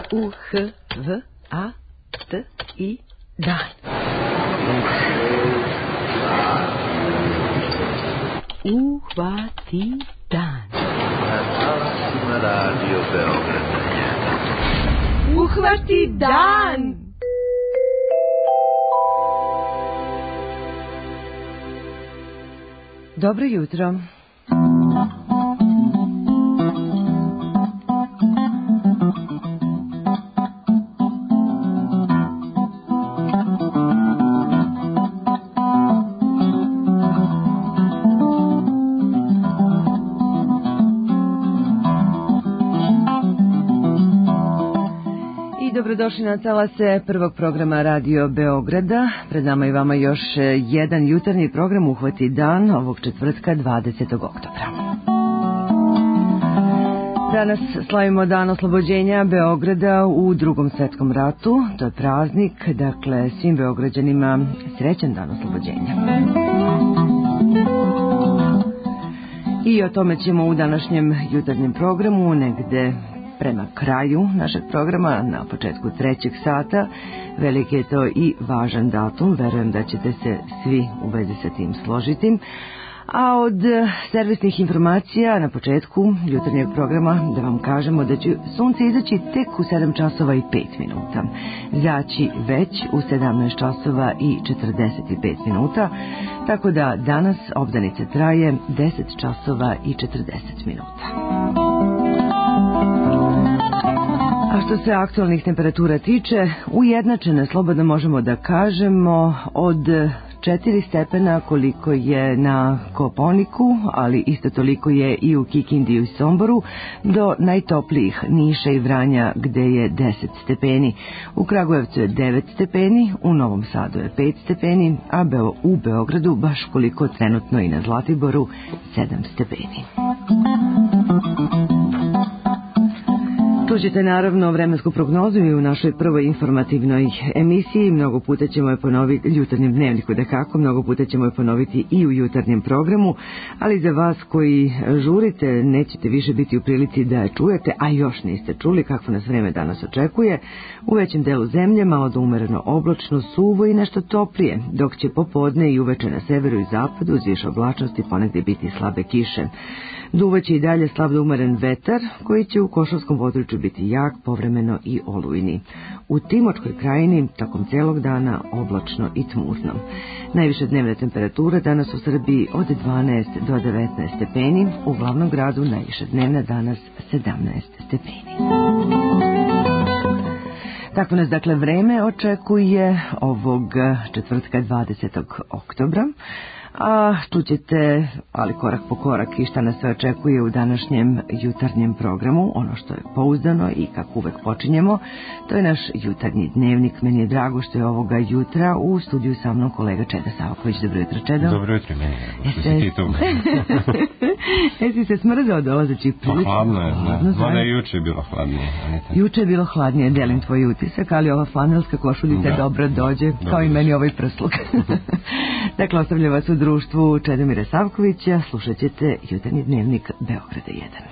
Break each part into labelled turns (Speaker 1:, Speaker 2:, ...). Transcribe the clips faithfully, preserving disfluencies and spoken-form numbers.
Speaker 1: U, H, V, A, T, I, dan. Uhvati dan.
Speaker 2: Na Radio Beograd.
Speaker 1: Uhvati dan. Dobro jutro. Dobrodošli na talase prvog programa Radio Beograda. Pred nama i vama još jedan jutarnji program Uhvati dan ovog četvrtka dvadesetog oktobra. Danas slavimo dan oslobođenja Beograda u Drugom svetskom ratu. To je praznik, dakle svim Beograđanima srećan dan oslobođenja. I o tome ćemo u današnjem jutarnjem programu negde prema kraju našeg programa, na početku trećeg sata. Veliki je to i važan datum, verujem da ćete se svi u vezi sa tim složiti. A od servisnih informacija na početku jutarnjeg programa da vam kažemo da će sunce izaći tek u sedam časova i pet minuta. Zaći već u sedamnaest časova i četrdeset pet minuta, tako da danas obdanica traje deset časova i četrdeset minuta. A što se aktualnih temperatura tiče, ujednačene slobodno možemo da kažemo od četiri stepena koliko je na Kopaoniku, ali isto toliko je i u Kikindiji i Somboru, do najtoplijih Niša i Vranja gde je deset stepeni. U Kragujevcu je devet stepeni, u Novom Sadu je pet stepeni, a u Beogradu baš koliko trenutno i na Zlatiboru sedam stepeni. Čućete naravno vremensku prognozu i u našoj prvoj informativnoj emisiji. Mnogo puta ćemo je ponoviti, jutarnjem dnevniku da kako, mnogo puta ćemo je ponoviti i u jutarnjem programu, ali za vas koji žurite nećete više biti u prilici da je čujete, a još niste čuli kakvo nas vreme danas očekuje. U većem delu zemlje malo do umereno oblačno, suvo i nešto toplije, dok će popodne i uveče na severu i zapadu uz više oblačnosti ponegdje biti slabe kiše. Duvaće i dalje slab do umeren vetar koji će u Košavskom području biti jak, povremeno i olujni. U Timočkoj krajini tokom cijelog dana oblačno i tmurno. Najviše dnevne temperature danas u Srbiji od dvanaest do devetnaest stepeni, u glavnom gradu najviše dnevna danas sedamnaest stepeni. Tako nas dakle vreme očekuje ovog četvrtka dvadesetog oktobra. A čućete, ali korak po korak, i šta nas se očekuje u današnjem jutarnjem programu, ono što je pouzdano i kako uvek počinjemo. To je naš jutarnji dnevnik. Meni je drago što je ovoga jutra u studiju sa mnom kolega Čeda Savković. Dobro jutro, Čedo.
Speaker 3: Dobro jutro, meni je. Što si ti tu?
Speaker 1: Jesi se smrzao dolazeći prilično?
Speaker 3: Pa hladno je, da. Mada je juče bilo hladnije.
Speaker 1: Juče je bilo hladnije, delim tvoj utisak, ali ova flanelska košuljica dobro dođe, kao i meni ovaj prsluk. Dakle, ostavljam vas u društvu Čedomira Savkovića, slušat ćete jutarnji dnevnik Beograda jedan.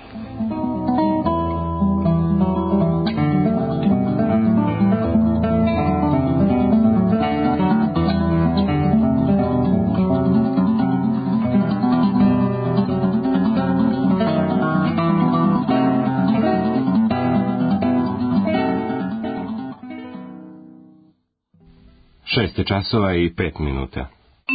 Speaker 3: Šest časova i pet minuta.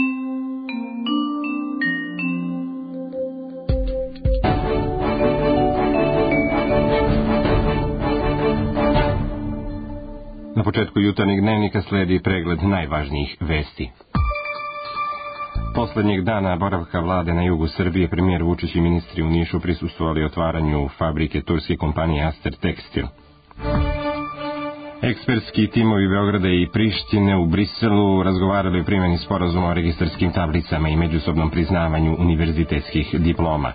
Speaker 3: Na početku jutarnjeg dnevnika sledi pregled najvažnijih vesti. Poslednjeg dana boravka vlade na jugu Srbije, premijer Vučić i ministri u Nišu prisustvovali otvaranju fabrike turske kompanije Aster Tekstil. Ekspertski timovi Beograda i Prištine u Briselu razgovarali o primjeni sporazuma o registarskim tablicama i međusobnom priznavanju univerzitetskih diploma.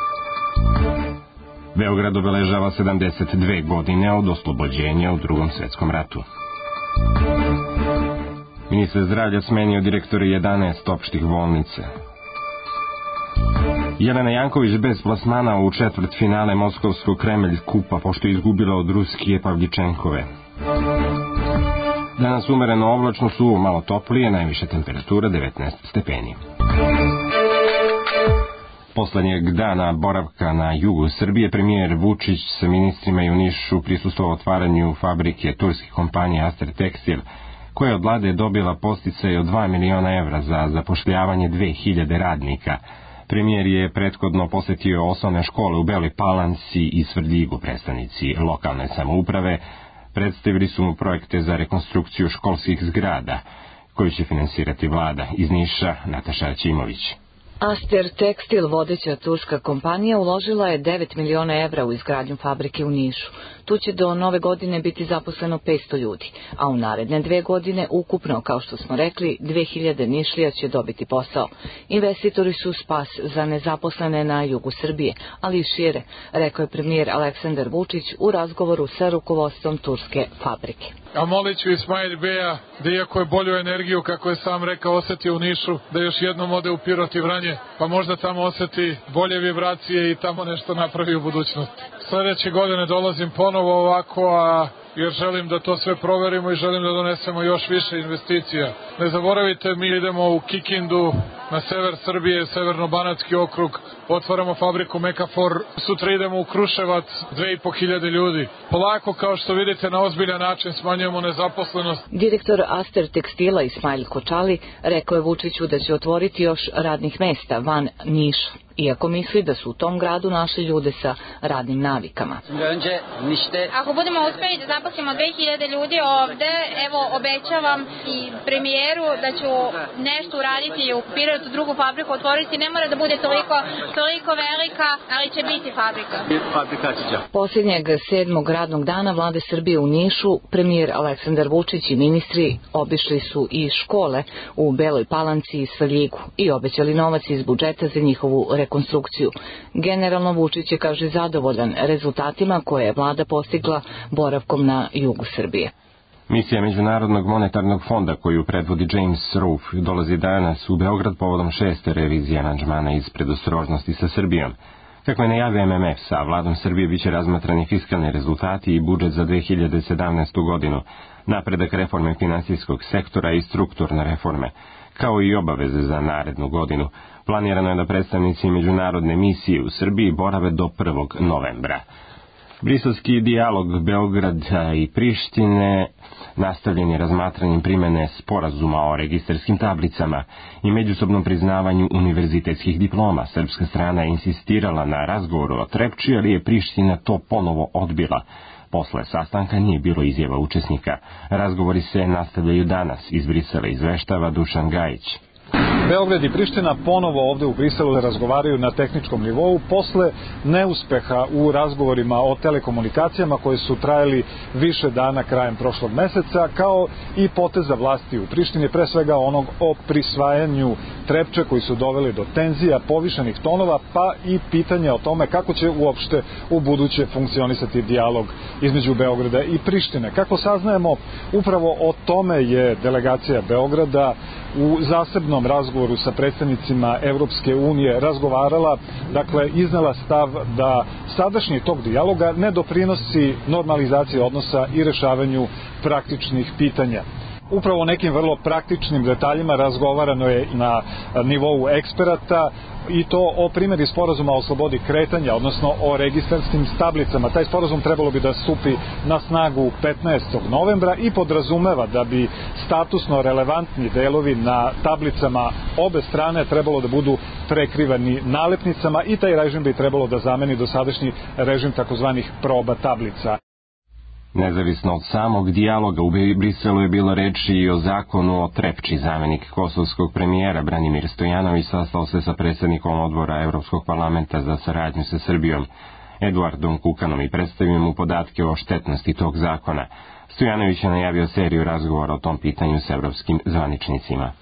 Speaker 3: Beograd obeležava sedamdeset dve godine od oslobođenja u Drugom svetskom ratu. Ministar zdravlja smenio direktore jedanaest opštih bolnica. Jelena Janković bez plasmana u četvrt finale Moskovskog Kremelj kupa pošto je izgubila od Ruskije Pavljičenkove. Danas umereno oblačno, suvo, malo toplije, najviša temperatura devetnaest stepeni. Poslednjeg dana boravka na jugu Srbije premijer Vučić sa ministrima je u Nišu prisustvovao otvaranju fabrike turske kompanije Aster Tekstil, koja je od vlade dobila podsticaj od dva miliona evra za zapošljavanje dve hiljade radnika. Premijer je prethodno posetio osnovne škole u Beloj Palanci i Svrljigu. Predstavnici lokalne samouprave predstavili su mu projekte za rekonstrukciju školskih zgrada, koju će finansirati vlada. Iz Niša, Nataša Aćimović.
Speaker 4: Aster Tekstil, vodeća turska kompanija, uložila je devet miliona evra u izgradnju fabrike u Nišu. Tu će do nove godine biti zaposleno petsto ljudi, a u naredne dve godine ukupno, kao što smo rekli, dve hiljade Nišlija će dobiti posao. Investitori su spas za nezaposlene na jugu Srbije, ali i šire, rekao je premijer Aleksandar Vučić u razgovoru sa rukovodstvom turske fabrike.
Speaker 5: A molit ću Ismail Beja da iako je bolju energiju, kako je sam rekao, osjeti u Nišu, da još jednom ode u Pirot i Vranje, pa možda tamo osjeti bolje vibracije i tamo nešto napravi u budućnosti. Sljedeće godine dolazim ponovo ovako, a jer želim da to sve proverimo i želim da donesemo još više investicija. Ne zaboravite, mi idemo u Kikindu, na sever Srbije, severno-banatski okrug, otvaramo fabriku Mekafor, sutra idemo u Kruševac, dve i po hiljade ljudi. Polako, kao što vidite, na ozbiljan način smanjujemo nezaposlenost.
Speaker 4: Direktor Aster Tekstila Ismail Kočali rekao je Vučiću da će otvoriti još radnih mesta van Niša, iako misli da su u tom gradu našli ljude sa radnim navikama.
Speaker 6: Ako budemo uspjeli da zaposlimo dve hiljade ljudi ovde, evo obećavam i premijeru da ću nešto uraditi i u Pirotu, drugu fabriku otvoriti. Ne mora da bude toliko, toliko velika, ali će biti fabrika.
Speaker 4: Posljednjeg sedmog radnog dana vlade Srbije u Nišu, premijer Aleksandar Vučić i ministri obišli su i škole u Beloj Palanci i Svrljigu i obećali novac iz budžeta za njihovu rekonstrukciju. Generalno Vučić je, kaže, zadovoljan rezultatima koje je vlada postigla boravkom na jugu Srbije.
Speaker 3: Misija Međunarodnog monetarnog fonda koju predvodi James Rolfe dolazi danas u Beograd povodom šeste revizije aranžmana iz predostrožnosti sa Srbijom. Kako je najavio M M F, sa vladom Srbije biće razmatrani fiskalni rezultati i budžet za dve hiljade sedamnaestu godinu, napredak reforme finansijskog sektora i strukturne reforme, kao i obaveze za narednu godinu. Planirano je da predstavnici međunarodne misije u Srbiji borave do prvog novembra. Briselski dijalog Beograda i Prištine nastavljen je razmatranjem primene sporazuma o registarskim tablicama i međusobnom priznavanju univerzitetskih diploma. Srpska strana je insistirala na razgovoru o Trepči, ali je Priština to ponovo odbila. Posle sastanka nije bilo izjava učesnika. Razgovori se nastavljaju danas. Iz Brisela izveštava Dušan Gajić.
Speaker 7: Beograd i Priština ponovo ovde u Briselu razgovaraju na tehničkom nivou posle neuspeha u razgovorima o telekomunikacijama koji su trajali više dana krajem prošlog meseca, kao i poteza vlasti u Prištini, pre svega onog o prisvajanju Trepče koji su doveli do tenzija, povišenih tonova, pa i pitanja o tome kako će uopšte u buduće funkcionisati dijalog između Beograda i Prištine. Kako saznajemo, upravo o tome je delegacija Beograda u zasebnom razgovoru sa predstavnicima Evropske unije razgovarala, dakle iznela stav da sadašnji tog dijaloga ne doprinosi normalizaciji odnosa i rešavanju praktičnih pitanja. Upravo nekim vrlo praktičnim detaljima razgovarano je na nivou eksperata, i to o primjeri sporazuma o slobodi kretanja, odnosno o registarskim tablicama. Taj sporazum trebalo bi da stupi na snagu petnaestog novembra i podrazumeva da bi statusno relevantni delovi na tablicama obe strane trebalo da budu prekrivani nalepnicama i taj režim bi trebalo da zameni dosadašnji režim takozvanih proba tablica.
Speaker 3: Nezavisno od samog dijaloga u Briselu je bilo reči i o zakonu o Trepči. Zamenik kosovskog premijera Branimir Stojanović sastao se sa predsjednikom odbora Evropskog parlamenta za saradnju sa Srbijom, Eduardom Kukanom, i predstavio mu podatke o štetnosti tog zakona. Stojanović je najavio seriju razgovora o tom pitanju s evropskim zvaničnicima.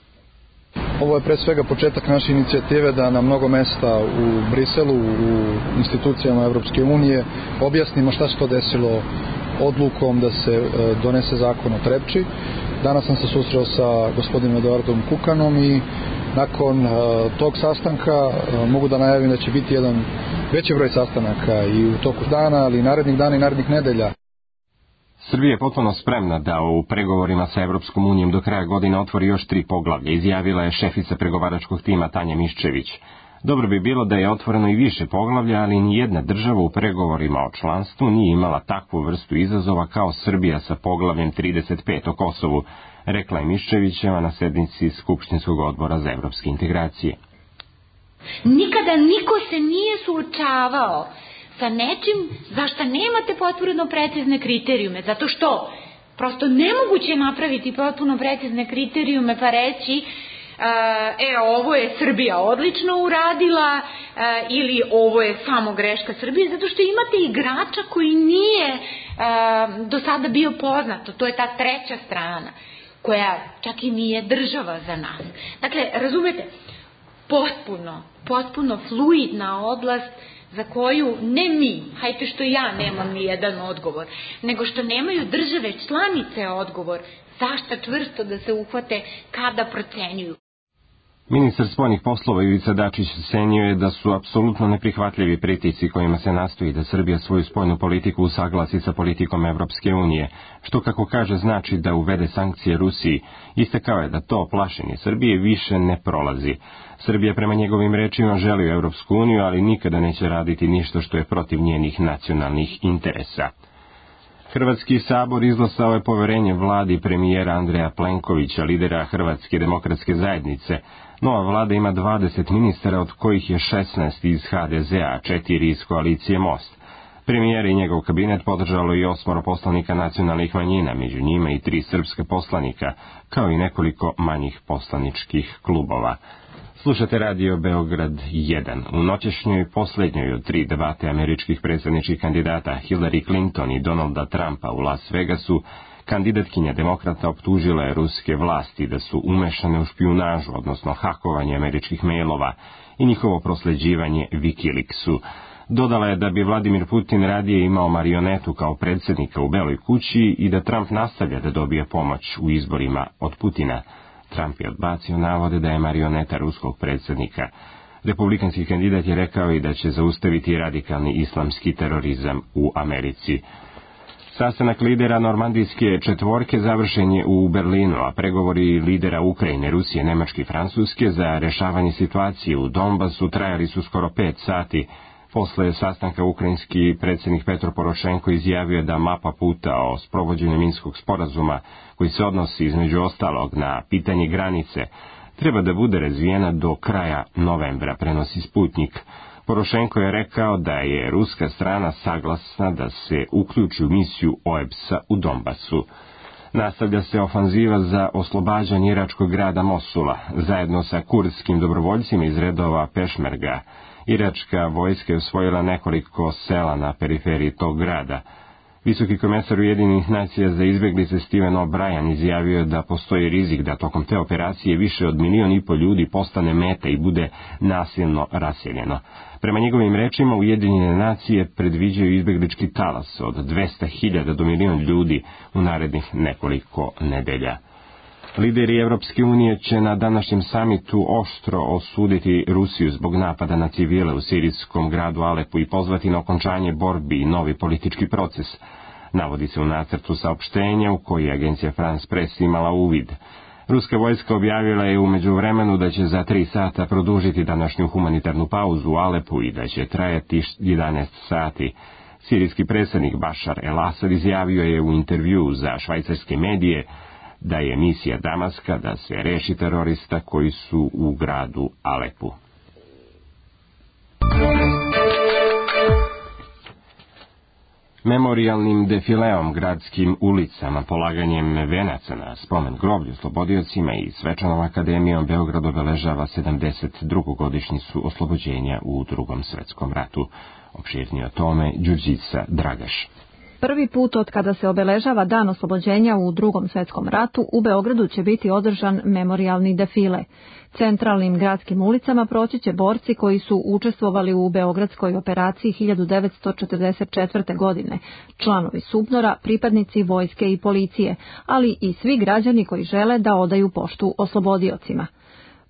Speaker 8: Ovo je pre svega početak naše inicijative da na mnogo mesta u Briselu, u institucijama Evropske unije, objasnimo šta se to desilo odlukom da se donese zakon o Trepči. Danas sam se susreo sa gospodinom Eduardom Kukanom i Nakon tog sastanka mogu da najavim da će biti jedan veći broj sastanaka i u toku dana, ali i narednih dana i narednih nedelja.
Speaker 3: Srbija je potpuno spremna da u pregovorima sa Evropskom unijom do kraja godine otvori još tri poglavlja, izjavila je šefica pregovaračkog tima Tanja Miščević. Dobro bi bilo da je otvoreno i više poglavlja, ali ni jedna država u pregovorima o članstvu nije imala takvu vrstu izazova kao Srbija sa poglavljem trideset pet o Kosovu, rekla je Miščevićeva na sednici Skupštinskog odbora za evropske integracije.
Speaker 9: Nikada niko se nije suočavao sa nečim za što nemate potpuno precizne kriterijume, zato što prosto nemoguće je napraviti potpuno precizne kriterijume pa reći e, ovo je Srbija odlično uradila ili ovo je samo greška Srbije, zato što imate igrača koji nije do sada bio poznato, to je ta treća strana, koja čak i nije država za nas. Dakle, razumete, potpuno, potpuno fluidna oblast za koju ne mi, hajte što ja nemam ni jedan odgovor, nego što nemaju države članice odgovor, zašta čvrsto da se uhvate kada procenjuju.
Speaker 3: Ministar spoljnih poslova Ivica Dačić ocenio je da su apsolutno neprihvatljivi pritisci kojima se nastoji da Srbija svoju spoljnu politiku usaglasi sa politikom Evropske unije, što kako kaže znači da uvede sankcije Rusiji. Istakao je da to plašenje Srbije više ne prolazi. Srbija prema njegovim rečima želi u Evropsku uniju, ali nikada neće raditi ništa što je protiv njenih nacionalnih interesa. Hrvatski sabor izglasao je poverenje vladi premijera Andreja Plenkovića, lidera Hrvatske demokratske zajednice. Nova vlada ima dvadeset ministara, od kojih je šesnaest iz ha de ze a, četiri iz koalicije Most. Premijer i njegov kabinet podržalo i osmoro poslanika nacionalnih manjina, među njima i tri srpska poslanika, kao i nekoliko manjih poslaničkih klubova. Slušate radio Beograd jedan. U noćešnjoj posljednjoj od tri debate američkih predsjedničkih kandidata Hillary Clinton i Donalda Trumpa u Las Vegasu, kandidatkinja demokrata optužila je ruske vlasti da su umešane u špijunažu, odnosno hakovanje američkih mailova i njihovo prosleđivanje Wikileaksu. Dodala je da bi Vladimir Putin radije imao marionetu kao predsjednika u Beloj kući i da Trump nastavlja da dobije pomoć u izborima od Putina. Trump je odbacio navode da je marioneta ruskog predsjednika. Republikanski kandidat je rekao i da će zaustaviti radikalni islamski terorizam u Americi. Sastanak lidera normandijske četvorke završen je u Berlinu, a pregovori lidera Ukrajine, Rusije, Nemačke i Francuske za rešavanje situacije u Donbasu trajali su skoro pet sati. Posle sastanka ukrajinski predsjednik Petro Porošenko izjavio da mapa puta o sprovođenju Minskog sporazuma, koji se odnosi između ostalog na pitanje granice, treba da bude razvijena do kraja novembra, prenosi Sputnik. Porošenko je rekao da je ruska strana saglasna da se uključi u misiju o e b es a u Donbasu. Nastavlja se ofanziva za oslobađanje iračkog grada Mosula, zajedno sa kurdskim dobrovoljcima iz redova Pešmerga. Iračka vojska je osvojila nekoliko sela na periferiji tog grada. Visoki komesar Ujedinjenih nacija za izbjeglice Steven O'Brien izjavio da postoji rizik da tokom te operacije više od milion i pol ljudi postane meta i bude nasilno raseljeno. Prema njegovim rečima, Ujedinjene nacije predviđaju izbjeglički talas od dvesta hiljada do milion ljudi u narednih nekoliko nedelja. Lideri Evropske unije će na današnjem samitu oštro osuditi Rusiju zbog napada na civile u sirijskom gradu Alepu i pozvati na okončanje borbi i novi politički proces. Navodi se u nacrtu saopštenja u koji je agencija France Press imala uvid. Ruska vojska objavila je u međuvremenu da će za tri sata produžiti današnju humanitarnu pauzu u Alepu i da će trajati jedanaest sati. Sirijski predsjednik Bašar el-Asad izjavio je u intervjuu za švajcarske medije da je misija Damaska da se reši terorista koji su u gradu Alepu. Memorijalnim defileom, gradskim ulicama, polaganjem venaca na spomen groblju slobodiocima i svečanom akademijom Beograd obeležava sedamdeset drugu godišnjicu oslobođenja u Drugom svetskom ratu. Opširnije o tome Đurđica Dragaš.
Speaker 10: Prvi put od kada se obeležava dan oslobođenja u Drugom svetskom ratu, u Beogradu će biti održan memorijalni defile. Centralnim gradskim ulicama proći će borci koji su učestvovali u Beogradskoj operaciji hiljadu devetsto četrdeset četvrte. godine, članovi SUBNOR-a, pripadnici vojske i policije, ali i svi građani koji žele da odaju poštu oslobodiocima.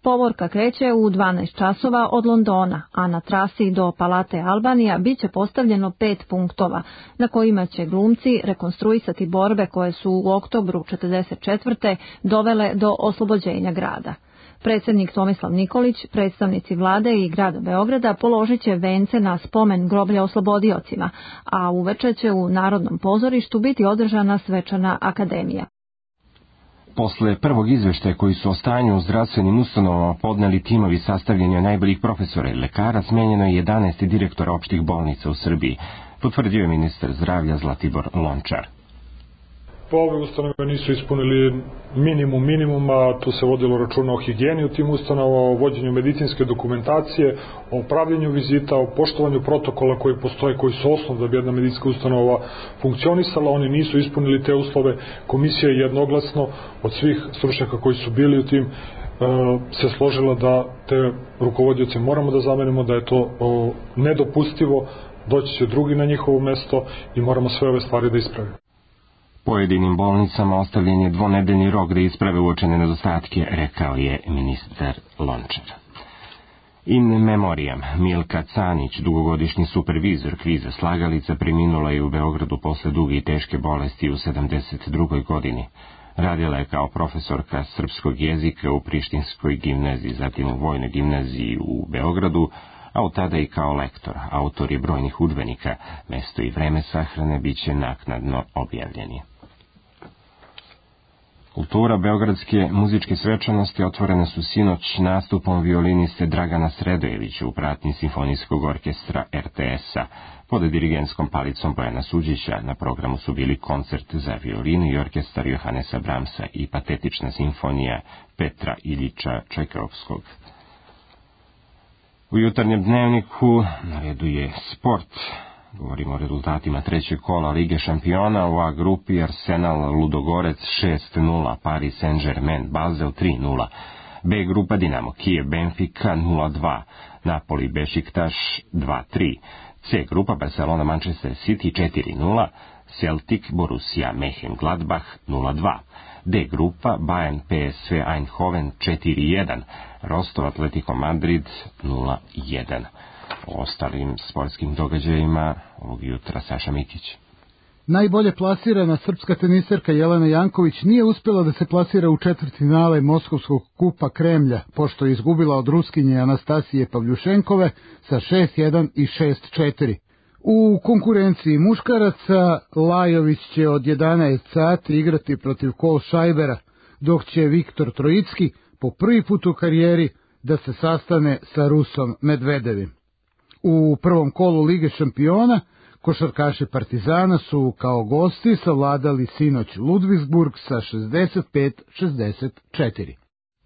Speaker 10: Povorka kreće u dvanaest časova od Londona, a na trasi do Palate Albanija biće postavljeno pet punktova, na kojima će glumci rekonstruisati borbe koje su u oktobru četrdeset četvrte dovele do oslobođenja grada. Predsjednik Tomislav Nikolić, predstavnici vlade i grada Beograda položit će vence na spomen groblja oslobodiocima, a uveče će u Narodnom pozorištu biti održana svečana akademija.
Speaker 3: Posle prvog izveštaja koji su o stanju u zdravstvenim ustanovama podneli timovi sastavljeni od najboljih profesora i lekara, smenjeno je jedanaest direktora opštih bolnica u Srbiji, potvrdio je ministar zdravlja Zlatibor Lončar.
Speaker 11: Po ove ustanove nisu ispunili minimum minimuma, tu se vodilo računa o higijeni u tim ustanovama, o vođenju medicinske dokumentacije, o pravljenju vizita, o poštovanju protokola koji postoje, koji su osnov da bi jedna medicinska ustanova funkcionisala. Oni nisu ispunili te uslove. Komisija je jednoglasno od svih stručnjaka koji su bili u tim se složila da te rukovodioce moramo da zamenimo, da je to nedopustivo, doći će drugi na njihovo mesto i moramo sve ove stvari da ispravimo.
Speaker 3: Pojedinim bolnicama ostavljen je dvonedeljni rok da isprave uočene nedostatke, rekao je ministar Lončar. In memoriam, Milka Canić, dugogodišnji supervizor kviza Slagalica, preminula je u Beogradu posle duge i teške bolesti u sedamdeset drugoj godini. Radila je kao profesorka srpskog jezika u Prištinskoj gimnaziji, zatim u Vojnoj gimnaziji u Beogradu, a od tada i kao lektor. Autor je brojnih udžbenika. Mesto i vreme sahrane biće naknadno objavljeni. Kultura beogradske muzičke svečanosti otvorene su sinoć nastupom violiniste Dragana Sredojevića u pratnji Simfonijskog orkestra er te es-a. Pod dirigenskom palicom Bojana Suđića na programu su bili koncert za violinu i orkestar Johanesa Brahmsa i patetična simfonija Petra Iljiča Čajkovskog. U jutarnjem dnevniku na redu je sport. Govorimo o rezultatima trećeg kola Lige šampiona. U A grupi Arsenal Ludogorec šest nula, Paris Saint-Germain Basel tri nula, B grupa Dinamo Kijev Benfica nula dva, Napoli Bešiktaš dva tri, C grupa Barcelona Manchester City četiri nula, Celtic Borussia Mönchengladbach nula dva, D grupa Bayern P S V Eindhoven četiri jedan, Rostov Atletico Madrid nula jedan. O ostalim sportskim događajima ovog jutra Saša Mikić.
Speaker 12: Najbolje plasirana srpska teniserka Jelena Janković nije uspjela da se plasira u četvrtfinale Moskovskog kupa Kremlja, pošto je izgubila od Ruskinje Anastasije Pavljušenkove sa šest jedan i šest četiri. U konkurenciji muškaraca Lajović će od jedanaest sati igrati protiv Kol Šajbera, dok će Viktor Trojicki po prvi put u karijeri da se sastane sa Rusom Medvedevim. U prvom kolu Lige šampiona košarkaši Partizana su kao gosti savladali sinoć Ludvigsburg sa šezdeset pet šezdeset četiri.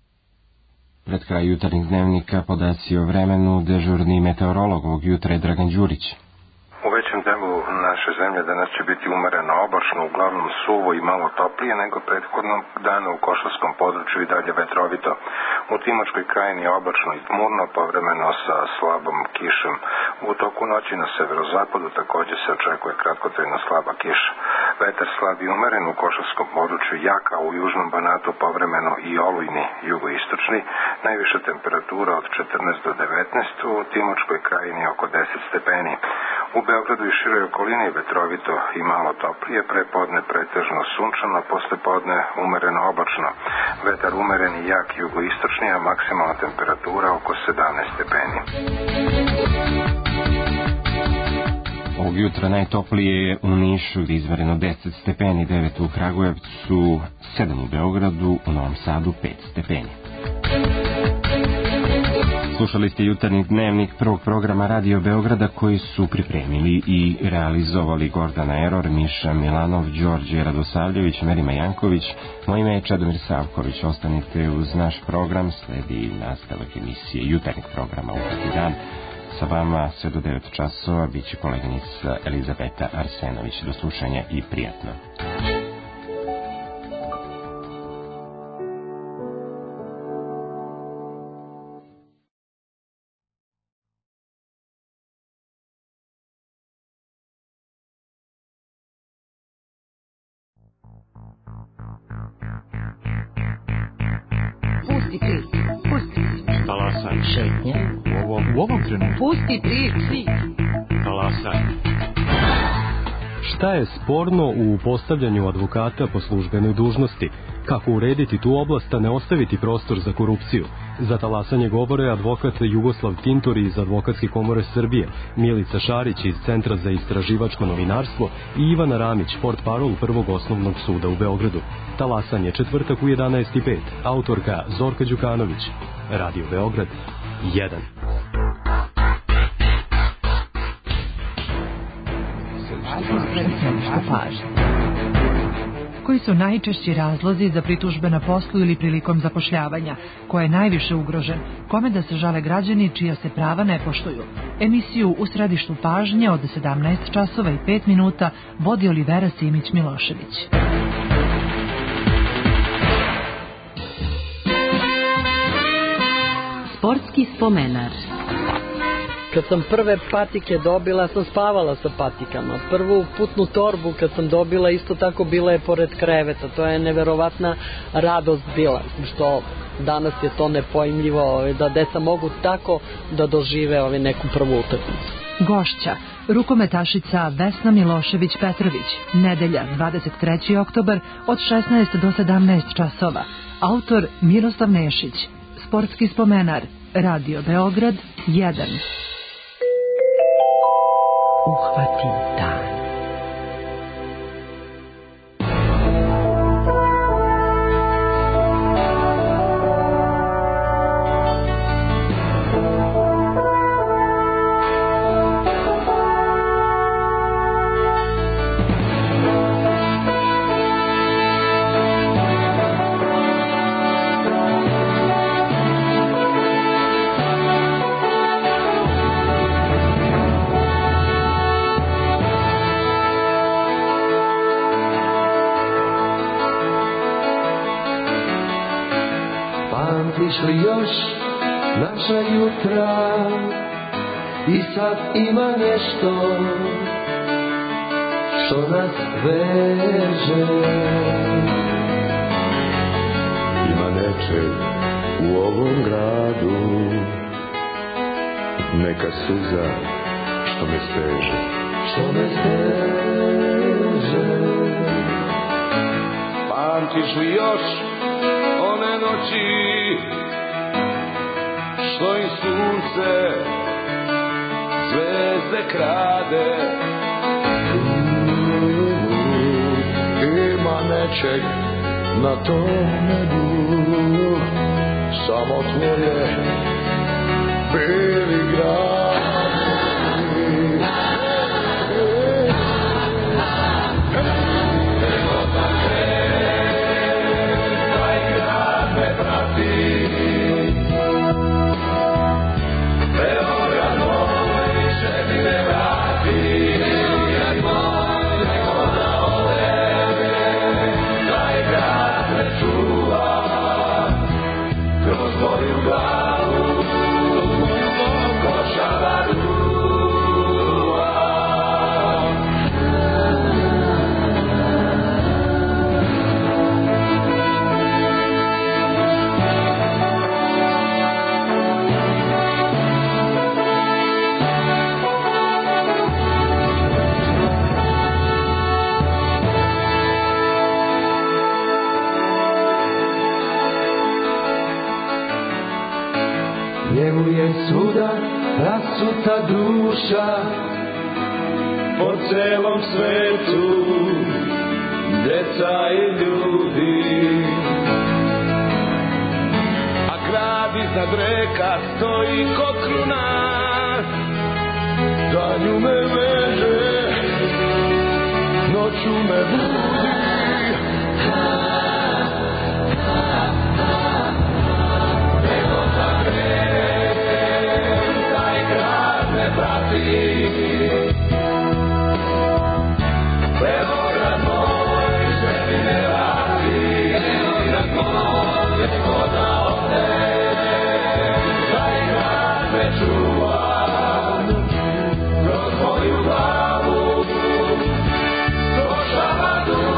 Speaker 3: Pred kraj jutarnjih dnevnika podaci o vremenu, dežurni meteorolog ovog jutra je Dragan Đurić.
Speaker 13: U većem delu naše zemlje danas će biti umereno oblačno, uglavnom suvo i malo toplije nego prethodnog dana u Košarskom području i dalje vetrovito. U Timočkoj krajini je oblačno i tmurno, povremeno sa slabom kišom. U toku noći na severozapadu također se očekuje kratkotrajna slaba kiša. Vetar slab i umeren u Košarskom području, jaka u južnom Banatu, povremeno i olujni jugoistočni. Najviša temperatura od četrnaest do devetnaest, u Timočkoj krajini oko deset stepeni. U Beogradu i široj okolini vetrovito i malo toplije, prepodne pretežno sunčano, poslepodne umereno oblačno. Vetar umeren i jak jugoistočni, a maksimalna temperatura oko sedamnaest stepeni.
Speaker 3: Ovog jutra najtoplije je u Nišu, izmereno deset stepeni, devet u Kragujevcu, sedam u Beogradu, u Novom Sadu pet stepeni. Slušali ste jutarnji dnevnik prvog programa Radio Beograda koji su pripremili i realizovali Gordana Eror, Miša Milanov, Đorđe Radosavljević, Merima Janković. Moje ime je Čedomir Savković. Ostanite uz naš program, sledi nastavak emisije jutarnjeg programa Uprati dan. Sa vama sve do devet časova bit će koleginica Elizabeta Arsenović. Do slušanja i prijatno.
Speaker 1: Pusti, Kris, pusti.
Speaker 14: šetnje.
Speaker 15: U ovom, u ovom trenutku.
Speaker 14: Pusti priči.
Speaker 15: Talasanje.
Speaker 16: Šta je sporno u postavljanju advokata po službenoj dužnosti? Kako urediti tu oblast, a ne ostaviti prostor za korupciju? Za talasanje govore advokat Jugoslav Tintor iz Advokatske komore Srbije, Milica Šarić iz Centra za istraživačko novinarstvo i Ivana Ramić, portparol Prvog osnovnog suda u Beogradu. Talasanje četvrtak u jedanaest i pet. Autorka Zorka Đukanović. Radio Beograd jedan.
Speaker 17: Koji su najčešći razlozi za pritužbe na poslu ili prilikom zapošljavanja? Ko je najviše ugrožen? Kome da se žale građani čija se prava ne poštuju? Emisiju U središtu pažnje od sedamnaest časova i pet minuta vodi Olivera Simić-Milošević.
Speaker 14: Sportski spomenar.
Speaker 18: Kad sam prve patike dobila, sam spavala sa patikama. Prvu putnu torbu kad sam dobila, isto tako bila je pored kreveta. To je neverovatna radost bila, što danas je to nepojmljivo, da deca mogu tako da dožive ove neku prvu utakmicu.
Speaker 17: Gošća, rukometašica Vesna Milošević-Petrović, nedelja dvadeset treći oktobar od šesnaest do sedamnaest časova. Autor Miroslav Nešić. Sportski spomenar, Radio Beograd jedan.
Speaker 14: Uhvati dan.
Speaker 19: Pamtiš li još naša jutra i sad ima nešto što nas veže.
Speaker 20: Ima nečeg u ovom gradu, neka suza što me steže.
Speaker 19: Što me steže.
Speaker 20: Pamtiš li još one noći što im sunce zvezde krade? Ima nečeg na tom nebu, samo tvoje beli grad.
Speaker 19: Njemu je svuda rasuta duša,
Speaker 20: po celom svetu deca i ljudi, a grad iznad reka stoji ko kruna, danju me veže, noću me budi.
Speaker 19: Beograd moj, želi me vrati, Beograd moj, neko da ode, taj grad me čuva, kroz moju glavu, došava duša.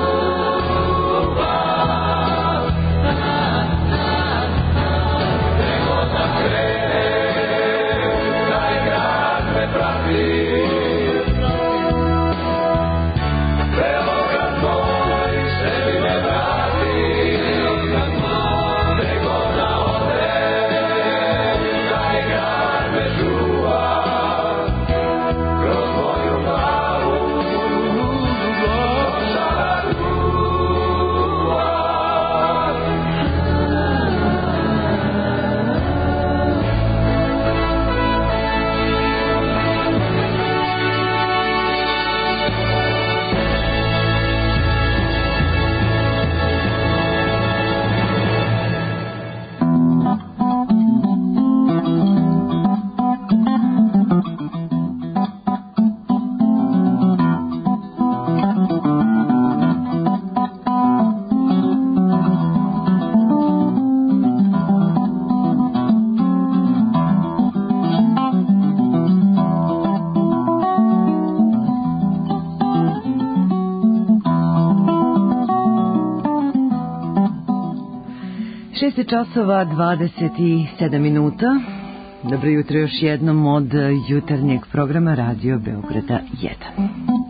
Speaker 1: šest časova dvadeset sedam minuta. Dobro jutro još jednom od jutarnjeg programa Radio Beograda jedan.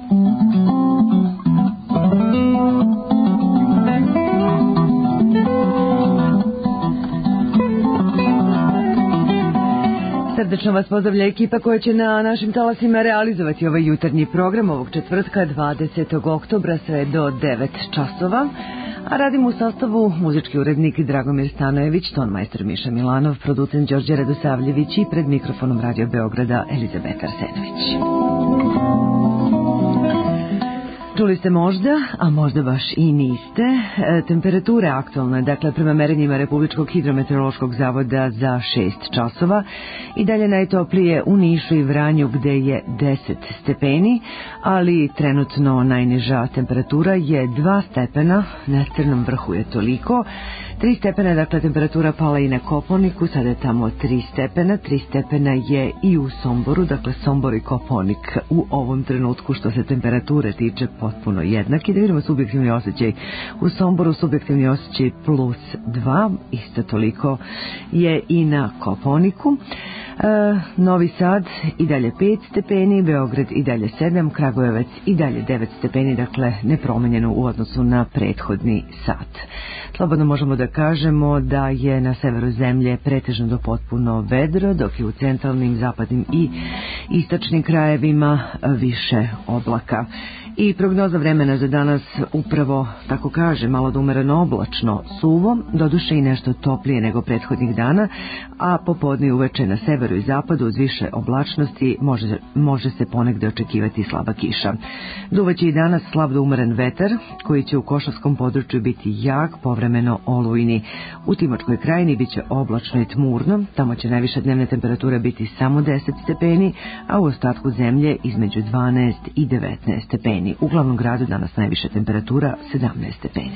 Speaker 1: Srdečno vas pozdravlja ekipa koja će na našim talasima realizovati ovaj jutarnji program ovog četvrtka dvadesetog oktobra sve do devet časova. A radimo u sastavu muzički urednik Dragomir Stanojević, tonmajstor Miša Milanov, producent Đorđe Radosavljević i pred mikrofonom Radio Beograda Elizabeta Arsenović. Čuli ste možda, a možda baš i niste, temperature aktualne, dakle prema merenjima Republičkog hidrometeorološkog zavoda za šest časova i dalje najtoplije u Nišu i Vranju gde je deset stepeni, ali trenutno najniža temperatura je dva stepena, na Crnom vrhu je toliko, tri stepena, dakle temperatura pala i na Kopaoniku, sada je tamo tri stepena, tri stepena je i u Somboru, dakle Sombor i Kopaonik u ovom trenutku što se temperature tiče potpuno jednaki. Da vidimo subjektivni osjećaj. U Somboru subjektivni osjećaj plus dva, isto toliko je i na Kopaoniku. E, Novi Sad i dalje pet stepeni, Beograd i dalje sedam, Kragujevac i dalje devet stepeni, dakle nepromenjeno u odnosu na prethodni sat. Slobodno možemo da kažemo da je na severu zemlje pretežno do potpuno vedro, dok je u centralnim, zapadnim i istočnim krajevima više oblaka. I prognoza vremena za danas upravo, tako kaže, malo da umereno oblačno, suvo, doduše i nešto toplije nego prethodnih dana, a popodne i uveče na severu i zapadu uz više oblačnosti može, može se ponegde očekivati slaba kiša. Duvaće i danas slab da umeren vetar, koji će u Košavskom području biti jak, povremeno olujni. U Timočkoj krajini bit će oblačno i tmurno, tamo će najviša dnevna temperatura biti samo deset stepeni, a u ostatku zemlje između dvanaest i devetnaest stepeni. U glavnom gradu danas najviša temperatura sedamnaest stepeni.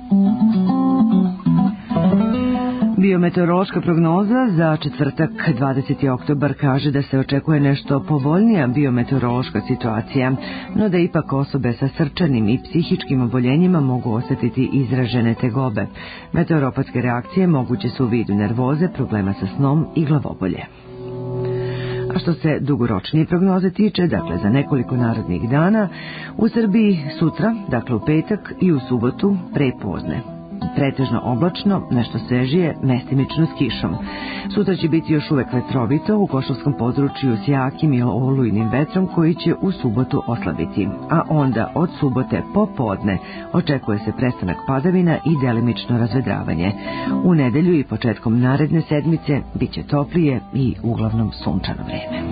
Speaker 1: Biometeorološka prognoza za četvrtak dvadeseti oktobar kaže da se očekuje nešto povoljnija biometeorološka situacija, no da ipak osobe sa srčanim i psihičkim oboljenjima mogu osjetiti izražene tegobe. Meteoropatske reakcije moguće su u vidu nervoze, problema sa snom i glavobolje. A što se dugoročnije prognoze tiče, dakle za nekoliko narednih dana, u Srbiji sutra, dakle u petak i u subotu prepodne. Pretežno oblačno, nešto svežije, mestimično s kišom. Sutra će biti još uvek vetrovito u Košavskom području s jakim i olujnim vetrom koji će u subotu oslabiti. A onda od subote popodne očekuje se prestanak padavina i delimično razvedravanje. U nedelju i početkom naredne sedmice bit će toplije i uglavnom sunčano vreme.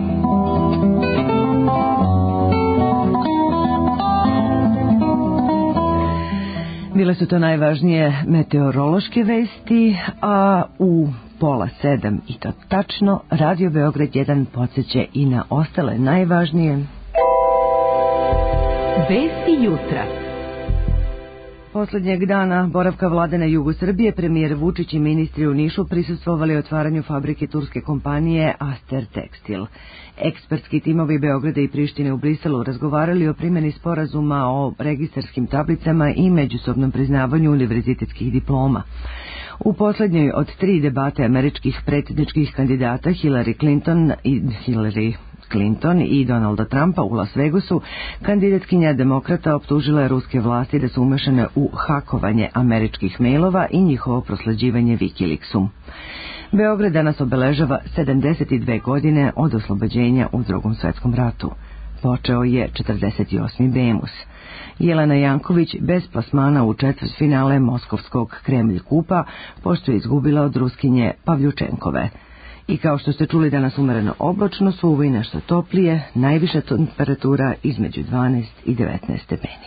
Speaker 1: Bile su to najvažnije meteorološke vesti, a u pola sedam i to tačno Radio Beograd jedan podsjeća i na ostale najvažnije
Speaker 14: vesti jutra.
Speaker 1: Poslednjeg dana boravka vlade na jugu Srbije, premijer Vučić i ministri u Nišu prisustvovali otvaranju fabrike turske kompanije Aster Tekstil. Ekspertski timovi Beograda i Prištine u Briselu razgovarali o primjeni sporazuma o registarskim tablicama i međusobnom priznavanju univerzitetskih diploma. U poslednjoj od tri debate američkih predsjedničkih kandidata Hillary Clinton i Hillary Clinton i Donalda Trumpa u Las Vegasu, kandidatkinja demokrata optužila je ruske vlasti da su umešane u hakovanje američkih mailova i njihovo prosleđivanje Wikileaksu. Beograd danas obeležava sedamdeset dve godine od oslobođenja u Drugom svetskom ratu. Počeo je četrdeset osmi Bemus. Jelena Janković bez plasmana u četvrtfinale Moskovskog Kremlj kupa, pošto je izgubila od Ruskinje Pavljučenkove. I kao što ste čuli, danas umereno oblačno, suvo i nešto toplije, najviša temperatura između dvanaest i devetnaest stepeni.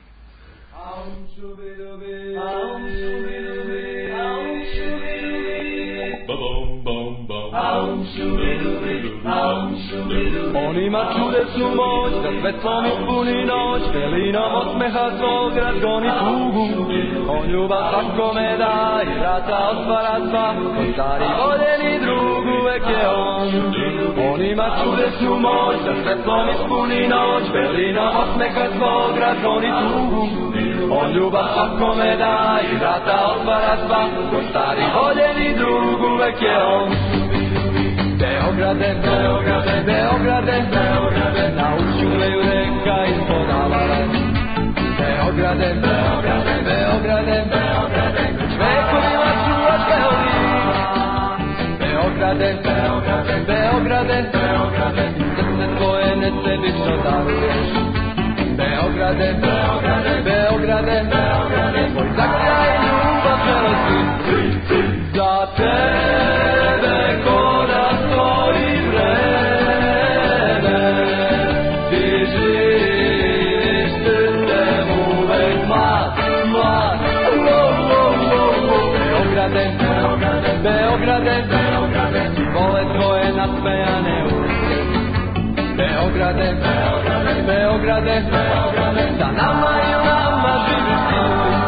Speaker 19: On ima čudesnu moć da svetlom ispuni noć, velinom osmeha svog razgoni tugu. On ljubav svakome da i vrata otvara sva, on stari voljeni drug uvek je on. On ima čudesnu moć da svetlom ispuni noć, velinom osmeha svog razgoni tugu. on ljubav svakome da i vrata otvara sva, ko stari voljeni drug uvek je on. Beograde, Beograde, Beograde, Beograde, na ušumeju reka ispod Avara. Beograde, Beograde, Beograde, Beograde, već vekovima čuvaš Beograd. Beograde, Beograde, Beograde, Beograde, srce tvoje nesebično daruješ. Beograde, Beograde, Beograde, Beograde, tvoj zagrljaj ljubav želosti. Za tebe koda stoji vreme, ti živiš srcem uvek mlad, mlad. Beograde, Beograde, Beograde, Beograde, vole tvoje nasmejane ulice. Beograde, Beograde, Beograde, Beograde, za nama i u nama živiš ti.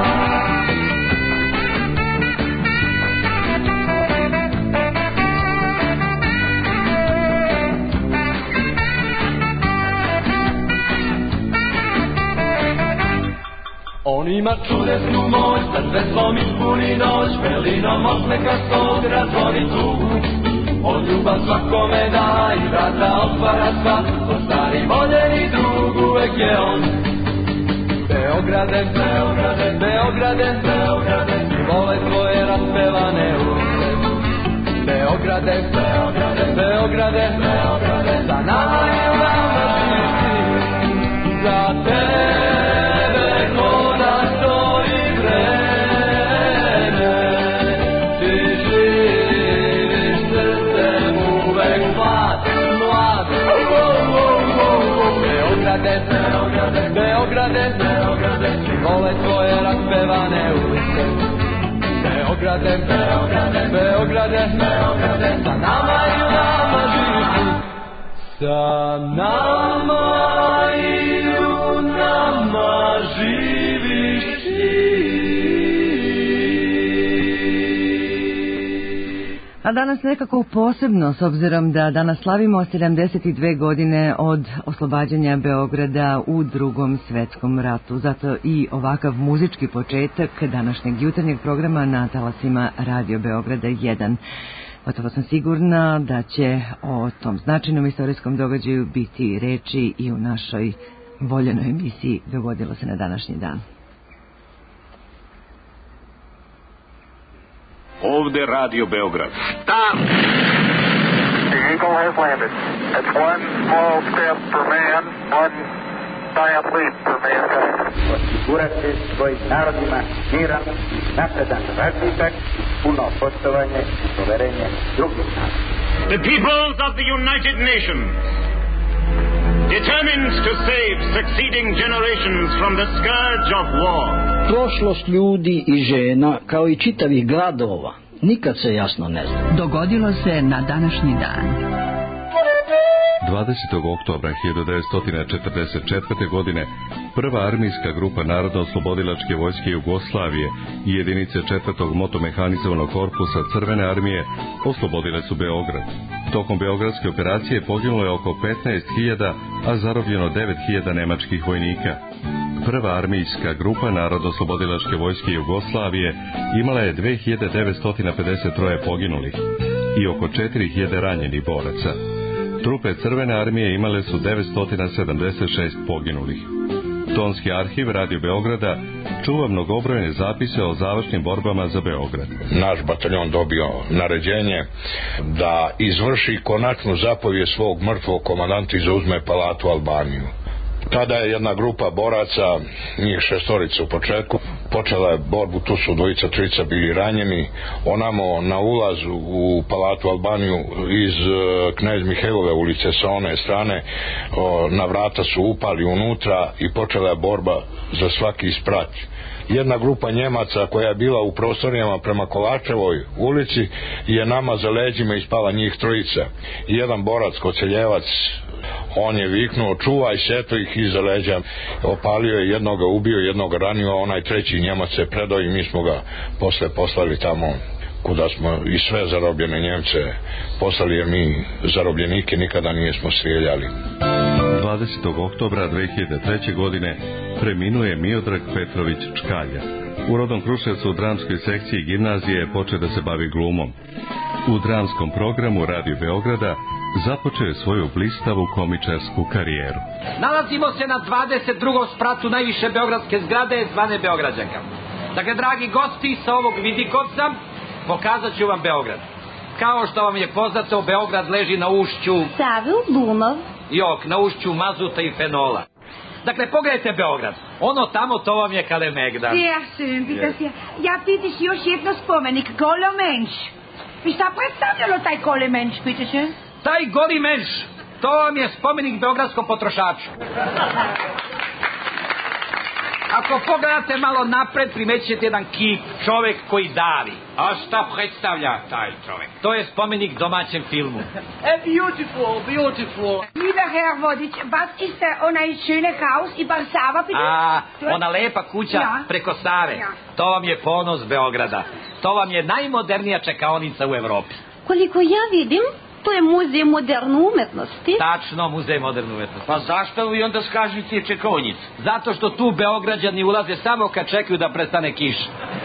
Speaker 19: On ima čudesnu moć, sa svetlom ispuni noć, velinom osmeha svog razvoni tugu. On ljubav svakome da i vrata otvara sva, ko stari voljeni drug uvek je on. Beograde, Beograde, Beograde, Beograde, vole tvoje raspevane ulice. Beograde, Beograde, Beograde, Beograde, za nama i u nama živiš ti. Za tebe koda stoji vreme, ti živiš srcem uvek mlad, mlad. Beograde, Beograde, Beograde, Beograde, vole tvoje raspevane ulice. Beograde, Beograde, Beograde, Beograde, sa nama i u nama živiš ti. Sa nama i u nama živiš ti.
Speaker 1: A danas nekako posebno, s obzirom da danas slavimo sedamdeset dve godine od oslobađanja Beograda u Drugom svetskom ratu. Zato i ovakav muzički početak današnjeg jutarnjeg programa na talasima Radio Beograda jedan. Gotovo sam sigurna da će o tom značajnom istorijskom događaju biti reči i u našoj voljenoj emisiji Dogodilo se na današnji dan.
Speaker 21: Ovde Radio Beograd.
Speaker 22: Stop! The Eagle has landed. It's one small step for man, one giant leap for mankind.
Speaker 23: Osigurati svojim narodima miran i napredan razvitak, puno poštovanje i poverenje drugih naroda.
Speaker 21: The peoples of the United Nations, determined to save succeeding generations from the scourge of war.
Speaker 24: Prošlost ljudi i žena, kao i čitavih gradova, nikad se jasno ne zna.
Speaker 17: Dogodilo se na današnji dan.
Speaker 25: dvadesetog oktobra hiljadu devetsto četrdeset četvrte. godine prva armijska grupa Narodno-oslobodilačke vojske Jugoslavije i jedinice četvrtog motomehanizovanog korpusa Crvene armije oslobodile su Beograd. Tokom beogradske operacije poginulo je oko petnaest hiljada, a zarobljeno devet hiljada nemačkih vojnika. Prva armijska grupa Narodno-oslobodilačke vojske Jugoslavije imala je dve hiljade devetsto pedeset tri poginulih i oko četiri hiljade ranjenih boraca. Trupe Crvene armije imale su devetsto sedamdeset šest poginulih. Tonski arhiv Radio Beograda čuva mnogobrojne zapise o završnim borbama za Beograd.
Speaker 26: Naš bataljon dobio naređenje da izvrši konačnu zapovijed svog mrtvog komandanta i zauzme Palatu Albaniju. Tada je jedna grupa boraca, njih šestorica u početku, počela je borbu, tu su dvojica, trojica bili ranjeni. Onamo na ulazu u Palatu Albaniju iz Knez Mihajlove ulice sa one strane, na vrata su upali unutra i počela je borba za svaki sprat. Jedna grupa Njemaca koja je bila u prostorijama prema Kovačevoj ulici je nama za leđima ispala njih trojica. I jedan borac, Koceljevac, on je viknuo čuvaj se, to ih iza leđa, opalio je jednoga, ubio jednoga, ranio, onaj treći Njemac se predao i mi smo ga posle poslali tamo kuda smo i sve zarobljene Njemce poslali, jer mi zarobljenike nikada nijesmo strijeljali.
Speaker 25: dvadesetog oktobra dve hiljade treće. godine preminuo je Miodrag Petrović Čkalja. U rodnom Kruševcu u dramskoj sekciji gimnazije je počeo da se bavi glumom. U dramskom programu Radio Beograda započeo je svoju blistavu komičarsku karijeru.
Speaker 2: Nalazimo se na dvadeset drugom spratu najviše beogradske zgrade zvane Beograđanka. Dakle, dragi gosti, sa ovog vidikovca pokazat ću vam Beograd. Kao što vam je poznato, Beograd leži na ušću
Speaker 4: Save u Dumov.
Speaker 2: Jok, na ušću mazuta i fenola. Dakle, pogledajte Beograd. Ono tamo, to vam je Kalemegdan.
Speaker 5: Ja sam, pita se. Ja pitaš još jedno spomenik, Golomenš. I šta predstavljalo taj Golomenš, pita se?
Speaker 2: Taj Goli menš, to vam je spomenik beogradskom potrošaču. Ako pogledate malo napred, primećete jedan kip, čovek koji davi. A šta predstavlja taj čovek? To je spomenik domaćem filmu.
Speaker 5: A beautiful, beautiful. Lieber Herr Vodic, was ist der onaj schöne Haus i bar Sava, bitte?
Speaker 2: A, ona lepa kuća
Speaker 5: ja.
Speaker 2: preko Save. Ja. To vam je ponos Beograda. To vam je najmodernija čekaonica u Evropi.
Speaker 4: Koliko ja vidim, to je muzej moderne umetnosti.
Speaker 2: Tačno, muzej moderne umetnosti.
Speaker 20: Pa zašto vi onda skažete čekaonic?
Speaker 2: Zato što tu Beograđani ulaze samo kad čekaju da prestane kiša.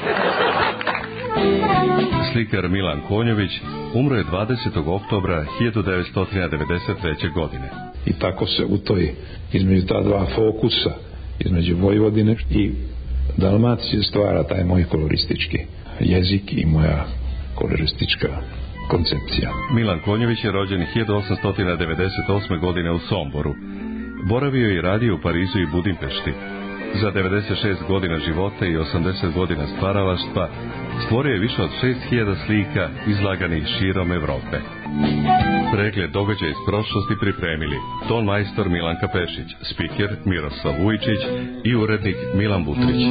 Speaker 25: Slikar Milan Konjović umro je dvadesetog oktobra hiljadu devetsto devedeset treće. godine.
Speaker 6: I tako se u toj, između ta dva fokusa, između Vojvodine i Dalmacije stvara taj moj koloristički jezik i moja koloristička koncepcija.
Speaker 25: Milan Konjović je rođen hiljadu osamsto devedeset osme. godine u Somboru. Boravio je i radio u Parizu i Budimpešti. Za devedeset šest godina života i osamdeset godina stvaralaštva stvorio je više od šest hiljada slika izlaganih širom Evrope. Pregled događaja iz prošlosti pripremili ton majstor Milanka Pešić, spiker Miroslav Vujčić i urednik Milan Butrić.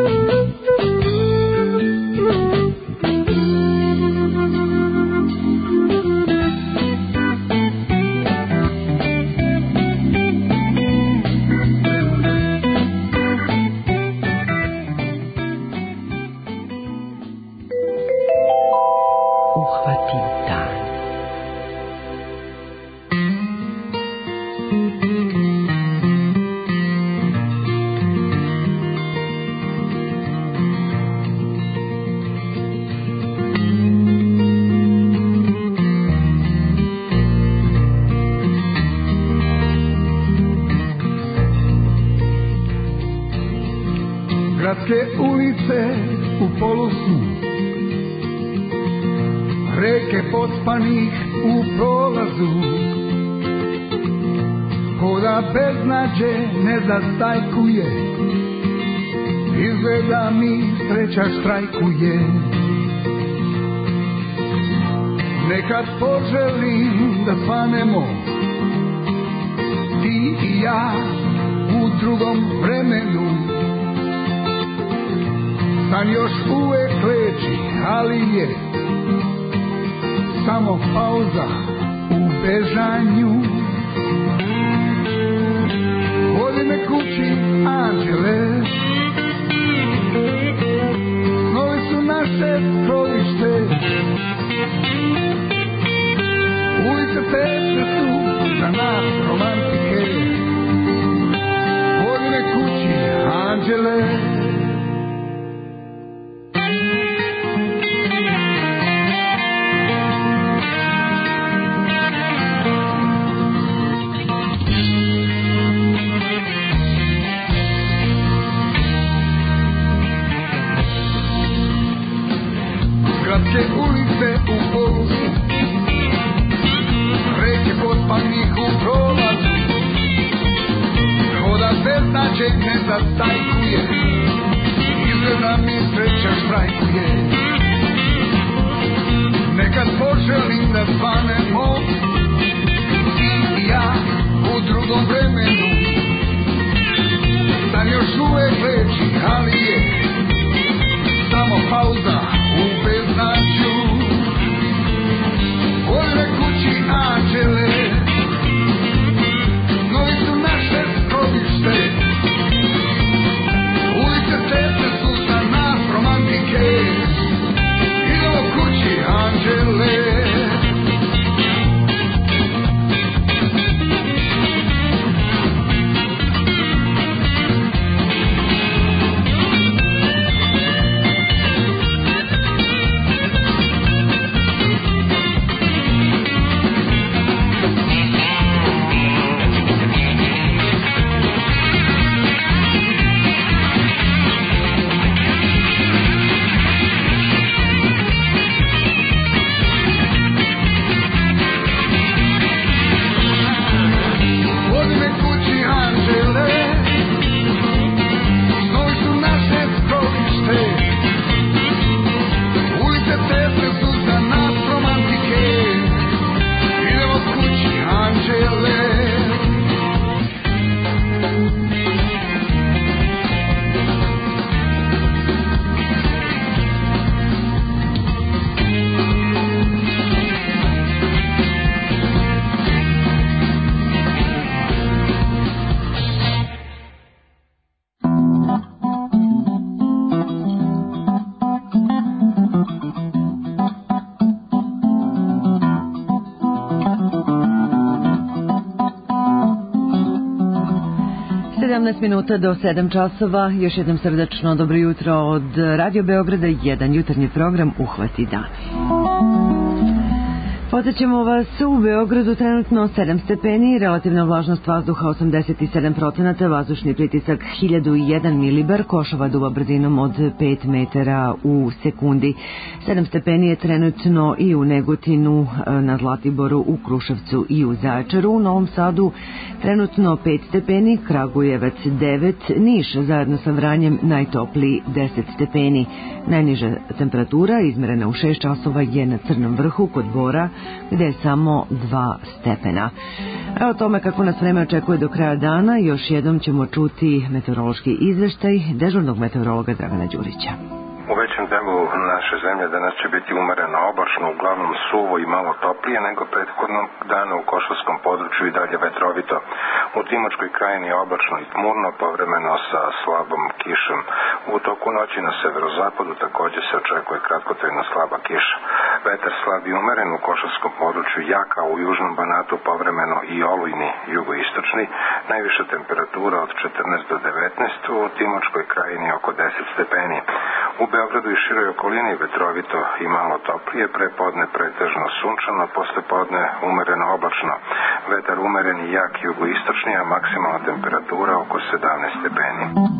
Speaker 7: Gradske ulice u polusu, reke pospanih u prolazu, koda beznađe ne zastajkuje, izgleda mi sreća štrajkuje. Nekad poželim da svanemo, ti i ja u drugom vremenu. San još uvek leči, ali je samo pauza u bežanju. Vodi me kući, anđele, snovi su naše skrovište. Ulice teške su za nas romantike. Vodi me kući, anđele. Ulice u polusu, reke pospanih u prolazu, voda beznađe ne zastajkuje, izgleda mi sreća štrajkuje. Nekad poželim da svanemo, ti i ja u drugom vremenu. San još uvek leči, ali je samo pauza u beznađu. Vodi me kući, anđele, novi su naše skrovište. Ulice teške su za nas romantike. Idemo kući, anđele.
Speaker 1: šest minuta do sedam časova, još jednom srdačno dobro jutro od Radio Beograda, jedan jutarnji program Uhvati dan. Podsećamo vas, u Beogradu trenutno sedam stepeni, relativna vlažnost vazduha osamdeset sedam procenata, vazdušni pritisak hiljadu jedan milibar, košava duva brzinom od pet metara u sekundi. sedam stepeni je trenutno i u Negotinu, na Zlatiboru, u Kruševcu i u Zaječaru. U Novom Sadu trenutno pet stepeni, Kragujevac devet, Niš zajedno sa Vranjem najtopliji deset stepeni. Najniža temperatura izmerena u šest časova je na Crnom vrhu kod Bora, gde je samo dva stepena. A o tome kako nas vreme očekuje do kraja dana, još jednom ćemo čuti meteorološki izveštaj dežurnog meteorologa Dragana Đurića.
Speaker 8: U većem delu naše zemlje danas će biti umereno oblačno, uglavnom suvo i malo toplije nego prethodnog dana. U Košarskom području i dalje vetrovito. U Timočkoj krajini je oblačno i tmurno, povremeno sa slabom kišom. U toku noći na severozapadu također se očekuje kratkotrajna slaba kiša. Vetar slab i umeren, u Košarskom području jak, a u južnom Banatu povremeno i olujni jugoistočni. Najviša temperatura od četrnaest do devetnaest, u Timočkoj krajini oko deset stepeni. U Beogradu i široj okolini vetrovito i malo toplije, prepodne pretežno sunčano, posle podne umereno oblačno. Vetar umeren i jak jugoistočni, a maksimalna temperatura oko sedamnaest stepeni.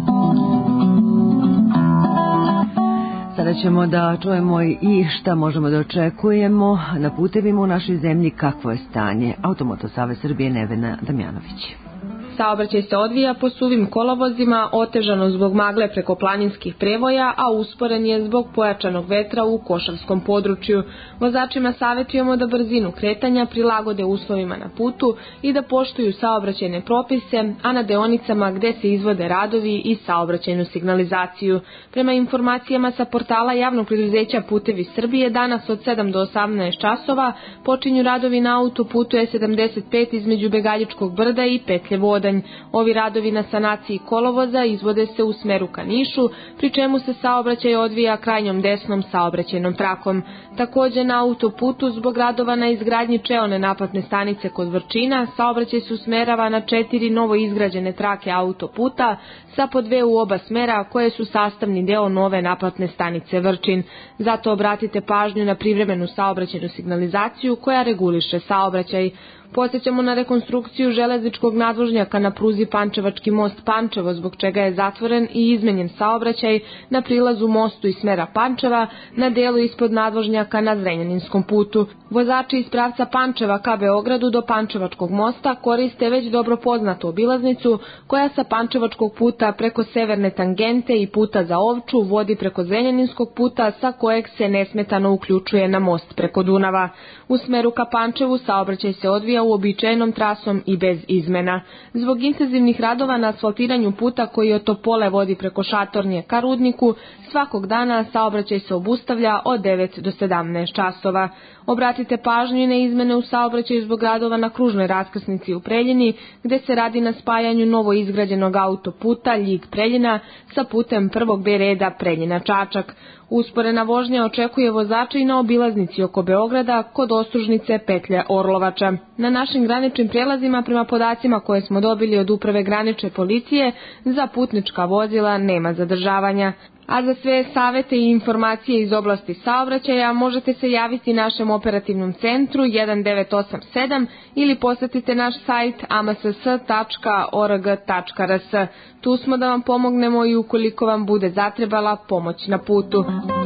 Speaker 1: Sada ćemo da čujemo i šta možemo da očekujemo na putevima u našoj zemlji, kakvo je stanje. Automoto Savez Srbije, Nevena Damjanović.
Speaker 9: Saobraćaj se odvija po suvim kolovozima, otežano zbog magle preko planinskih prevoja, a usporen je zbog pojačanog vetra u Košarskom području. Vozačima savjetujemo da brzinu kretanja prilagode uslovima na putu i da poštuju saobraćajne propise, a na deonicama gde se izvode radovi i saobraćajnu signalizaciju. Prema informacijama sa portala javnog preduzeća Putevi Srbije, danas od sedam do osamnaest časova počinju radovi na autoputu E sedamdeset pet između Begaljičkog brda i Petlje Voda. Ovi radovi na sanaciji kolovoza izvode se u smeru ka Nišu, pri čemu se saobraćaj odvija krajnjom desnom saobraćajnom trakom. Takođe na autoputu zbog radova na izgradnji čeone naplatne stanice kod Vrčina, saobraćaj se usmerava na četiri novo izgrađene trake autoputa sa po dve u oba smera koje su sastavni deo nove naplatne stanice Vrčin. Zato obratite pažnju na privremenu saobraćajnu signalizaciju koja reguliše saobraćaj. Podsjećamo na rekonstrukciju železničkog nadvožnjaka na pruzi Pančevački most Pančevo, zbog čega je zatvoren i izmenjen saobraćaj na prilazu mostu iz smera Pančeva na delu ispod nadvožnjaka na Zrenjaninskom putu. Vozači iz pravca Pančeva ka Beogradu do Pančevačkog mosta koriste već dobro poznatu obilaznicu koja sa Pančevačkog puta preko severne tangente i puta za Ovču vodi preko Zrenjaninskog puta sa kojeg se nesmetano uključuje na most preko Dunava. U smeru ka Pančevu saobraćaj se odvija uobičajenom trasom i bez izmena. Zbog intenzivnih radova na asfaltiranju puta koji od Topole vodi preko Šatornje ka Rudniku, svakog dana saobraćaj se obustavlja od devet do sedamnaest časova. Obratite pažnju i na izmene u saobraćaju zbog radova na kružnoj raskrsnici u Preljini, gde se radi na spajanju novo izgrađenog autoputa Ljig-Preljina sa putem prvog B reda Preljina-Čačak. Usporena vožnja očekuje vozača i na obilaznici oko Beograda kod ostružnice Petlja Orlovača. Na našim graničnim prelazima, prema podacima koje smo dobili od Uprave granične policije, za putnička vozila nema zadržavanja. A za sve savete i informacije iz oblasti saobraćaja možete se javiti našem operativnom centru jedan devet osam sedam ili posetite naš sajt a m s s tačka org tačka r s. Tu smo da vam pomognemo i ukoliko vam bude zatrebala pomoć na putu.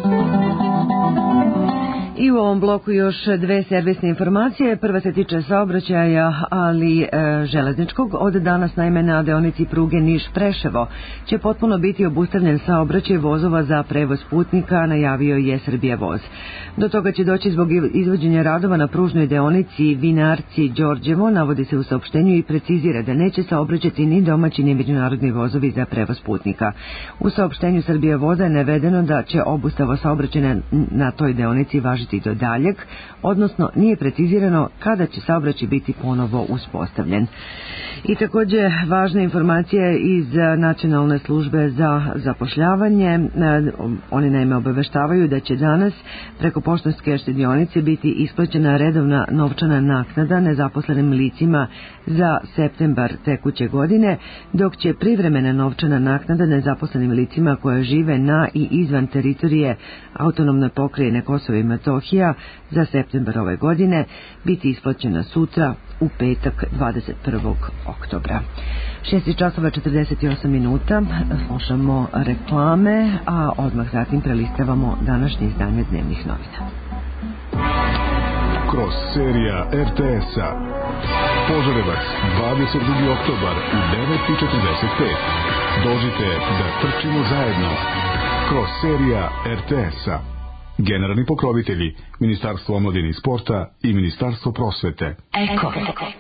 Speaker 1: I u ovom bloku još dve servisne informacije. Prva se tiče saobraćaja, ali e, železničkog. Od danas naime na deonici pruge Niš-Preševo će potpuno biti obustavljen saobraćaj vozova za prevoz putnika, najavio je Srbija voz. Do toga će doći zbog izvođenja radova na pružnoj deonici Vinarci-Đorđevo, navodi se u saopštenju i precizira da neće saobraćati ni domaći ni međunarodni vozovi za prevoz putnika. U saopštenju Srbija voza je navedeno da će obustava saobraćaja na toj deonici važiti omogućiti do daljeg, odnosno nije precizirano kada će saobraćaj biti ponovo uspostavljen. I također važna informacija iz Nacionalne službe za zapošljavanje. Oni naime obaveštavaju da će danas preko poštanske štedionice biti isplaćena redovna novčana naknada nezaposlenim licima za septembar tekuće godine, dok će privremena novčana naknada nezaposlenim licima koja žive na i izvan teritorije autonomne pokrajine Kosovo i Metohija za septembar ove godine biti isplaćena sutra u petak dvadeset prvog oktobra. šest časova četrdeset osam minuta, slušamo reklame, a odmah zatim prelistavamo današnje izdanje dnevnih novina.
Speaker 3: Kroz serija er te es-a Požarevac, dvadeset drugi oktobar u devet četrdeset pet. Dođite da trčimo zajedno. Kroz serija er te es-a. Generalni pokrovitelji Ministarstvo omladine i sporta i Ministarstvo prosvete.
Speaker 14: Eko.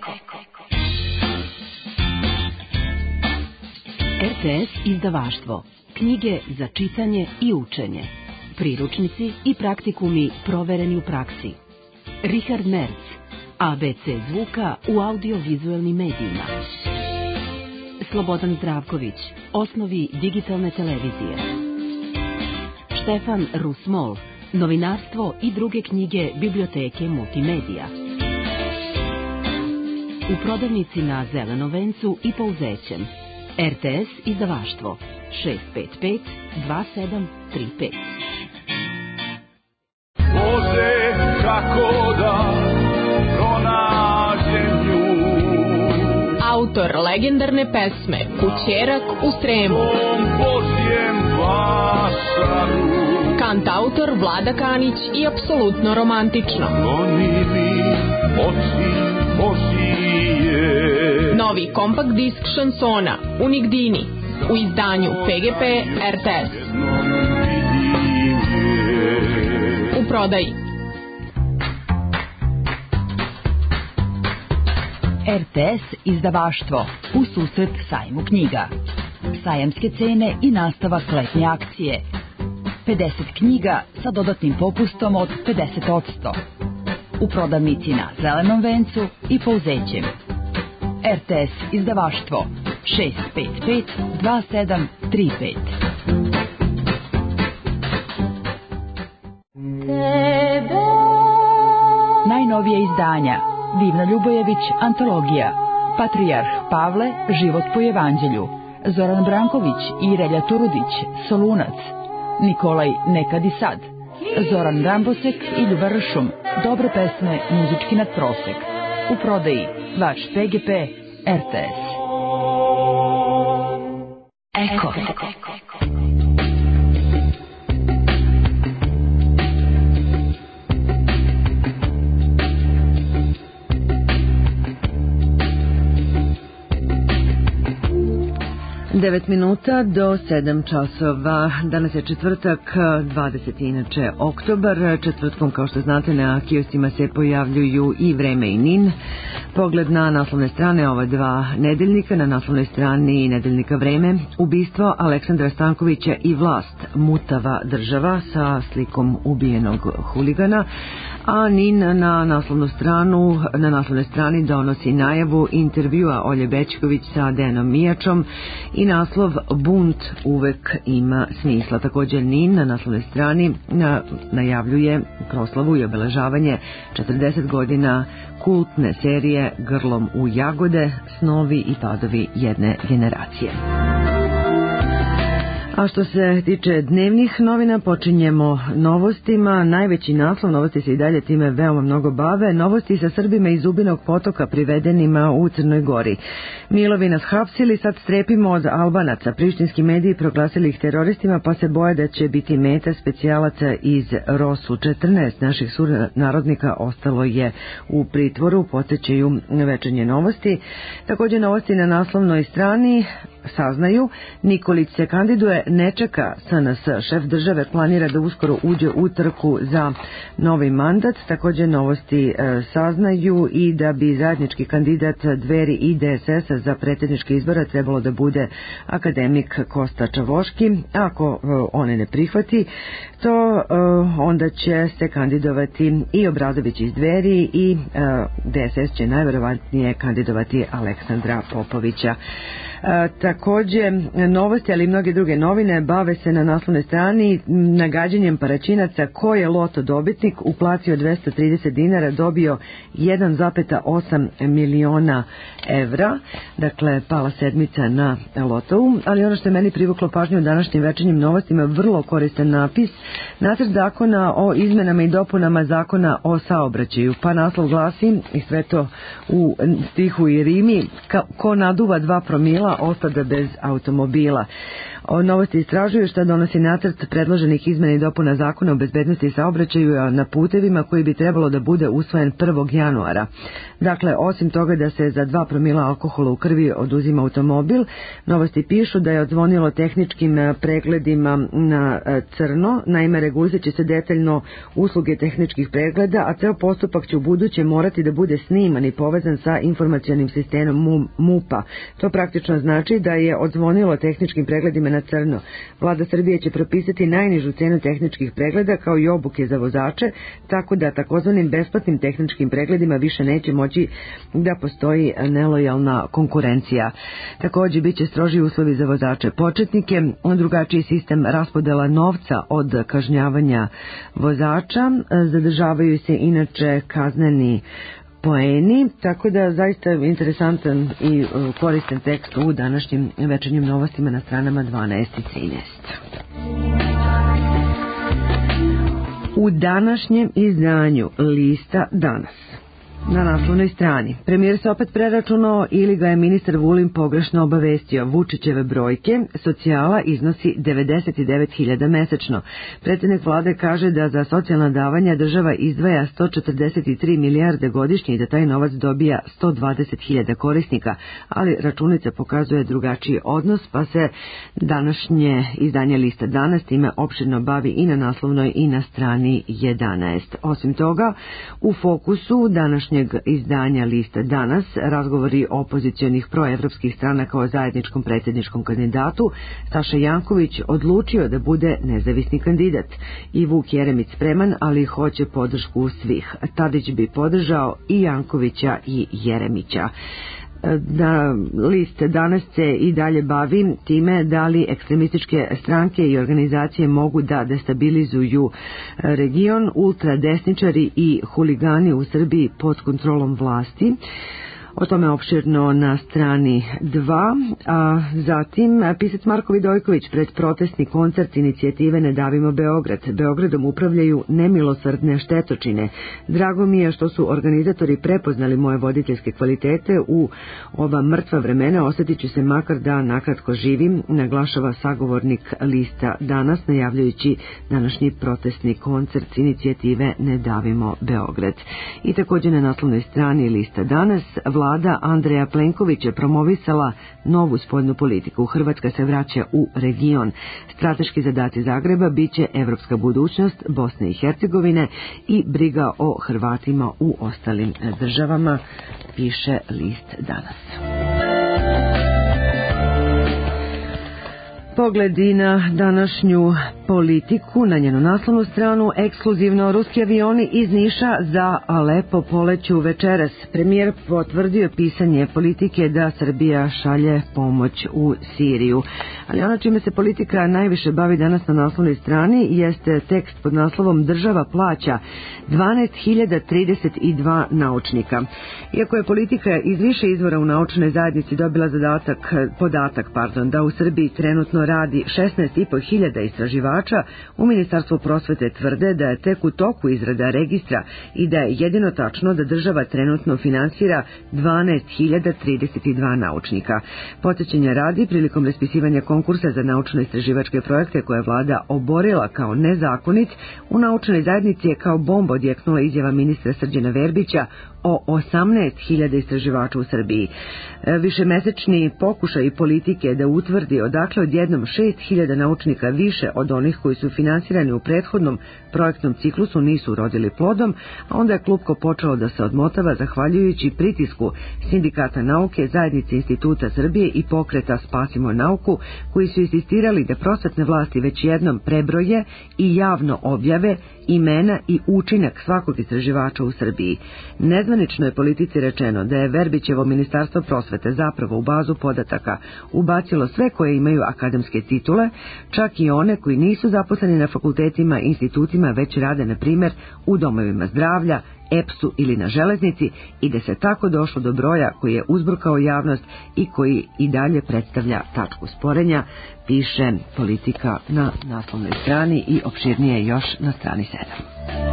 Speaker 14: er te es izdavaštvo. Knjige za čitanje i učenje. Priručnici i praktikumi provereni u praksi. Richard Merz. a be ce zvuka u audiovizualnim medijima. Slobodan Zdravković. Osnovi digitalne televizije. Štefan Rusmol. Novinarstvo i druge knjige biblioteke multimedija. U prodavnici na Zelenom vencu i Pouzećem. er te es izdavaštvo šest pet pet dva sedam tri pet.
Speaker 20: Bože, kako da pronađem nju.
Speaker 9: Autor legendarne pesme Kućerak u Sremu. Kantautor Vlada Kanić i apsolutno romantično. Novi kompakt disk šansona Unigdini u izdanju pe ge pe er te es. U prodaji.
Speaker 10: er te es izdavaštvo u susret sajmu knjiga. Sajamske cene i nastavak letnje akcije. pedeset knjiga sa dodatnim popustom od pedeset posto. U prodavnici na Zelenom vencu i Pouzećem. er te es izdavaštvo šest pet pet dva sedam tri pet. Najnovije izdanja Divna Ljubojević, antologija. Patrijarh Pavle, život po evanđelju. Zoran Branković i Relja Turudić, Solunac. Nikolaj Nekad i sad. Zoran Rambosek i Ljubar Ršum, dobre pesme, muzički nadprosek. U prodaji vaš pe ge pe er te es. Eko.
Speaker 1: devet minuta do sedam časova. Danas je četvrtak, dvadeseti inače oktobar. Četvrtkom, kao što znate, na kioscima se pojavljuju i Vreme i Nin. Pogled na naslovne strane ova dva nedeljnika. Na naslovnoj strani nedeljnika Vreme. Ubistvo Aleksandra Stankovića i vlast. Mutava država sa slikom ubijenog huligana. A Nin na naslovnu stranu, na naslovnoj strani donosi najavu intervjua Olje Bećković sa Dejanom Mijačom i naslov Bunt uvek ima smisla. Također Nin na naslovnoj strani na, najavljuje proslavu i obeležavanje četrdeset godina kultne serije Grlom u jagode, snovi i padovi jedne generacije. A što se tiče dnevnih novina, počinjemo novostima. Najveći naslov, novosti se i dalje time veoma mnogo bave, novosti sa Srbima iz Zubinog Potoka privedenima u Crnoj Gori. Milovi nas hapsili, sad strepimo od Albanaca. Prištinski mediji proglasili ih teroristima, pa se boje da će biti meta specijalaca iz Rosu. četrnaest naših sunarodnika ostalo je u pritvoru, podsjećaju Večernje novosti. Također novosti na naslovnoj strani, saznaju, Nikolić se kandiduje, ne čeka S N S. Šef države planira da uskoro uđe u trku za novi mandat. Također novosti e, saznaju i da bi zajednički kandidat Dveri i D S S za predsjedničke izbore trebalo da bude akademik Kosta Čavoški. Ako e, one ne prihvati, to e, onda će se kandidovati i Obradović iz Dveri i e, D S S će najverovatnije kandidovati Aleksandra Popovića. E, također novosti, ali i mnoge druge novine bave se na naslovnoj strani nagađanjem paraćinaca ko je loto dobitnik, uplatio dvesta trideset dinara, dobio jedan zarez osam miliona evra, dakle pala sedmica na lotovu. Ali ono što je meni privuklo pažnju u današnjim večernjim novostima, vrlo koristan napis, nacrt zakona o izmenama i dopunama zakona o saobraćaju, pa naslov glasi, i sve to u stihu i rimi, ko naduva dva promila ostada bez automobila. O novosti istražuju šta donosi nacrt predloženih izmena i dopuna zakona o bezbednosti i saobraćaju na putevima koji bi trebalo da bude usvojen prvog januara. Dakle, osim toga da se za dva promila alkohola u krvi oduzima automobil, novosti pišu da je odzvonilo tehničkim pregledima na crno. Naime, regulisat će se detaljno usluge tehničkih pregleda, a ceo postupak će u buduće morati da bude sniman i povezan sa informacionim sistemom MUP-a. To praktično znači da je odzvonilo tehničkim pregledima na crno. Vlada Srbije će propisati najnižu cenu tehničkih pregleda kao i obuke za vozače, tako da takozvanim besplatnim tehničkim pregledima više neće moći da postoji nelojalna konkurencija. Također biće stroži uslovi za vozače početnike, drugačiji sistem raspodela novca od kažnjavanja vozača, zadržavaju se inače kazneni poeni, tako da zaista interesantan i koristan tekst u današnjim večernjim novostima na stranama dvanaest i trinaest. U današnjem izdanju lista Danas. Na naslovnoj strani. Premijer se opet preračunao ili ga je ministar Vulin pogrešno obavestio. Vučićeve brojke, socijala iznosi devedeset devet hiljada mesečno. Predsjednik vlade kaže da za socijalna davanja država izdvaja sto četrdeset tri milijarde godišnje i da taj novac dobija sto dvadeset hiljada korisnika, ali računica pokazuje drugačiji odnos, pa se današnje izdanje lista Danas time opširno bavi i na naslovnoj i na strani jedanaest. Osim toga, u fokusu današnje izdanja lista Danas razgovori opozicionih proevropskih stranaka o zajedničkom predsjedničkom kandidatu. Saša Janković odlučio da bude nezavisni kandidat i Vuk Jeremić spreman, ali hoće podršku svih. Tadić bi podržao i Jankovića i Jeremića. Da, list Danas se i dalje bavi time da li ekstremističke stranke i organizacije mogu da destabilizuju region, ultradesničari i huligani u Srbiji pod kontrolom vlasti. O tome opširno na strani dva, a zatim pisac Marko Vidojković pred protestni koncert inicijative Ne davimo Beograd. Beogradom upravljaju nemilosrdne štetočine. Drago mi je što su organizatori prepoznali moje voditeljske kvalitete u ova mrtva vremena, osjetit ću se makar da nakratko živim, naglašava sagovornik lista Danas, najavljajući današnji protestni koncert inicijative Ne davimo Beograd. I također na naslovnoj strani lista Danas, vlada Andreja Plenkovića promovisala novu spoljnu politiku. Hrvatska se vraća u region. Strateški zadaci Zagreba biće evropska budućnost Bosne i Hercegovine i briga o Hrvatima u ostalim državama, piše list Danas. Pogledi na današnju politiku, na njenu naslovnu stranu, ekskluzivno ruski avioni iz Niša za Alepo poleću večeras. Premijer potvrdio pisanje politike da Srbija šalje pomoć u Siriju. Ali ono čime se politika najviše bavi danas na naslovnoj strani jeste tekst pod naslovom Država plaća dvanaest hiljada trideset dva naučnika. Iako je politika iz više izvora u naučnoj zajednici dobila zadatak, podatak, pardon, da u Srbiji trenutno radi šesnaest i po hiljada istraživača, u Ministarstvu prosvete tvrde da je tek u toku izrada registra i da je jedino tačno da država trenutno finansira dvanaest hiljada trideset dva naučnika. Podsjećanja radi, prilikom raspisivanja konkursa za naučno-istraživačke projekte koje je vlada oborila kao nezakonit, u naučnoj zajednici je kao bomba odjeknula izjava ministra Srđana Verbića o osamnaest hiljada istraživača u Srbiji. Višemesečni pokušaj politike da utvrdi odakle odjednom šest hiljada naučnika više od onih koji su finansirani u prethodnom projektnom ciklusu nisu urodili plodom, a onda je klupko počelo da se odmotava zahvaljujući pritisku Sindikata nauke, Zajednice Instituta Srbije i pokreta Spasimo nauku, koji su insistirali da prosvetne vlasti već jednom prebroje i javno objave imena i učinak svakog istraživača u Srbiji. Nezvanično je politici rečeno da je Verbićevo Ministarstvo prosvete zapravo u bazu podataka ubacilo sve koje imaju akademske titule, čak i one koji nisu zaposleni na fakultetima i institutima, već rade, na primjer, u domovima zdravlja, E P S-u ili na železnici, i da se tako došlo do broja koji je uzburkao javnost i koji i dalje predstavlja tačku sporenja, piše Politika na naslovnoj strani i opširnije još na strani sedam.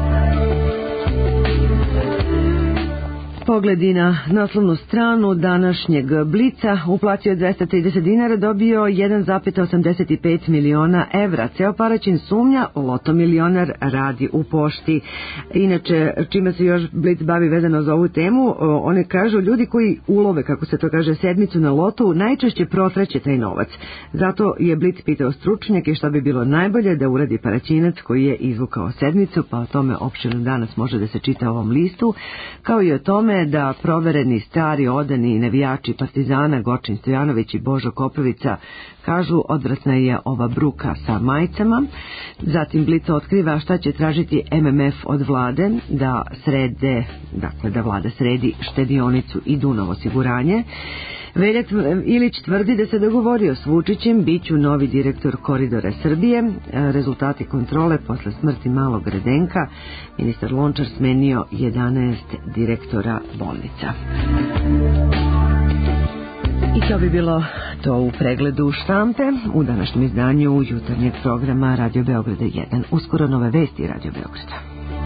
Speaker 1: Pogledi na naslovnu stranu današnjeg Blica. Uplatio dvesta trideset dinara, dobio jedan zarez osamdeset pet miliona evra. Ceo Paraćin sumnja, loto milionar radi u pošti. Inače, čime se još Blic bavi vezano za ovu temu, one kažu ljudi koji ulove, kako se to kaže, sedmicu na lotu, najčešće prosreće taj novac. Zato je Blic pitao stručnjake šta bi bilo najbolje da uradi Paraćinac koji je izvukao sedmicu, pa o tome opširno danas može da se čita u ovom listu, kao i o tome da provereni, stari, odani navijači Partizana Gočin Stojanović i Božo Koprovica kažu odvratna je ova bruka sa majicama. Zatim Blic otkriva šta će tražiti M M F od vlade da srede, dakle da vlada sredi štedionicu i Dunav osiguranje. Velja Ilić tvrdi da se dogovorio s Vučićem, biću novi direktor Koridora Srbije. Rezultati kontrole posle smrti malog Redenka. Ministar Lončar smenio jedanaest direktora bolnica. I to bi bilo to u pregledu štampe u današnjem izdanju jutarnjeg programa Radio Beograda jedan. Uskoro nove vesti Radio Beograda.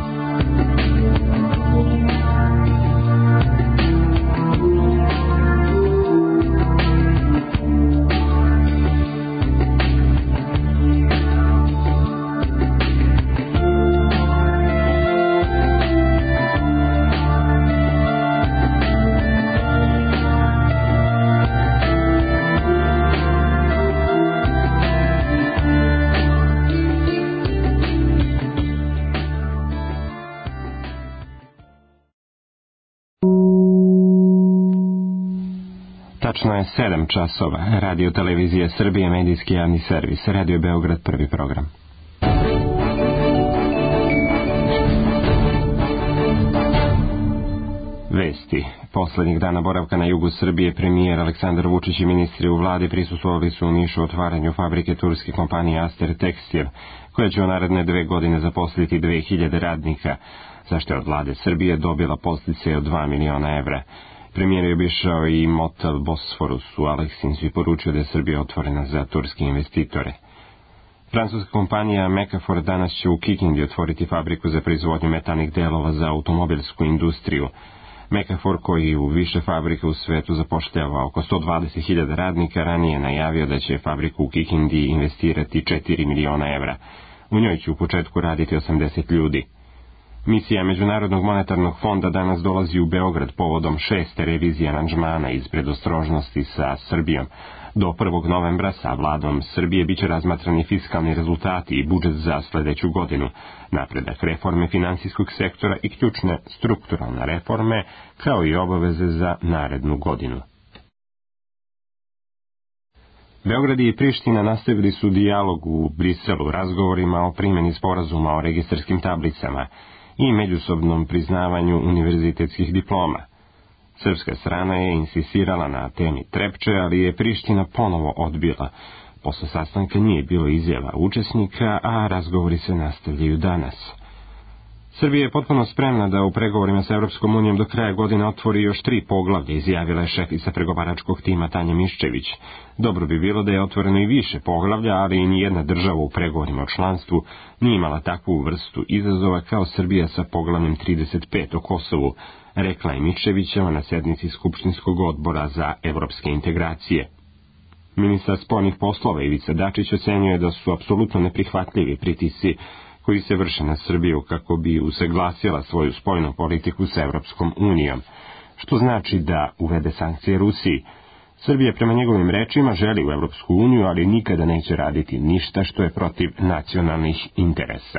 Speaker 11: Tačno je sedam časova. Radio Televizija Srbije, medijski javni servis. Radio Beograd, prvi program. Vesti. Poslednjih dana boravka na jugu Srbije premijer Aleksandar Vučić i ministri u vladi prisustvovali su u Nišu otvaranju fabrike turske kompanije Aster Tekstil, koja će u naredne dve godine zaposliti dve hiljade radnika, za što je od vlade Srbije dobila podsticaje od dva miliona evra. Premijer je obišao i motel Bosforus u Aleksincu i poručio da je Srbija otvorena za turske investitore. Francuska kompanija Mecafor danas će u Kikindi otvoriti fabriku za proizvodnju metalnih delova za automobilsku industriju. Mecafor, koji u više fabrika u svetu zapošljava oko sto dvadeset hiljada radnika, ranije najavio da će fabriku u Kikindi investirati četiri miliona evra. U njoj će u početku raditi osamdeset ljudi. Misija Međunarodnog monetarnog fonda danas dolazi u Beograd povodom šeste revizije aranžmana iz predostrožnosti sa Srbijom. Do prvog novembra sa vladom Srbije biće razmatrani fiskalni rezultati i budžet za sledeću godinu, napredak reforme finansijskog sektora i ključne strukturalne reforme, kao i obaveze za narednu godinu. Beograd i Priština nastavili su dijalog u Briselu razgovorima o primjeni sporazuma o registarskim tablicama i međusobnom priznavanju univerzitetskih diploma. Srpska strana je insistirala na temi Trepče, ali je Priština ponovo odbila. Posle sastanka nije bilo izjava učesnika, a razgovori se nastavljaju danas. Srbija je potpuno spremna da u pregovorima sa Evropskom unijom do kraja godine otvori još tri poglavlja, izjavila je šefica pregovaračkog tima Tanja Miščević. Dobro bi bilo da je otvoreno i više poglavlja, ali i nijedna država u pregovorima o članstvu nije imala takvu vrstu izazova kao Srbija sa poglavljem trideset pet o Kosovu, rekla je Miščevićeva na sednici Skupštinskog odbora za evropske integracije. Ministar spoljnih poslova Ivica Dačić ocenjuje da su apsolutno neprihvatljivi pritisci koji se vrše na Srbiju kako bi usaglasila svoju spoljnu politiku sa Evropskom unijom, što znači da uvede sankcije Rusiji. Srbija prema njegovim rečima želi u Evropsku uniju, ali nikada neće raditi ništa što je protiv nacionalnih interesa.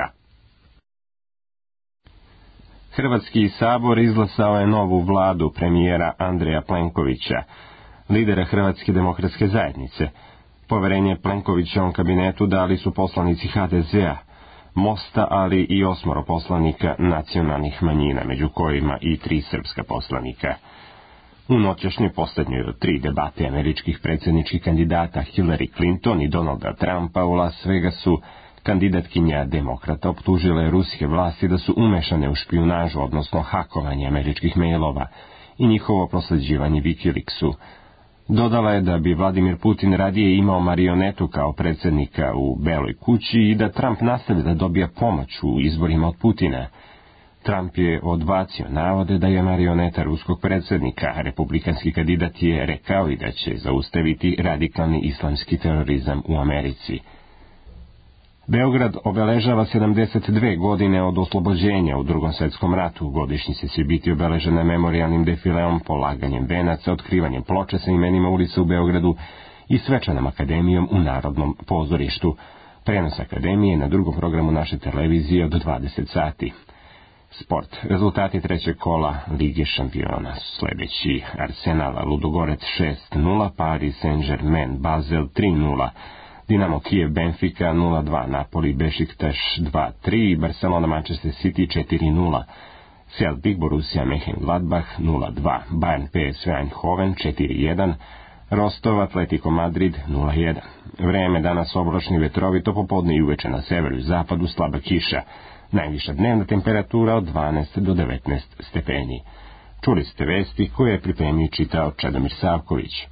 Speaker 11: Hrvatski sabor izglasao je novu vladu premijera Andreja Plenkovića, lidera Hrvatske demokratske zajednice. Poverenje Plenkovićevom kabinetu dali su poslanici ha de zea, Mosta, ali i osmoro poslanika nacionalnih manjina, među kojima i tri srpska poslanika. U noćašnjoj poslednjoj od tri debate američkih predsjedničkih kandidata Hillary Clinton i Donalda Trumpa u Las Vegasu, kandidatkinja demokrata optužila je ruske vlasti da su umešane u špijunažu, odnosno hakovanje američkih mailova i njihovo prosleđivanje Wikileaksu. Dodala je da bi Vladimir Putin radije imao marionetu kao predsjednika u Beloj kući i da Trump nastavlja da dobija pomoć u izborima od Putina. Trump je odbacio navode da je marioneta ruskog predsjednika, republikanski kandidat je rekao i da će zaustaviti radikalni islamski terorizam u Americi. Beograd obeležava sedamdeset dve godine od oslobođenja u Drugom svjetskom ratu. Godišnjice će biti obeležene memorijalnim defileom, polaganjem venaca, otkrivanjem ploče sa imenima ulica u Beogradu i svečanom akademijom u Narodnom pozorištu. Prenos akademije na drugom programu naše televizije od dvadeset sati. Sport. Rezultati trećeg kola Lige šampiona su sledeći: Arsenal Ludogorec šest nula, Paris Saint-Germain Basel tri nula, Dinamo Kijev Benfica nula dva, Napoli Bešiktaš dva tri, Barcelona Manchester City četiri nula, Celtic Borussia Mönchengladbach nula dva, Bayern P S V Eindhoven četiri jedan, Rostov Atletico Madrid nula jedan. Vreme danas oblačno i vetrovito, popodne i uveče na severu i zapadu slaba kiša. Najviša dnevna temperatura od dvanaest do devetnaest stepeni. Čuli ste vesti koje je pripremio i čitao Čedomir Savković.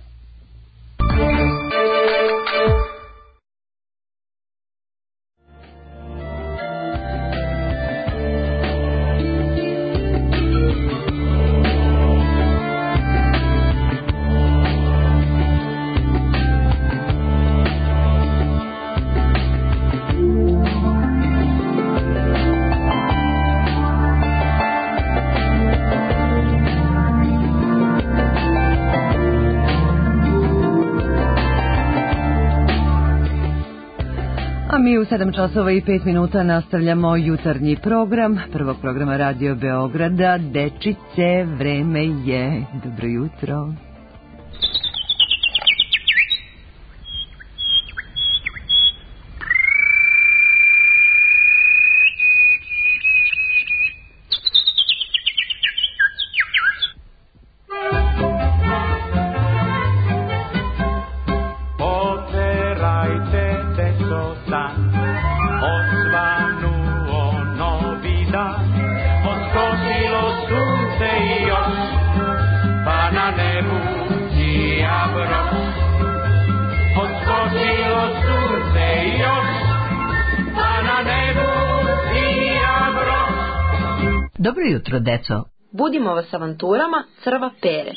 Speaker 1: Mi u sedam časova i pet minuta nastavljamo jutarnji program prvog programa Radio Beograda. Dečice, vreme je. Dobro jutro.
Speaker 12: Dobro jutro, deco.
Speaker 4: Budimo vas avanturama crva pere.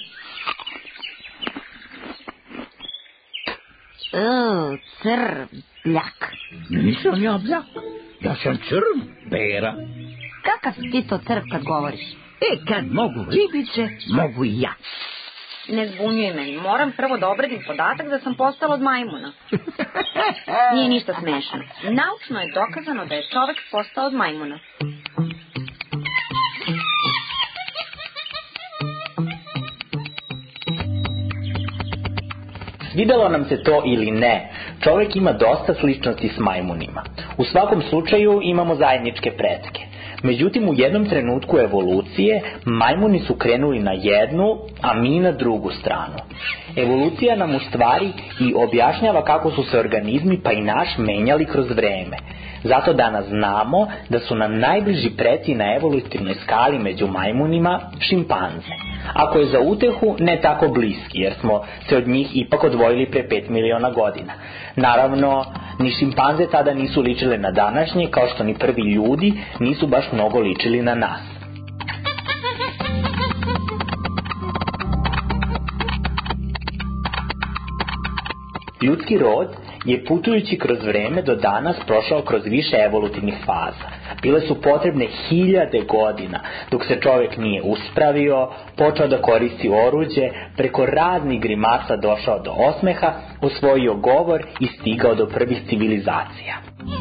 Speaker 12: O, crv, bljak.
Speaker 24: Nisam ja bljak, ja sam crv, pera.
Speaker 12: Kakav si ti to crv kad govoriš?
Speaker 24: E, kad mogu ribice, mogu i ja.
Speaker 4: Ne zbunjuj me, moram prvo da obradim podatak da sam postala od majmuna. Nije ništa smešno. Naučno je dokazano da je čovek postao od majmuna.
Speaker 13: Svidelo nam se to ili ne, čovek ima dosta sličnosti s majmunima. U svakom slučaju imamo zajedničke pretke. Međutim, u jednom trenutku evolucije majmuni su krenuli na jednu, a mi na drugu stranu. Evolucija nam u stvari i objašnjava kako su se organizmi pa i naš menjali kroz vreme. Zato danas znamo da su nam najbliži preci na evolutivnoj skali među majmunima šimpanze. Ako je za utehu, ne tako bliski, jer smo se od njih ipak odvojili pre pet miliona godina. Naravno, ni šimpanze tada nisu ličile na današnje, kao što ni prvi ljudi nisu baš mnogo ličili na nas. Ljudski rod je putujući kroz vreme do danas prošao kroz više evolutivnih faza. Bile su potrebne hiljade godina dok se čovjek nije uspravio, počeo da koristi oruđe, preko raznih grimasa došao do osmeha, osvojio govor i stigao do prvih civilizacija.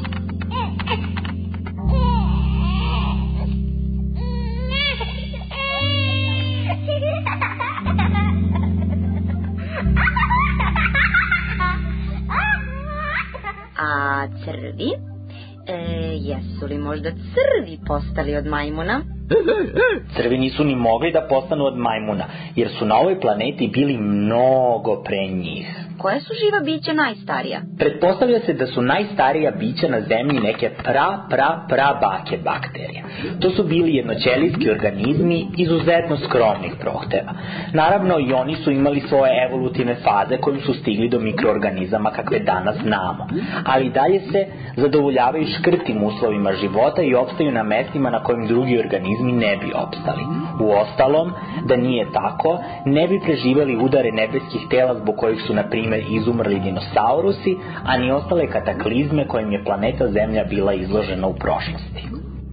Speaker 4: A crvi? E, jesu li možda crvi postali od majmuna?
Speaker 13: Crvi nisu ni mogli da postanu od majmuna, jer su na ovoj planeti bili mnogo pre njih.
Speaker 4: Koje su živa bića najstarija?
Speaker 13: Pretpostavlja se da su najstarija bića na zemlji neke pra, pra, pra bake bakterija. To su bili jednoćelijski organizmi izuzetno skromnih prohteva. Naravno, i oni su imali svoje evolutivne faze kojim su stigli do mikroorganizama kakve danas znamo. Ali dalje se zadovoljavaju škrtim uslovima života i opstaju na mestima na kojim drugi organizmi ne bi opstali. Uostalom, da nije tako, ne bi preživeli udare nebeskih tela zbog kojih su, na primjer, izumrli dinosaurusi, a ni ostale kataklizme kojim je planeta Zemlja bila izložena u prošlosti.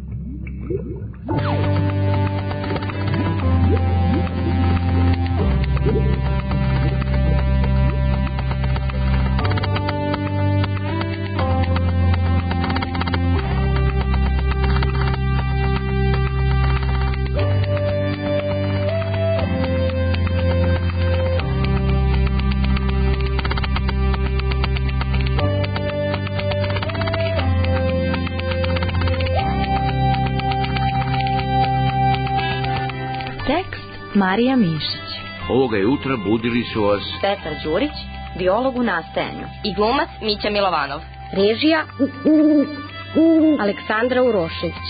Speaker 4: Marija Mišić.
Speaker 15: Ovoga jutra budili su vas
Speaker 4: Petar Đurić, biolog u nastajanju,
Speaker 16: i glumac Mića Milovanov.
Speaker 4: Režija Aleksandra Urošević.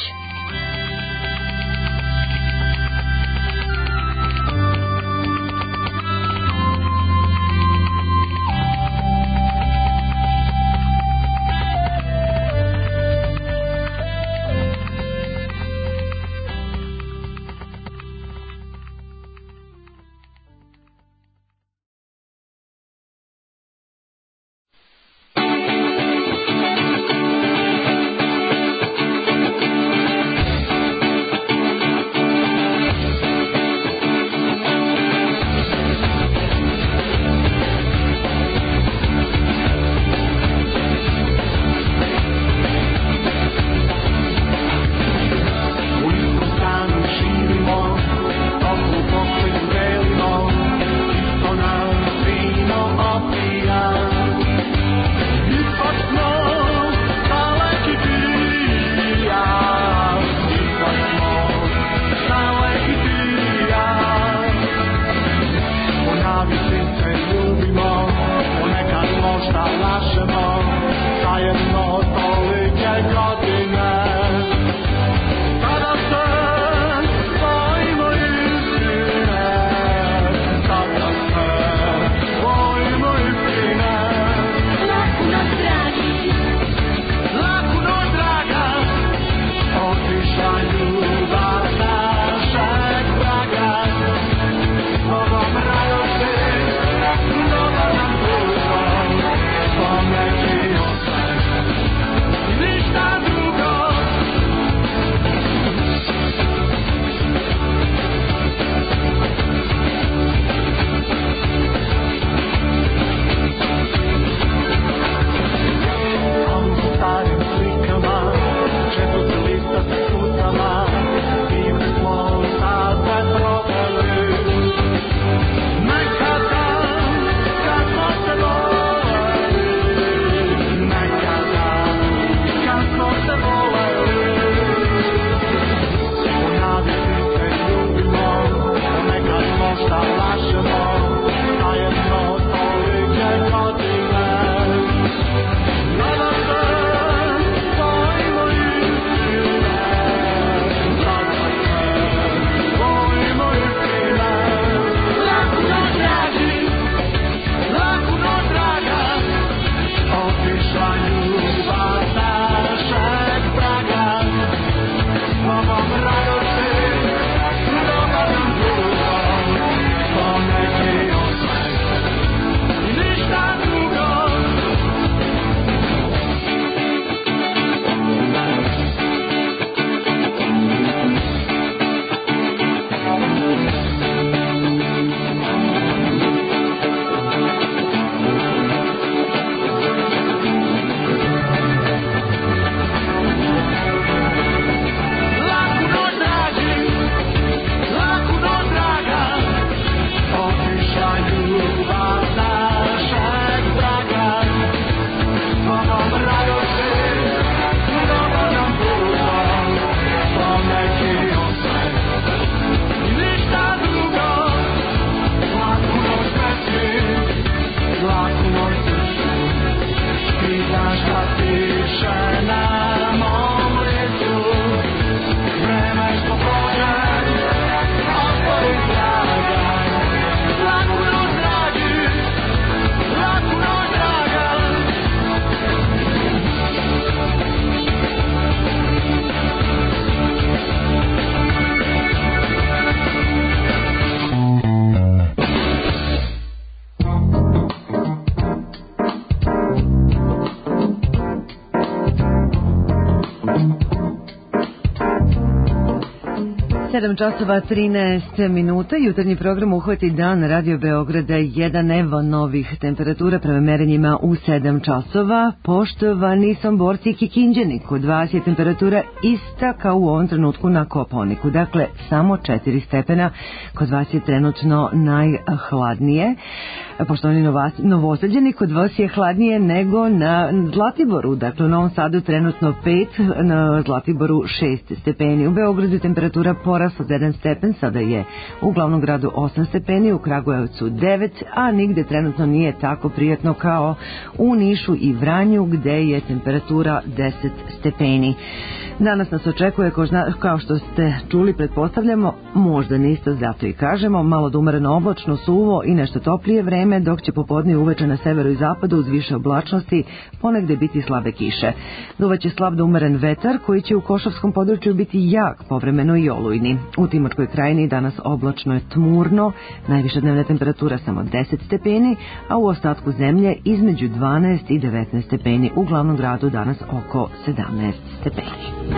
Speaker 1: sedam časova trinaest minuta, jutarnji program Uhvati dan Radio Beograda, jedan evo novih temperatura prema merenjima u sedam časova. Poštovani Somborci i Kikinđani, kod vas je temperatura ista kao u ovom trenutku na Kopaoniku, dakle samo četiri stepena, kod vas je trenutno najhladnije. Poštovani Novosađani, kod vas je hladnije nego na Zlatiboru, dakle u Novom Sadu trenutno pet, na Zlatiboru šest stepeni. U Beogradu temperatura porasla za jedan stepen, sada je u glavnom gradu osam stepeni, u Kragujevcu devet, a nigde trenutno nije tako prijatno kao u Nišu i Vranju, gde je temperatura deset stepeni. Danas nas očekuje, kao što ste čuli, pretpostavljamo, možda niste, zato i kažemo, malo da umereno oblačno, suvo i nešto toplije vreme, dok će popodne uveče na severu i zapadu uz više oblačnosti ponegde biti slabe kiše. Duvaće slab da umeren vetar koji će u Košavskom području biti jak, povremeno i olujni. U Timočkoj krajini danas oblačno je tmurno, najviša dnevna temperatura samo deset stepeni, a u ostatku zemlje između dvanaest i devetnaest stepeni, u glavnom gradu danas oko sedamnaest stepeni.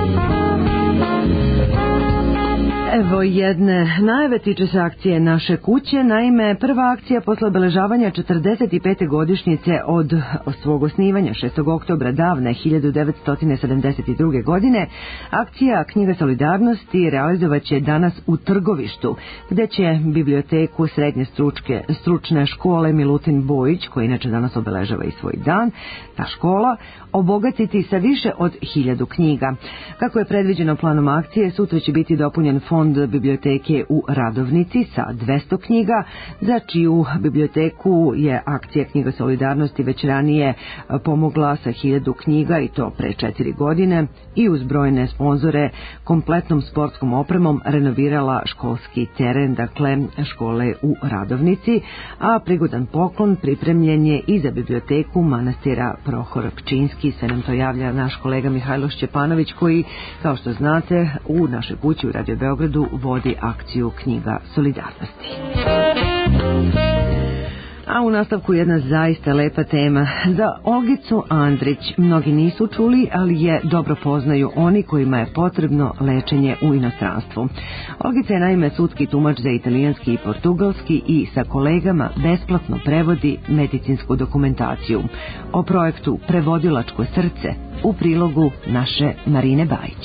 Speaker 1: Evo jedne najave, tiče se akcije Naše kuće. Naime, prva akcija posle obeležavanja četrdeset pete godišnjice od svog osnivanja šestog oktobra davne hiljadu devetsto sedamdeset druge. godine, akcija Knjiga solidarnosti realizovaće danas u Trgovištu, gde će biblioteku srednje stručke, stručne škole Milutin Bojić, koji inače danas obeležava i svoj dan, ta škola, obogatiti sa više od hiljadu knjiga. Kako je predviđeno planom akcije, sutra će biti dopunjen fond biblioteke u Radovnici sa dvesta knjiga, za čiju biblioteku je akcija Knjiga solidarnosti već ranije pomogla sa hiljadu knjiga, i to pre četiri godine, i uz brojne sponzore kompletnom sportskom opremom renovirala školski teren, dakle škole u Radovnici, a prigodan poklon pripremljen je i za biblioteku manastira Prohor Pčinski. Sve nam to javlja naš kolega Mihajlo Šćepanović, koji, kao što znate, u našoj kući u Radio Beogradu vodi akciju Knjiga solidarnosti. A u nastavku jedna zaista lepa tema. Za Olgicu Andrić mnogi nisu čuli, ali je dobro poznaju oni kojima je potrebno lečenje u inostranstvu. Olgica je naime sudski tumač za italijanski i portugalski i sa kolegama besplatno prevodi medicinsku dokumentaciju. O projektu Prevodilačko srce u prilogu naše Marine Bajić.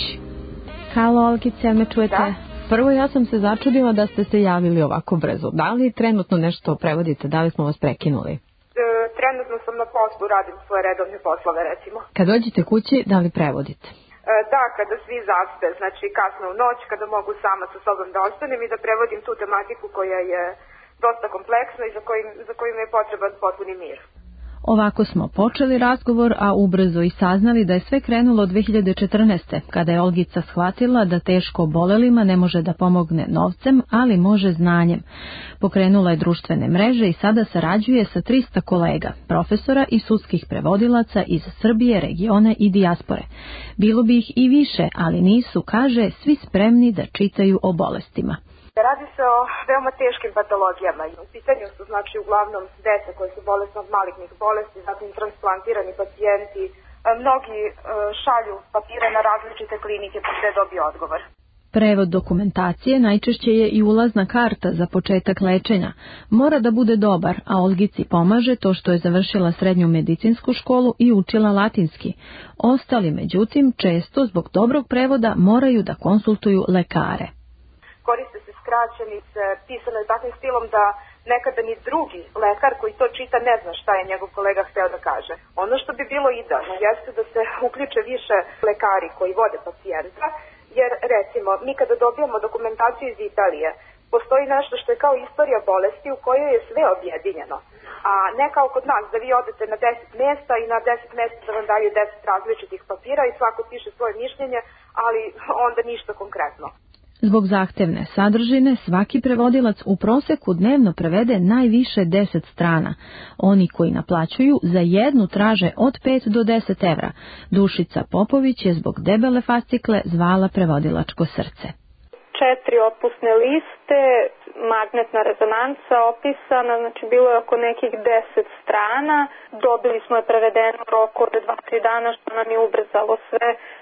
Speaker 17: Halo Olgice, me čujete? Da. Prvo, ja sam se začudila da ste se javili ovako brzo. Da li trenutno nešto prevodite? Da li smo vas prekinuli?
Speaker 18: E, trenutno sam na poslu, radim svoje redovne poslove, recimo.
Speaker 17: Kad dođete kući, da li prevodite?
Speaker 18: E, da, kada svi zaspe, znači kasno u noć, kada mogu sama sa sobom da ostanem i da prevodim tu tematiku koja je dosta kompleksna i za kojim, za kojim je potreban potpuni mir.
Speaker 17: Ovako smo počeli razgovor, a ubrzo i saznali da je sve krenulo dve hiljade četrnaeste. kada je Olgica shvatila da teško obolelima ne može da pomogne novcem, ali može znanjem. Pokrenula je društvene mreže i sada sarađuje sa trista kolega, profesora i sudskih prevodilaca iz Srbije, regiona i dijaspore. Bilo bi ih i više, ali nisu, kaže, svi spremni da čitaju o bolestima.
Speaker 18: Radi se o veoma teškim patologijama. U pitanju su znači uglavnom deca koje su bolesne od malignih bolesti, zatim transplantirani pacijenti. Mnogi šalju papire na različite klinike pa gde dobiju odgovor.
Speaker 17: Prevod dokumentacije najčešće je i ulazna karta za početak lečenja. Mora da bude dobar, a Olgici pomaže to što je završila srednju medicinsku školu i učila latinski. Ostali, međutim, često zbog dobrog prevoda moraju da konsultuju lekare.
Speaker 18: Koriste se skraćenice, pisano je takvim stilom da nekada ni drugi lekar koji to čita ne zna šta je njegov kolega hteo da kaže. Ono što bi bilo idealno jeste da se uključe više lekari koji vode pacijenta, jer recimo mi kada dobijamo dokumentaciju iz Italije, postoji nešto što je kao istorija bolesti u kojoj je sve objedinjeno. A ne kao kod nas da vi odete na deset mesta i na deset mesta da vam daju deset različitih papira i svako piše svoje mišljenje, ali onda ništa konkretno.
Speaker 17: Zbog zahtevne sadržine, svaki prevodilac u proseku dnevno prevede najviše deset strana. Oni koji naplaćuju za jednu traže od pet do deset evra. Dušica Popović je zbog debele fascikle zvala Prevodilačko srce.
Speaker 18: Četiri otpusne liste, magnetna rezonanca opisana, znači bilo je oko nekih deset strana. Dobili smo je prevedeno u roku od dva tri dana, što nam je ubrzalo sve.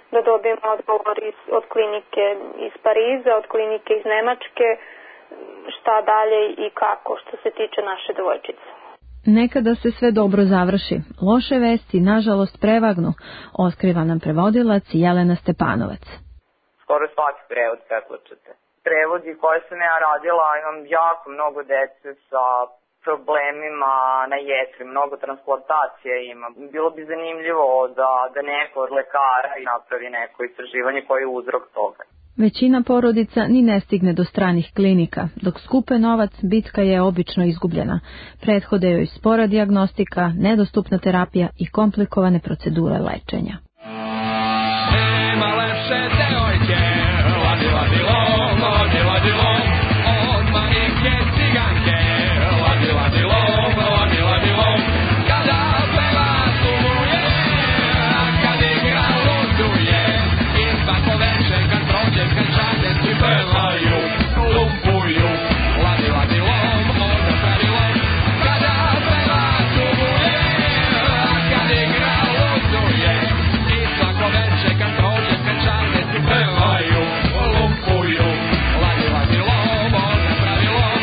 Speaker 5: da dobijemo odgovor iz, od klinike iz Pariza, od klinike iz Nemačke, šta dalje i kako što se tiče naše devojčice.
Speaker 17: Nekada se sve dobro završi. Loše vesti, nažalost, prevagnu, otkriva nam prevodilac Jelena Stepanovac.
Speaker 19: Skoro svaki prevod preplačete. Prevodi koje sam ja radila, imam jako mnogo dece sa problemima na jetri, mnogo transplantacija ima. Bilo bi zanimljivo da, da neko od lekara napravi neko istraživanje koji je uzrok toga.
Speaker 17: Većina porodica ni ne stigne do stranih klinika. Dok skupe novac, bitka je obično izgubljena. Prethode joj spora dijagnostika, nedostupna terapija i komplikovane procedure lečenja.
Speaker 20: Nema lepše devojke, ladi, ladi, lom, ladi, ladi, lom, od manike ciganke, ladi, ladi, lom, ladi, ladi, lom, kada peva sumuje, a kad igra luduje, i svako večer kad prođe, kad žade svi pevaju, lumpuju, ladi, ladi, lom, onda pravi lom, kada peva sumuje, a kad igra luduje, i svako večer kad prođe, kad žade svi pevaju, lumpuju, ladi, ladi, lom, onda pravi lom.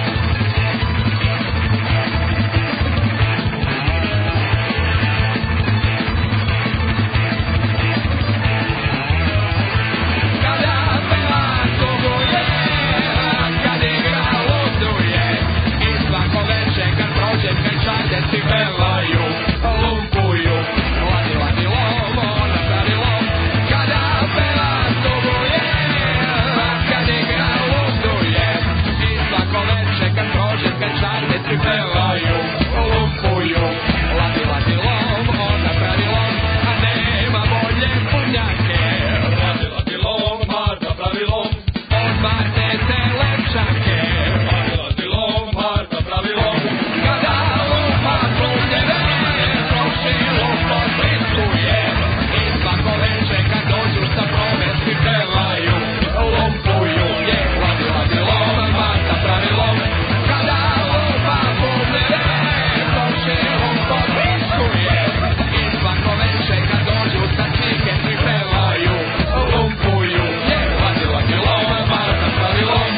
Speaker 20: Kada peva sumuje, a kad igra luduje, i svako večer kad prođe, kad žade svi pevaju, lumpuju, ladi, ladi, lom, onda pravi lom. Kada peva sumuje, a kad igra luduje, i svako večer kad prođe, kad žade svi pevaju, lumpuju, ladi, ladi, lom, onda pravi lom. A nema bolje punjake, ladi, ladi, lom, Marta pravi lom. Od Marte te lepšake, ladi, ladi, lom, Marta pravi lom. Kada lupa plunjeve, proši lupo bliskuje, i svako večer kad dođu sa prome svi pevaju, lumpuju, je, ladi, ladi, lom, Marta pravi lom. Kada lupa plunjeve, proši lupo bliskuje, i svako večer kad dođu sa čike svi pevaju, lumpuju, je, ladi, ladi, lom, Marta pravi lom.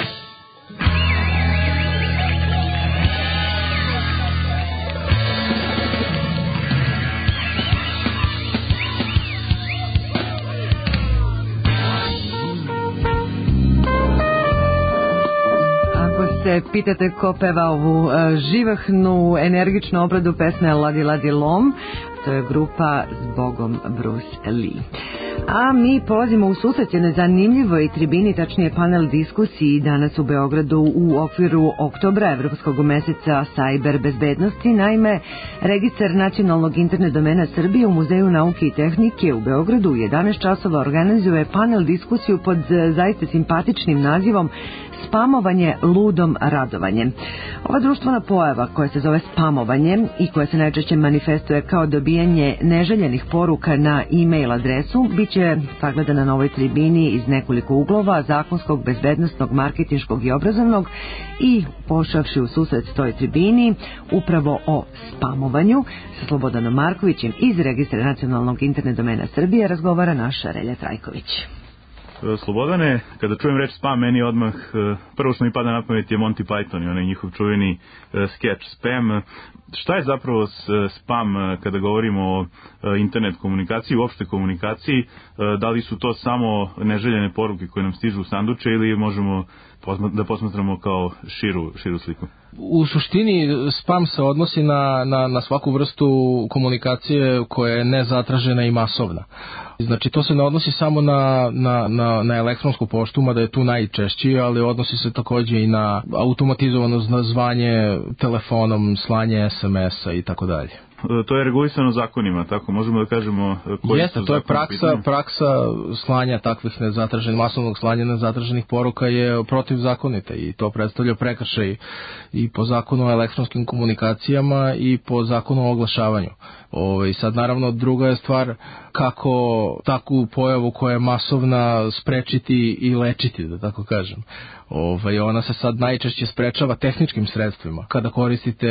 Speaker 1: Ako se pitate ko peva ovu e, živahnu, energičnu obradu pesme Ladi, ladi, lom, to je grupa Zbogom Bruce Lee. A mi polazimo u susret jednoj zanimljivoj tribini, tačnije panel diskusiji danas u Beogradu u okviru oktobra, Evropskog meseca sajber bezbednosti. Naime, Registar nacionalnog internet domena Srbije u Muzeju nauke i tehnike u Beogradu u jedanaest časova organizuje panel diskusiju pod e, zaista simpatičnim nazivom Spamovanje ludom radovanjem. Ova društvena pojava koja se zove spamovanje i koja se najčešće manifestuje kao dobijanje neželjenih poruka na e-mail adresu biće sagledana na ovoj tribini iz nekoliko uglova: zakonskog, bezbednostnog, marketinškog i obrazovnog. I pošavši u susret toj tribini upravo o spamovanju sa Slobodanom Markovićem iz Registra nacionalnog internet domena Srbije razgovara naša Relja Trajković.
Speaker 21: Slobodane, kada čujem reč spam, meni odmah prvo što mi pada na pamet je Monty Python i onaj njihov čuveni sketch spam. Šta je zapravo spam kada govorimo o internet komunikaciji, uopšte komunikaciji? Da li su to samo neželjene poruke koje nam stižu u sanduče ili možemo da posmatramo kao širu, širu sliku?
Speaker 22: U suštini spam se odnosi na, na, na svaku vrstu komunikacije koja je nezatražena i masovna. Znači to se ne odnosi samo na, na, na, na elektronsku poštu, mada je tu najčešći, ali odnosi se takođe i na automatizovano zvanje telefonom, slanje es em es-a i tako dalje.
Speaker 21: To je regulisano zakonima, tako možemo da kažemo koji
Speaker 22: Jeste,
Speaker 21: su
Speaker 22: to je praksa,
Speaker 21: pitanja?
Speaker 22: praksa slanja takvih nezatraženih, masovnog slanja nezatraženih poruka je protivzakonita i to predstavlja prekršaj i po zakonu o elektronskim komunikacijama i po zakonu o oglašavanju. Ovaj, sad naravno druga je stvar kako takvu pojavu koja je masovna sprečiti i lečiti, da tako kažem. Ovaj, ona se sad najčešće sprečava tehničkim sredstvima. Kada koristite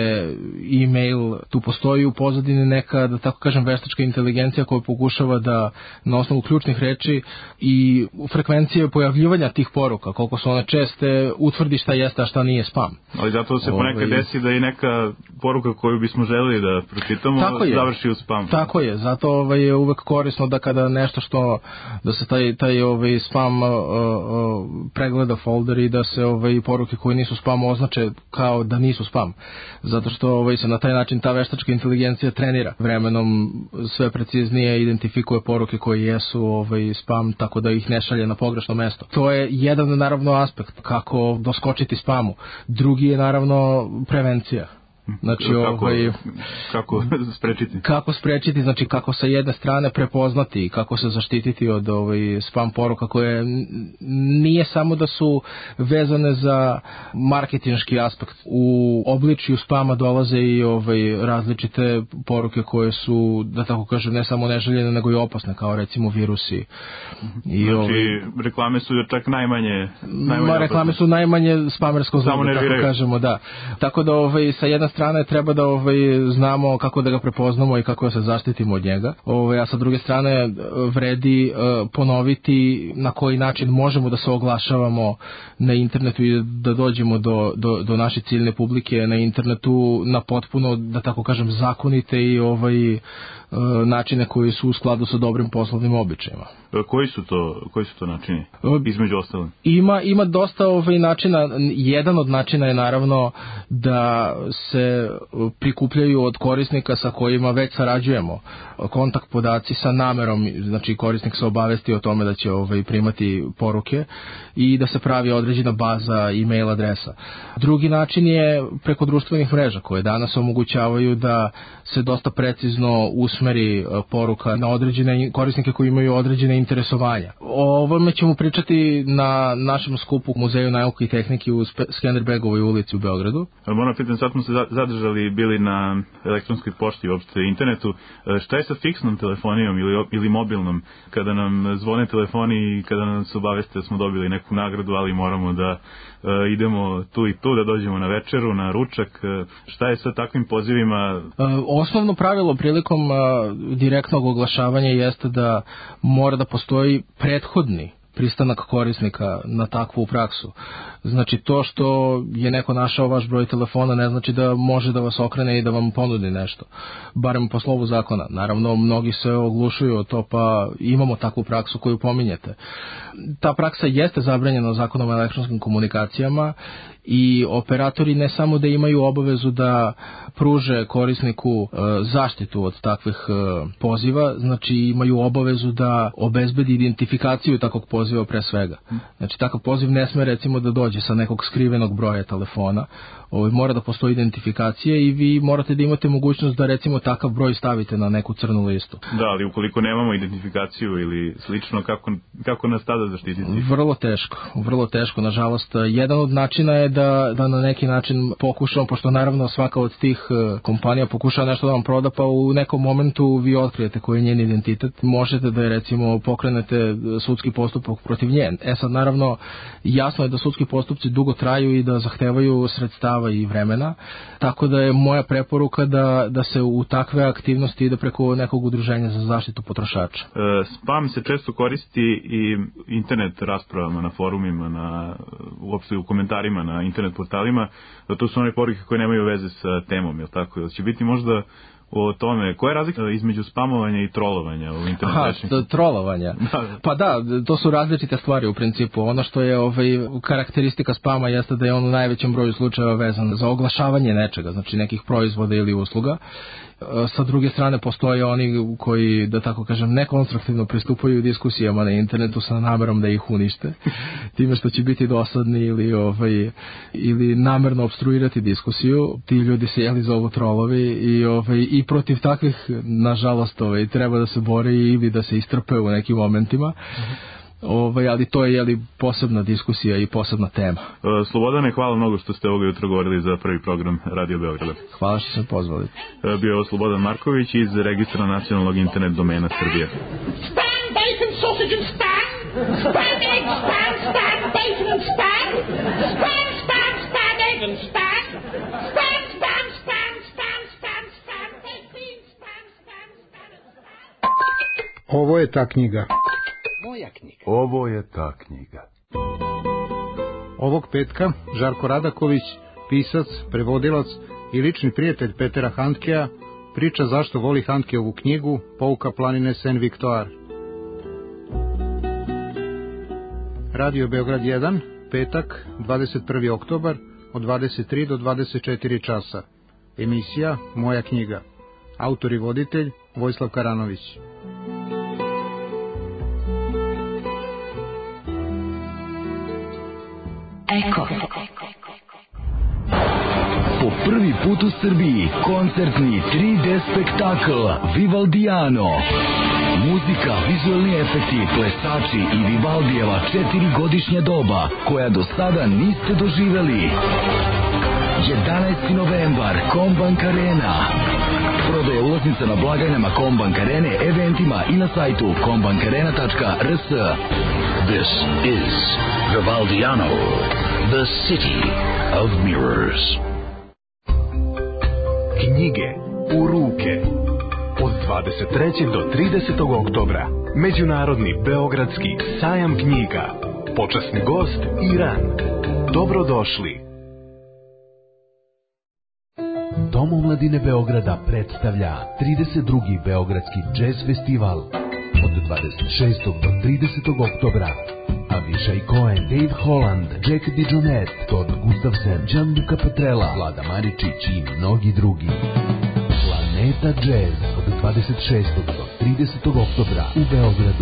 Speaker 22: e-mail, tu postoji u pozadini neka, da tako kažem, veštačka inteligencija koja pokušava da na osnovu ključnih reči i frekvencije pojavljivanja tih poruka, koliko su one česte, utvrdi šta jeste, a šta nije spam.
Speaker 21: Ali zato se ponekad ovaj... desi da i neka poruka koju bismo želeli da pročitamo završi u spam.
Speaker 22: Tako je, zato ovaj, je uvek korisno da kada nešto što, da se taj, taj ovaj, spam uh, uh, pregleda folder i da se ovaj, poruke koje nisu spam označe kao da nisu spam. Zato što ovaj, se na taj način ta veštačka inteligencija trenira. Vremenom sve preciznije identifikuje poruke koje jesu ovaj, spam, tako da ih ne šalje na pogrešno mesto. To je jedan naravno aspekt kako doskočiti spamu. Drugi je naravno prevencija. Znači,
Speaker 21: kako,
Speaker 22: ovaj,
Speaker 21: kako sprečiti?
Speaker 22: Kako sprečiti, znači kako sa jedne strane prepoznati i kako se zaštititi od ovaj, spam poruka koje nije samo da su vezane za marketinški aspekt. U obličju spama dolaze i ovaj, različite poruke koje su, da tako kažem, ne samo neželjene, nego i opasne, kao recimo virusi. I,
Speaker 21: znači,
Speaker 22: ovaj,
Speaker 21: reklame su čak najmanje... najmanje
Speaker 22: ma, reklame su najmanje spamersko zlo, da tako kažemo, da. Tako da ovaj, sa jedne strane treba da ovaj, znamo kako da ga prepoznamo i kako da se zaštitimo od njega, ovaj, a sa druge strane vredi uh, ponoviti na koji način možemo da se oglašavamo na internetu i da dođemo do, do, do naše ciljne publike na internetu na potpuno, da tako kažem, zakonite i ovaj, uh, načine koji su u skladu sa dobrim poslovnim običajima.
Speaker 21: Koji su to, koji su to načini, između ostalih?
Speaker 22: Ima, ima dosta ovaj načina. Jedan od načina je naravno da se prikupljaju od korisnika sa kojima već sarađujemo kontakt podaci sa namerom, znači korisnik se obavesti o tome da će ovaj, primati poruke i da se pravi određena baza e-mail adresa. Drugi način je preko društvenih mreža koje danas omogućavaju da se dosta precizno usmeri poruka na određene korisnike koji imaju određene interesovanja. O ovome ćemo pričati na našem skupu u Muzeju nauke i tehnike u Skenderbegovoj ulici u Beogradu.
Speaker 21: Moram pitan, sad smo se zadržali bili na elektronskoj pošti i uopšte internetu. Šta je sa fiksnom telefonijom ili, ili mobilnom? Kada nam zvone telefoni i kada nam se obaveste da smo dobili neku nagradu, ali moramo da uh, idemo tu i tu, da dođemo na večeru, na ručak. Uh, šta je sa takvim pozivima?
Speaker 22: Uh, osnovno pravilo prilikom uh, direktnog oglašavanja jeste da mora da postoji prethodni pristanak korisnika na takvu praksu. Znači to što je neko našao vaš broj telefona ne znači da može da vas okrene i da vam ponudi nešto. Barem po slovu zakona. Naravno, mnogi se oglušuju o to, pa imamo takvu praksu koju pominjete. Ta praksa jeste zabranjena zakonom o elektronskim komunikacijama i operatori ne samo da imaju obavezu da pruže korisniku e, zaštitu od takvih e, poziva, znači imaju obavezu da obezbedi identifikaciju takvog poziva pre svega. Znači takav poziv ne sme recimo da dođe sa nekog skrivenog broja telefona, ovaj, mora da postoji identifikacija i vi morate da imate mogućnost da recimo takav broj stavite na neku crnu listu.
Speaker 21: Da, ali ukoliko nemamo identifikaciju ili slično, kako, kako nas tada zaštititi?
Speaker 22: Vrlo teško, vrlo teško, nažalost. Jedan od načina je da, da na neki način pokušamo, pošto naravno svaka od tih kompanija pokušava nešto da vam proda, pa u nekom momentu vi otkrijete koji je njen identitet, možete da je recimo pokrenete sudski postupak protiv nje. E sad naravno jasno je da sudski postupci dugo traju i da zahtevaju sredstava i vremena, tako da je moja preporuka da, da se u takve aktivnosti ide preko nekog udruženja za zaštitu potrošača.
Speaker 21: E, spam se često koristi i internet raspravama na forumima, na, uopšte u komentarima na internet portalima, da to su one poruke koje nemaju veze sa temom, je li tako? Ili će biti možda o tome, koja je razlika između spamovanja i trolovanja u internet rečniku?
Speaker 22: Aha, trolovanja. Pa da, to su različite stvari u principu. Ono što je ovaj, karakteristika spama jeste da je on u najvećem broju slučajeva vezan za oglašavanje nečega, znači nekih proizvoda ili usluga. Sa druge strane postoje oni koji, da tako kažem, nekonstruktivno pristupaju diskusijama na internetu sa namerom da ih unište, time što će biti dosadni ili, ovaj, ili namerno obstruirati diskusiju. Ti ljudi se jeli zovu trolovi i, ovaj, i protiv takvih, nažalost, ovaj, treba da se bori ili da se istrpe u nekim momentima. Ovaj, ali to je jeli, posebna diskusija i posebna tema.
Speaker 21: Slobodane, hvala mnogo što ste ovoga jutra govorili za prvi program Radio Beograda.
Speaker 22: Hvala što sam pozvali.
Speaker 21: Bio je Slobodan Marković iz Registra nacionalnog internet domena Srbije.
Speaker 20: Spam, bacon, sausage and spam. Spam, egg, spam, spam, bacon and spam. Spam, spam, spam, egg and spam. Spam, spam, spam, spam, spam, spam, bacon, spam, spam, spam.
Speaker 2: Ovo je ta knjiga.
Speaker 6: Moja knjiga.
Speaker 2: Ovo je ta knjiga. Ovog petka Žarko Radaković, pisac, prevodilac i lični prijatelj Petera Handkea, priča zašto voli Handkeovu knjigu Pouka planine Saint Victoire. Radio Beograd jedan, petak, dvadeset prvi oktobar, od dvadeset tri do dvadeset četiri časa. Emisija Moja knjiga. Autor i voditelj Vojislav Karanović.
Speaker 7: Eko. Po prvi put u Srbiji koncertni tri D spektakl Vivaldiano. Muzika, vizualni efekti, plesači i Vivaldijeva četirigodišnja doba koja do sada niste doživeli. jedanaesti novembar, Kombank Arena. Prodaje ulaznica na blagajnama Kombank Arene, eventima i na sajtu kombankarena tačka r s.
Speaker 23: This is Vivaldiano, the city of mirrors.
Speaker 3: Knjige u ruke. Od dvadeset trećeg do tridesetog oktobra. Međunarodni beogradski sajam knjiga. Počasni gost Iran. Dobrodošli.
Speaker 25: Dom omladine Beograda predstavlja trideset drugi Beogradski džez festival od dvadeset šestog do tridesetog oktobra. Avishai Cohen, Dave Holland, Jack DeJohnette, Todd Gustafson, Gianluca Petrella, Vlada Maričić i mnogi drugi. Planeta Jazz od dvadeset šestog do tridesetog oktobra u Beogradu.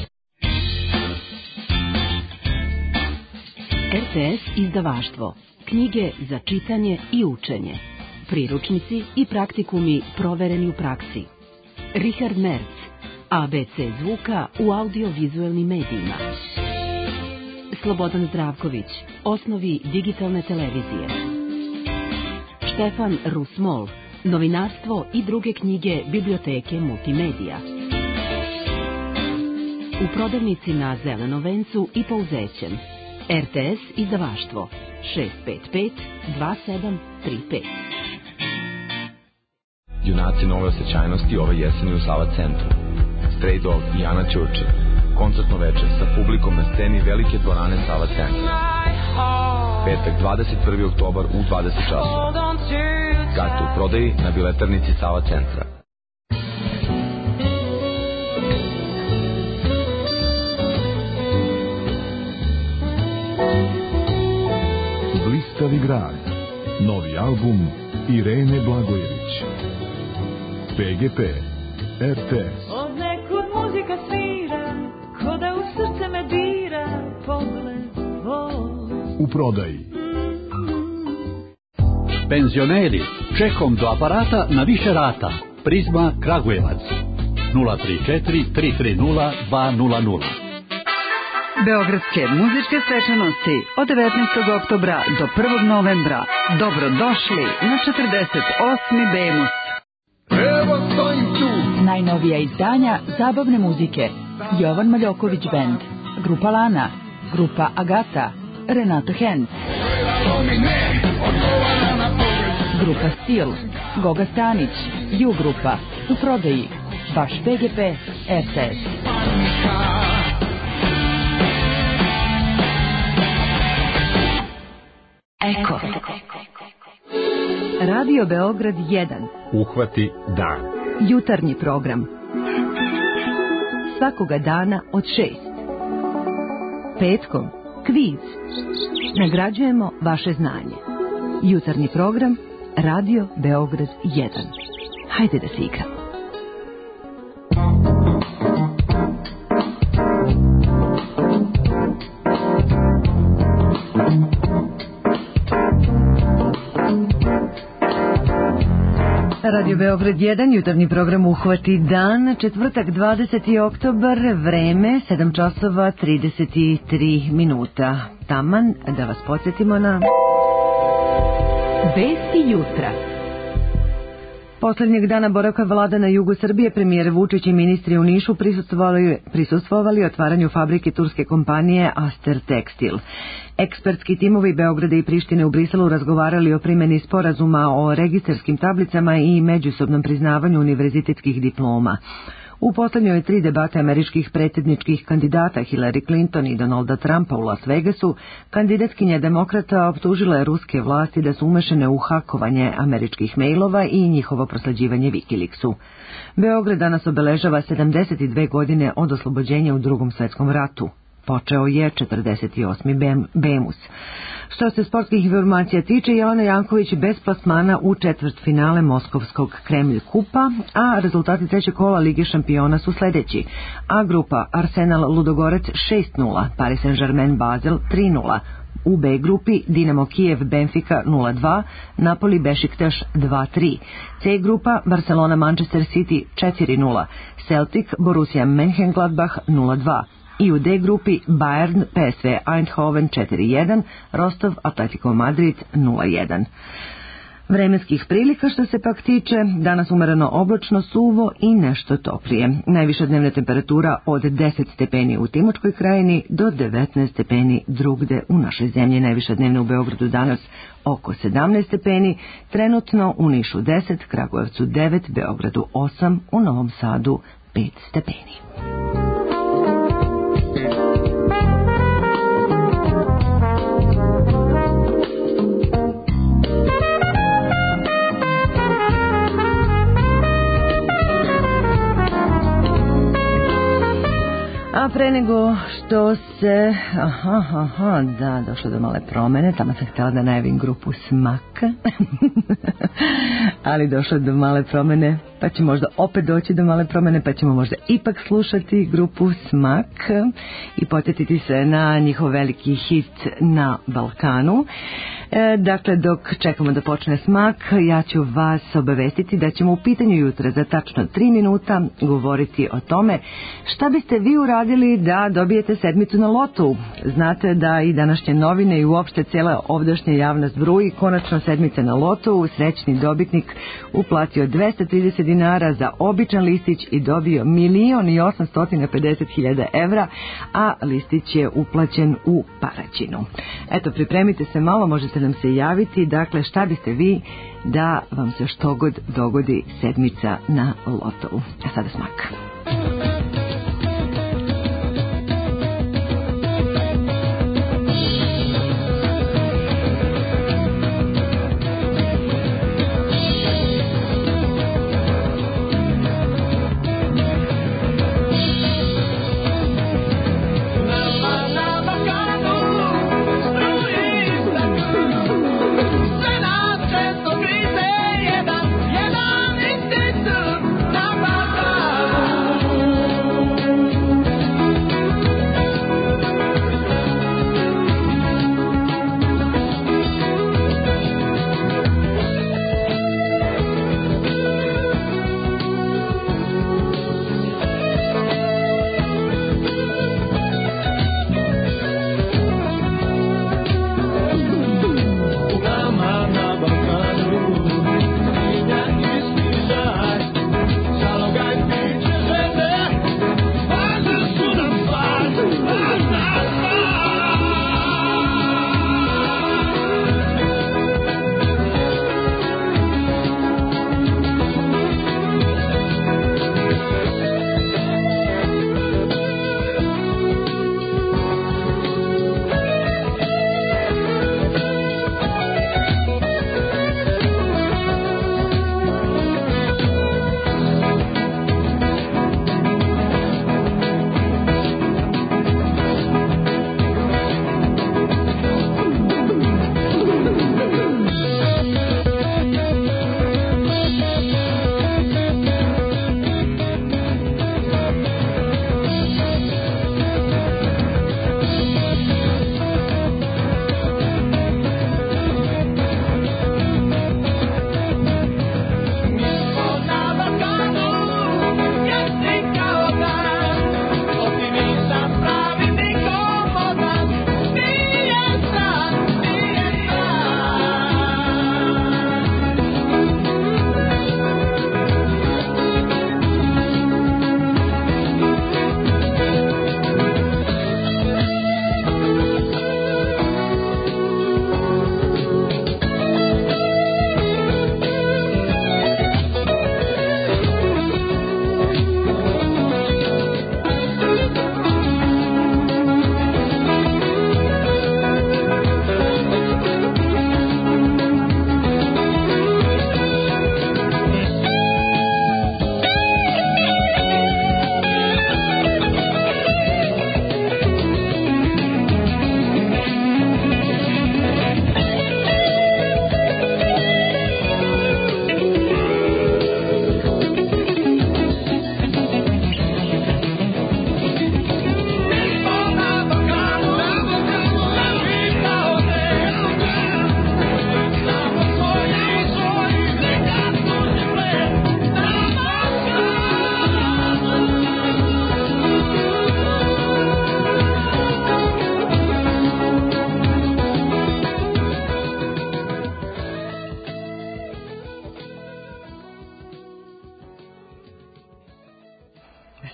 Speaker 14: R T S izdavaštvo. Knjige za čitanje i učenje. Priručnici i praktikumi provereni u praksi. Richard Merc, A B C zvuka u audiovizualnim medijima. Slobodan Zdravković, osnovi digitalne televizije. Štefan Rusmol, novinarstvo i druge knjige biblioteke multimedija. U prodavnici na Zelenom vencu i Pouzećem. R T S izdavaštvo šest pet pet dva sedam tri pet.
Speaker 26: Junaci nove osjećajnosti ove jeseni u Sava centru. Stray Dog i Ana Ćurčev. Koncertno večer sa publikom na sceni velike dvorane Sava centra. Petak dvadeset prvi oktobar u dvadeset časova. Karte u prodaji na biletarnici Sava centra.
Speaker 3: Blistavi grad. Novi album Irene Blagojević. P G P, R T S.
Speaker 27: Od nekud muzika svira, ko da u srce me dira, pogled tvoj.
Speaker 3: U prodaji.
Speaker 28: Penzioneri, čekom do aparata na više rata. Prizma Kragujevac. nula tri četiri tri tri nula dva nula nula.
Speaker 29: Beogradske muzičke svečanosti od devetnaestog oktobra do prvog novembra. Dobrodošli na četrdeset osmi Bemus.
Speaker 7: Evo stojim tu.
Speaker 10: Najnovija izdanja zabavne muzike. Jovan Maljoković Band, Grupa Lana, Grupa Agata, Renato Henz, Grupa Stil, Goga Stanić, Ju Grupa, u prodaji, vaš P G P, R T S.
Speaker 29: Eko. Radio Beograd jedan.
Speaker 3: Uhvati dan.
Speaker 29: Jutarnji program. Svakoga dana od šest. Petkom kviz. Nagrađujemo vaše znanje. Jutarnji program Radio Beograd jedan. Hajde da se igramo.
Speaker 1: Radio Beograd jedan, jutarnji program Uhvati dan, četvrtak dvadeseti oktobar, vreme sedam časova trideset tri minuta. Taman da vas podsjetimo na
Speaker 14: Vesti jutra.
Speaker 1: Poslednjeg dana boravka vlada na jugu Srbije, premijer Vučić i ministri u Nišu prisustvovali, prisustvovali otvaranju fabrike turske kompanije Aster Tekstil. Ekspertski timovi Beograda i Prištine u Briselu razgovarali o primjeni sporazuma o registarskim tablicama i međusobnom priznavanju univerzitetskih diploma. U poslednjoj tri debate američkih predsjedničkih kandidata Hillary Clinton i Donalda Trumpa u Las Vegasu, kandidatkinja demokrata optužila je ruske vlasti da su umešane u hakovanje američkih mailova i njihovo prosleđivanje Wikileaksu. Beograd danas obeležava sedamdeset dve godine od oslobođenja u Drugom svetskom ratu. Počeo je četrdeset osmi Bemus. Što se sportskih informacija tiče, Jelena Janković bez plasmana u četvrtfinale Moskovskog Kremlj kupa, a rezultati trećeg kola Lige šampiona su sledeći. A grupa Arsenal Ludogorec šest nula, Paris Saint-Germain Basel tri nula. U B grupi Dinamo Kijev Benfica nula dva, Napoli Bešiktaš dva tri. C grupa Barcelona Manchester City četiri nula, Celtic Borussia Mönchengladbach nula dva. I u D grupi Bayern P S V Eindhoven četiri jedan, Rostov Atletico Madrid nula jedan. Vremenskih prilika što se pak tiče, danas umereno oblačno, suvo i nešto toplije. Najviša dnevna temperatura od deset stepeni u Timočkoj krajini do devetnaest stepeni drugde u našoj zemlji. Najviša dnevna u Beogradu danas oko sedamnaest stepeni, trenutno u Nišu deset, Kragujevcu devet, Beogradu osam, u Novom Sadu pet stepeni. A pre nego što se, aha, aha, da, došlo do male promene, tamo sam htjela da najavim grupu Smak, ali došlo do male promene, pa će možda opet doći do male promene, pa ćemo možda ipak slušati grupu Smak i podsjetiti se na njihov veliki hit na Balkanu. E, dakle, dok čekamo da počne Smak, ja ću vas obavestiti da ćemo u pitanju jutra za tačno tri minuta govoriti o tome šta biste vi uradili da dobijete sedmicu na lotu. Znate da i današnje novine i uopšte cijela ovdašnja javnost bruji, konačno sedmica na lotu, srećni dobitnik uplatio dvesta trideset dinara za običan listić i dobio milion i osamsto pedeset hiljada evra, a listić je uplaćen u Paraćinu. Eto, pripremite se malo, možete nam se javiti, dakle šta biste vi da vam se što god dogodi sedmica na lotovu. A sada Smak.
Speaker 20: Jedan, jedan instinkt na Balkanu.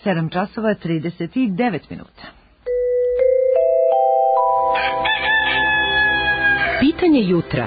Speaker 1: sedam časova trideset devet minuta.
Speaker 14: Pitanje jutra.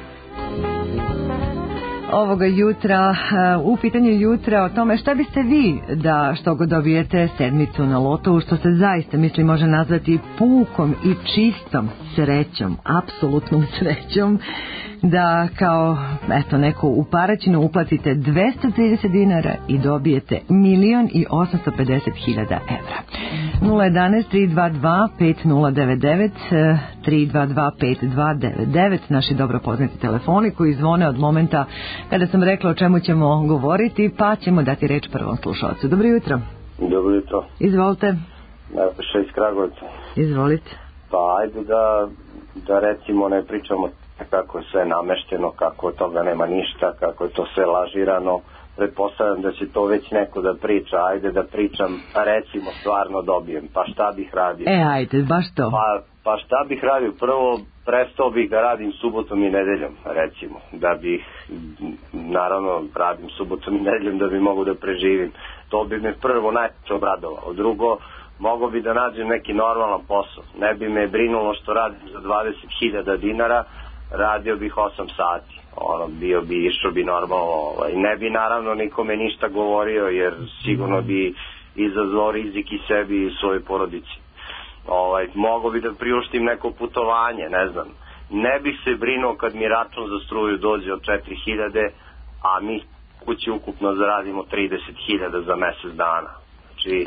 Speaker 1: Ovoga jutra, u pitanju jutra o tome šta biste vi da što god dobijete sedmicu na lotovu, što se zaista misli može nazvati pukom i čistom srećom, apsolutnom srećom, da kao eto neko u Paraćinu uplatite dvesta trideset dinara i dobijete milion i osamsto pedeset hiljada evra. nula jedanaest tri dva dva pet nula devet devet tri dva dva pet dva devet devet naši dobro poznati telefoni koji zvone od momenta kada sam rekla o čemu ćemo govoriti, pa ćemo dati reč prvom slušalcu. Dobro jutro.
Speaker 6: Dobro jutro.
Speaker 1: Izvolite.
Speaker 6: Nataša iz Kragujevca.
Speaker 1: Izvolite.
Speaker 6: Pa ajde da, da recimo ne pričamo kako je sve namešteno, kako od toga nema ništa, kako je to sve lažirano. Pretpostavljam da će to već neko da priča, ajde da pričam, a recimo stvarno dobijem, pa šta bih radio?
Speaker 1: E, ajde, baš to.
Speaker 6: Pa, pa šta bih radio? Prvo, prestao bih da radim subotom i nedeljom, recimo, da bih, naravno, radim subotom i nedeljom da bi mogu da preživim. To bi me prvo najče obradovalo. Drugo, mogo bi da nađem neki normalan posao. Ne bi me brinulo što radim za dvadeset hiljada dinara, radio bih osam sati. Ono, bio bi, išao bi normalno, ovaj, ne bi naravno nikome ništa govorio, jer sigurno bi izazvao rizik i sebi i svojoj porodici. Ovaj, mogo bi da priuštim neko putovanje, ne znam. Ne bih se brinuo kad mi račun za struju dođe od četiri hiljade, a mi kući ukupno zaradimo trideset hiljada za mesec dana. Znači,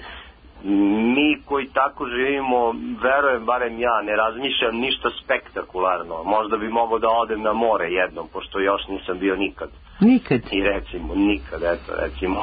Speaker 6: mi koji tako živimo, verujem, barem ja, ne razmišljam ništa spektakularno. Možda bi mogao da odem na more jednom, pošto još nisam bio nikad.
Speaker 1: Nikad?
Speaker 6: I recimo, nikad, eto, recimo,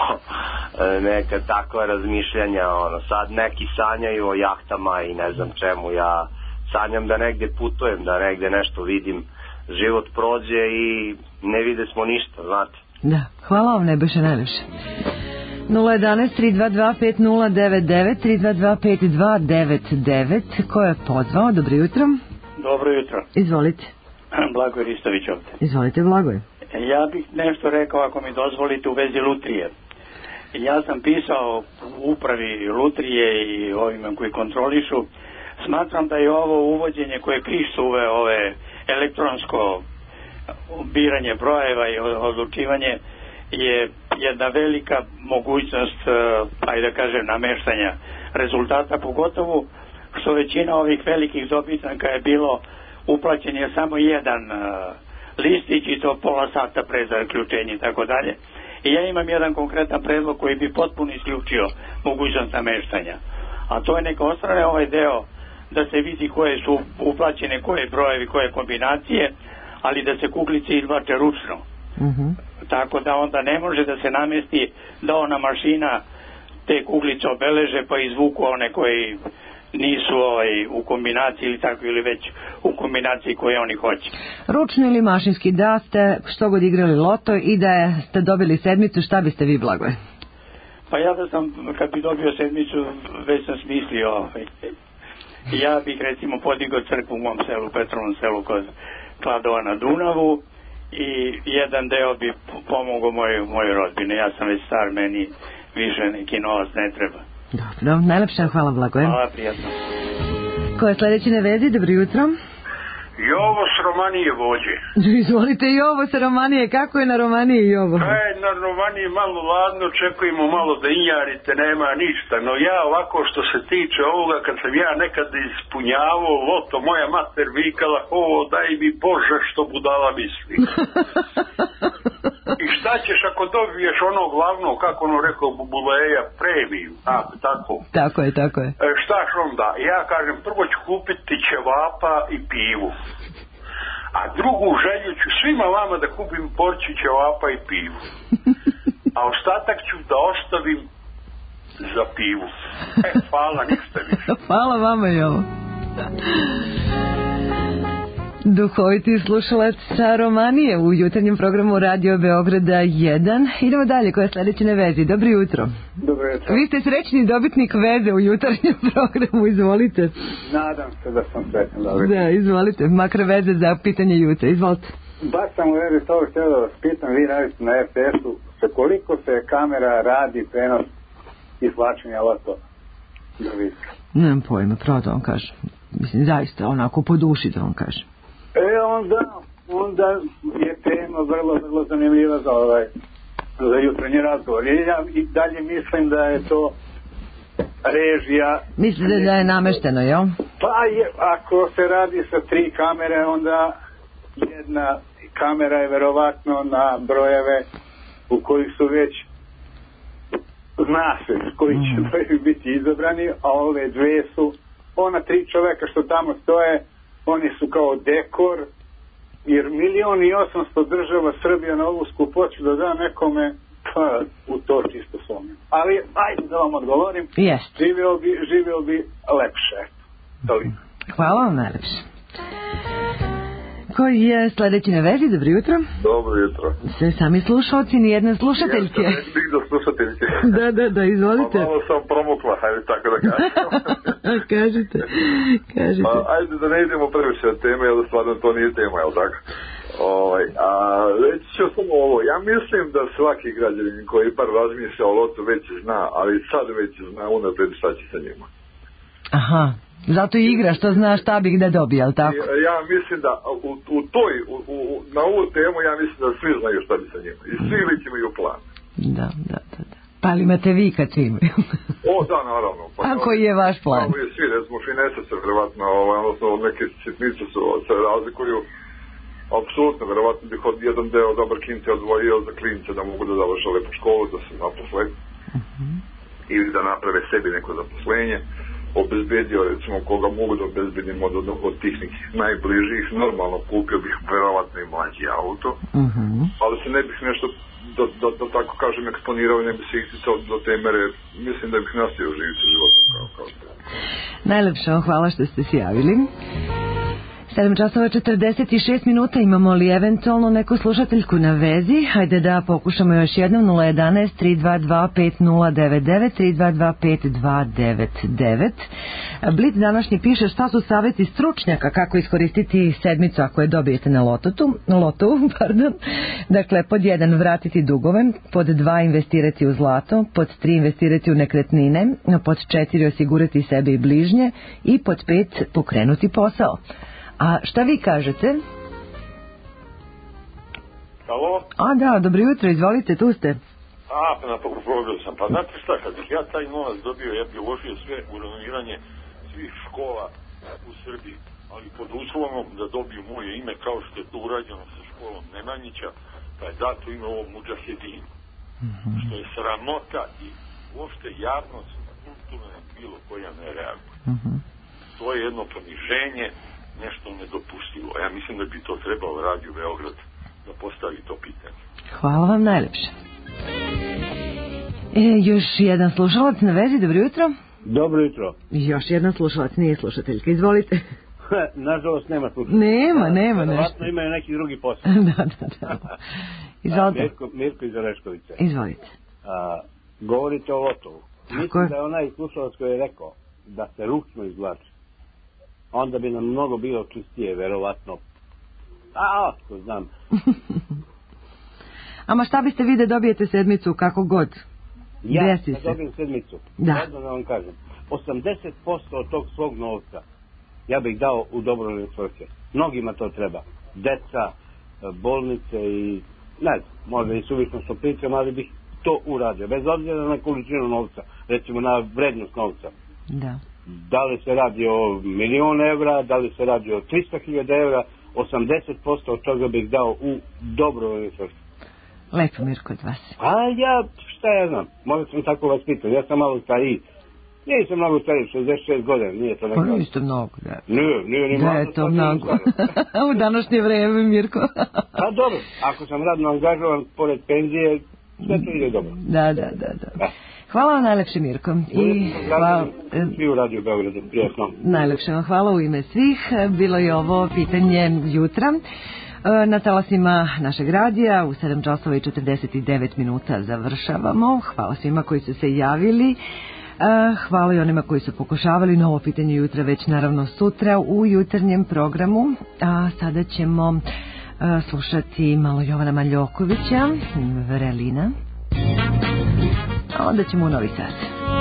Speaker 6: neka takva razmišljanja, ono, sad neki sanjaju o jahtama i ne znam čemu, ja sanjam da negde putujem, da negde nešto vidim, život prođe i ne vide smo ništa, znate.
Speaker 1: Da, hvala vam najbolje najlepše. nula jedanaest tri dva dva pet nula devet devet tri dva dva pet dva devet devet. Ko je pozvao? Dobro jutro.
Speaker 8: Dobro jutro.
Speaker 1: Izvolite.
Speaker 8: Blagoje Ristović ovdje.
Speaker 1: Izvolite, Blagoje.
Speaker 8: Ja bih nešto rekao, ako mi dozvolite, u vezi lutrije. Ja sam pisao u upravi lutrije i ovima koji kontrolišu. Smatram da je ovo uvođenje koje Kristo uveo, ove elektronsko biranje brojeva i odlučivanje, je jedna velika mogućnost, ajde da kažem, nameštanja rezultata, pogotovo što većina ovih velikih dobitnika je bilo uplaćen je samo jedan listić i to pola sata pre zaključenje i tako dalje. I ja imam jedan konkretan predlog koji bi potpuno isključio mogućnost nameštanja. A to je neka ostrane ovaj deo da se vidi koje su uplaćene, koje brojevi, koje kombinacije, ali da se kuglice izvače ručno.
Speaker 1: Mhm.
Speaker 8: Tako da onda ne može da se namesti da ona mašina te kuglice obeleže pa izvuku one koji nisu ovaj, u kombinaciji ili tako, ili već u kombinaciji koje oni hoće.
Speaker 1: Ručno ili mašinski, da ste što god igrali loto i da ste dobili sedmicu, šta biste vi, Blagoje?
Speaker 8: Pa ja da sam, kad bi dobio sedmicu, već sam smislio, ovaj, ja bih recimo podigao crkvu u mom selu, Petrovom selu kod Kladova na Dunavu, i jedan deo bi pomogao mojoj moj rodbine. Ja sam već star, meni više neki novac ne treba.
Speaker 1: Dobro, najlepša hvala, Blagoje.
Speaker 8: Hvala, prijatno.
Speaker 1: Ko je sledeći na vezi? Dobro jutro.
Speaker 9: Jovo s Romanije vođe.
Speaker 1: Izvolite, Jovo sa Romanije. Kako je na Romaniji, Jovo?
Speaker 9: E, na Romaniji malo ladno, čekujemo malo da injarite, nema ništa. No ja ovako što se tiče ovoga, kad sam ja nekad ispunjavao loto, moja mater vikala, o, daj mi Bože što budala misli. I šta ćeš ako dobiješ ono glavno, kako ono rekao Bubuleja, premiju, tako, tako.
Speaker 1: Tako je, tako je.
Speaker 9: E, štaš onda? Ja kažem, prvo ću kupiti ćevapa i pivu. A drugu želju ću svima vama da kupim porciju ćevapa i pivu. A ostatak ću da ostavim za pivu. E, hvala, ništa više.
Speaker 1: Hvala vama, Jovo. Duhoviti slušalac sa Romanije u jutarnjem programu Radio Beograda jedan. Idemo dalje, koja je sledeća na vezi. Dobro jutro.
Speaker 11: Dobro jutro.
Speaker 1: Vi ste srećni dobitnik veze u jutarnjem programu, izvolite.
Speaker 11: Nadam se da sam srećan dobitnik.
Speaker 1: Da, izvolite, makar veze za pitanje jutra, izvolite.
Speaker 11: Baš sam u vezi toga htio da vas pitam, vi radite na er te esu, sa koliko se kamera radi prenos izvlačenja loto do viska.
Speaker 1: Nemam pojma, pravo da vam kažem. Mislim, zaista, onako po duši da vam kažem.
Speaker 11: E, onda, onda je tema vrlo, vrlo zanimljiva za ovaj, za jutarnji razgovor. I ja i dalje mislim da je to režija.
Speaker 1: Mislite da je namešteno, jel?
Speaker 11: Pa je, ako se radi sa tri kamere, onda jedna kamera je verovatno na brojeve u kojih su već zna se koji će brojevi biti izabrani, a ove dve su, ona tri čoveka što tamo stoje, oni su kao dekor, jer milion i osamsto država Srbija na ovu skupoću da da nekome, pa u to čisto sumnjam. Ali ajde da vam odgovorim,
Speaker 1: yes.
Speaker 11: živeo bi, živeo bi lepše. Toliko.
Speaker 1: Hvala vam najlepše. Koji je sledeći na vezi? Dobro jutro.
Speaker 4: Dobro jutro.
Speaker 1: Sve sami slušalci, nijedne slušateljke.
Speaker 4: Jeste, neću biti do slušateljke.
Speaker 1: Da, da, da, izvolite.
Speaker 4: Pa malo sam promukla, hajde tako da kažem.
Speaker 1: Kažite, kažite.
Speaker 4: Pa, ajde da ne idemo previše od teme, jer stvarno to nije tema, jel tako? Ovaj, a reći ću samo ovo, ja mislim da svaki građanin koji par razmišlja o lotu već zna, ali sad već zna unapred šta će sa njima.
Speaker 1: Aha. Zato i igra što zna šta bi gde dobije, ali tako?
Speaker 4: Ja mislim da u, u toj, u, u, na ovu temu ja mislim da svi znaju šta bi sa njima. I svi već imaju plan.
Speaker 1: Da, da, da. da. Pa li imate vi kad svi imaju?
Speaker 4: O, da, naravno. Pa,
Speaker 1: a koji je vaš plan?
Speaker 4: Ovo je svi, recimo, finese se vjerovatno, odnosno neke sitnice su, se razlikuju. Apsolutno, vjerovatno bih od jedan deo dobar klinci odvojio za klince da mogu da završe lepu školu, da se zaposle. Uh-huh. Ili da naprave sebi neko zaposlenje. Obezbedio, recimo, koga mogu da obezbedim od, od tih nekih najbližih, normalno kupio bih verovatno i mlađi auto, uh-huh. ali se ne bih nešto, da, da, da tako kažem, eksponirao, ne bih se isticao do te mere, mislim da bih nastavio živjeti životom kao, kao to.
Speaker 1: Najlepše vam hvala što ste se javili. sedam časova četrdeset šest minuta, imamo li eventualno neku slušateljku na vezi? Hajde da pokušamo još jednom. Nula jedan tri dva dva pet nula devet devet tri dva dva pet dva devet devet. Blic današnji piše šta su savjeti stručnjaka kako iskoristiti sedmicu ako je dobijete na lototu, lotu, pardon. Dakle, pod jedan vratiti dugove, pod dva investirati u zlato, pod tri investirati u nekretnine, pod četiri osigurati sebe i bližnje i pod pet pokrenuti posao. A šta vi kažete?
Speaker 5: Halo?
Speaker 1: A da, dobro jutro, izvolite, tu ste.
Speaker 5: A, pa na pogledao sam. Pa znate šta, kad bih ja taj novac dobio, ja bih uložio sve u renoviranje svih škola u Srbiji, ali pod uslovom da dobiju moje ime kao što je to urađeno sa školom Nemanjića, pa je dato ime ovom Mudžahedinu. Mm-hmm. Što je sramota i uopšte javnost kulturna bilo koja ne reaguje. Mm-hmm. To je jedno poniženje, nešto nedopustivo. Ja mislim da bi to trebalo Radio Beograd da postavi to pitanje.
Speaker 1: Hvala vam najlepše. E, još jedan slušalac na vezi, dobro jutro.
Speaker 11: Dobro jutro.
Speaker 1: Još jedan slušalac, nije slušateljka, izvolite.
Speaker 11: Nažalost nema slušateljka.
Speaker 1: Nema, nema nešto.
Speaker 11: Vjerovatno imaju neki drugi posao.
Speaker 1: da, da, da. Izvolite.
Speaker 11: Mirko, Mirko iz Oreškovice.
Speaker 1: Izvolite.
Speaker 11: A, govorite o lotovu.
Speaker 1: Tako
Speaker 11: Mislim
Speaker 1: je.
Speaker 11: da je onaj slušalac koji je rekao da se ručno izvlači. Onda bi nam mnogo bilo čistije, verovatno. A, ko znam.
Speaker 1: Ama šta biste vi da dobijete sedmicu kako god?
Speaker 11: Ja
Speaker 1: Desi
Speaker 11: da
Speaker 1: se.
Speaker 11: dobijem sedmicu.
Speaker 1: Da.
Speaker 11: Jedno da vam kažem. osamdeset posto od tog svog novca ja bih dao u dobrovoljne svrhe. Mnogima to treba. Deca, bolnice i ne znam, možda i suvišno što pričam, ali bih to uradio. Bez obzira na količinu novca. Recimo na vrednost novca.
Speaker 1: Da.
Speaker 11: Da li se radi o milion evra, da li se radi o trista hiljada evra, osamdeset posto od toga bih dao u dobrovoljne svrhe.
Speaker 1: Lepo, Mirko, od vas.
Speaker 11: A ja, šta ja znam, možda sam tako vas pitan, ja sam malo stariji. Nisam mnogo stariji, šezdeset šest godina, nije to nekako.
Speaker 1: Pa niste mnogo, da.
Speaker 11: Nije, nije ni malo.
Speaker 1: Da je to mnogo. U današnje vreme, Mirko.
Speaker 11: Pa dobro, ako sam radno angažovan pored penzije, sve to ide dobro.
Speaker 1: Da, da, da, da. Hvala vam najlepše, Mirko. I hvala...
Speaker 11: Svi u Radio Beogradu, prijatno.
Speaker 1: Najlepše vam hvala u ime svih. Bilo je ovo pitanje jutra na talasima našeg radija. U sedam časova i četrdeset devet minuta završavamo. Hvala svima koji su se javili. Hvala i onima koji su pokušavali novo pitanje jutra, već naravno sutra u jutarnjem programu. A sada ćemo slušati malo Jovana Maljokovića, Vrelina. A onda ćemo u Novi Sad.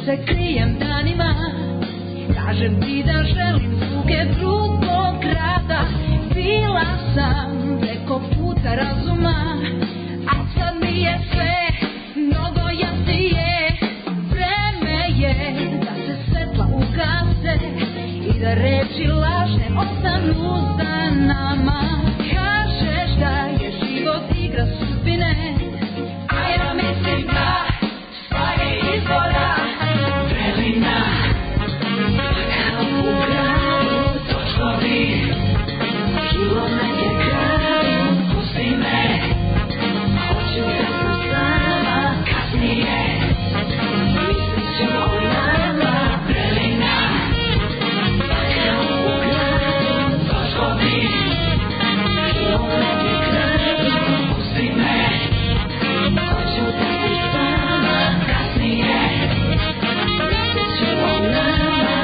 Speaker 27: se krijem danima, kažem ti da želim zvuke drugog grada. Bila sam preko puta razuma, a sad mi je sve mnogo jasnije. Vreme je da se svetla ugase i da reči lažne ostanu za nama. Kažeš da je život igra sudbine, a ja mislim da svake izbora vremena. Kao u gradu točkovi, kilometre kraju, pusti me. Hoću da sam sama kasnije, mislit ću o nama vremena. Kao u gradu točkovi, kilometre kraju, pusti me. Hoću da sam sama kasnije, mislit ću o nama.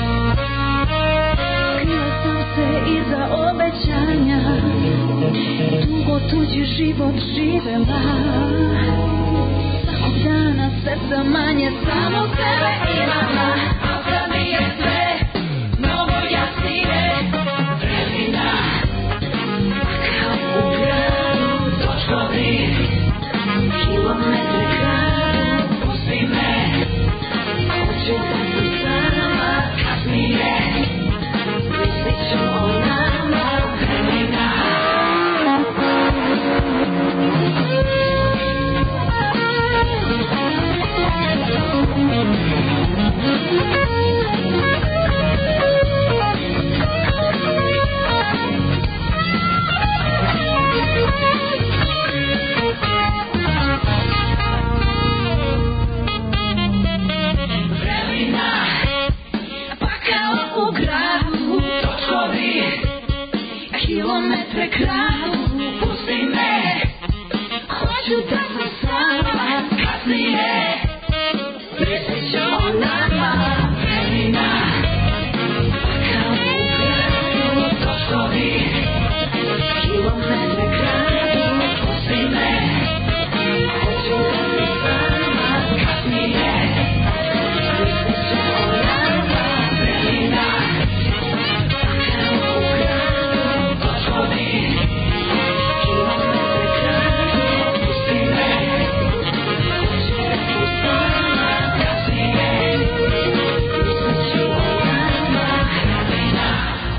Speaker 27: Skrila sam se iza obećanja, dugo tuđi život živela. Svakog dana sve sam manje samo sebe imala, a sad mi je sve mnogo jasnije. Vremena, kao u gradu točkovi, kilometre kraju, pusti me. Hoću da sam sama kasnije, mislit ću o nama vremena. Kilometre kraju, pusti me. Hoću da sam sama kasnije, mislit ću o nama vremena. Kao u gradu točkovi, kilometre kraju, pusti me. Hoću da sam sama kasnije, mislit ću o nama vremena. Kao u gradu točkovi, kilometre kraju, pusti me. Hoću da sam sama kasnije, mislit ću o nama vremena.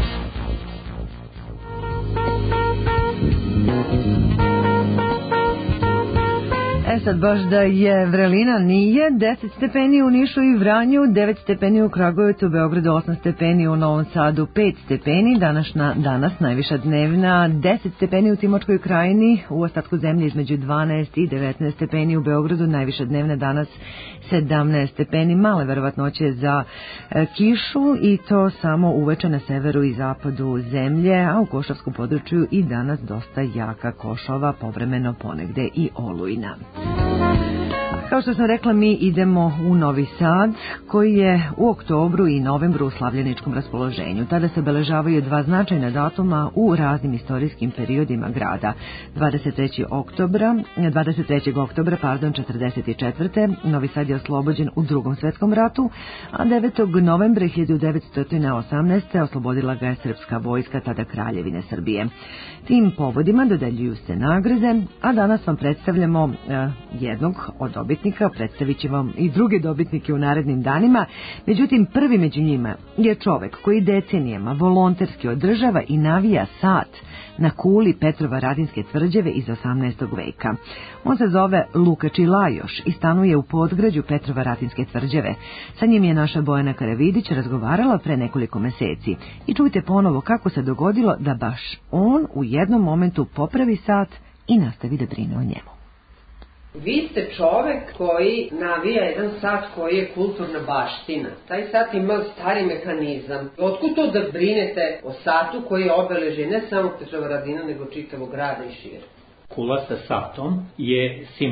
Speaker 1: E sad baš da je vrelina nije, deset stepeni u Nišu i Vranju, devet stepeni u Kragujevcu, u Beogradu osam stepeni, u Novom Sadu pet stepeni, današnja, danas najviša dnevna deset stepeni u Timočkoj krajini, u ostatku zemlje između dvanaest i devetnaest stepeni, u Beogradu najviša dnevna danas sedamnaest stepeni, male verovatnoće za e, kišu i to samo uveče na severu i zapadu zemlje, a u Košavskom području i danas dosta jaka košova, povremeno ponegde i olujna. Kao što sam rekla, mi idemo u Novi Sad, koji je u oktobru i novembru u slavljeničkom raspoloženju. Tada se obeležavaju dva značajna datuma u raznim istorijskim periodima grada. dvadeset trećeg oktobra, dvadeset trećeg oktobra, pardon, četrdeset četvrte. Novi Sad je oslobođen u Drugom svetskom ratu, a devetog novembra hiljadu devetsto osamnaeste. oslobodila ga je srpska vojska, tada Kraljevine Srbije. Tim povodima dodeljuju se nagrade, a danas vam predstavljamo eh, jednog od dobitnika, predstavit će vam i druge dobitnike u narednim danima. Međutim, prvi među njima je čovek koji decenijama volonterski održava i navija sat na kuli Petrova Radinske tvrđave iz osamnaestog veka. On se zove Luka Čilajoš i stanuje u podgrađu Petrova Radinske tvrđave. Sa njim je naša Bojana Karavidić razgovarala pre nekoliko meseci. I čujte ponovo kako se dogodilo da baš on u jednom momentu popravi sat i nastavi da brine o njemu.
Speaker 12: Vi ste čovek koji navija jedan sat koji je kulturna baština. Taj sat ima stari mehanizam. Otkud to da brinete o satu koji je obeležje ne samo Petrovaradina, nego čitavog grada i šire?
Speaker 13: Kula sa satom je simbol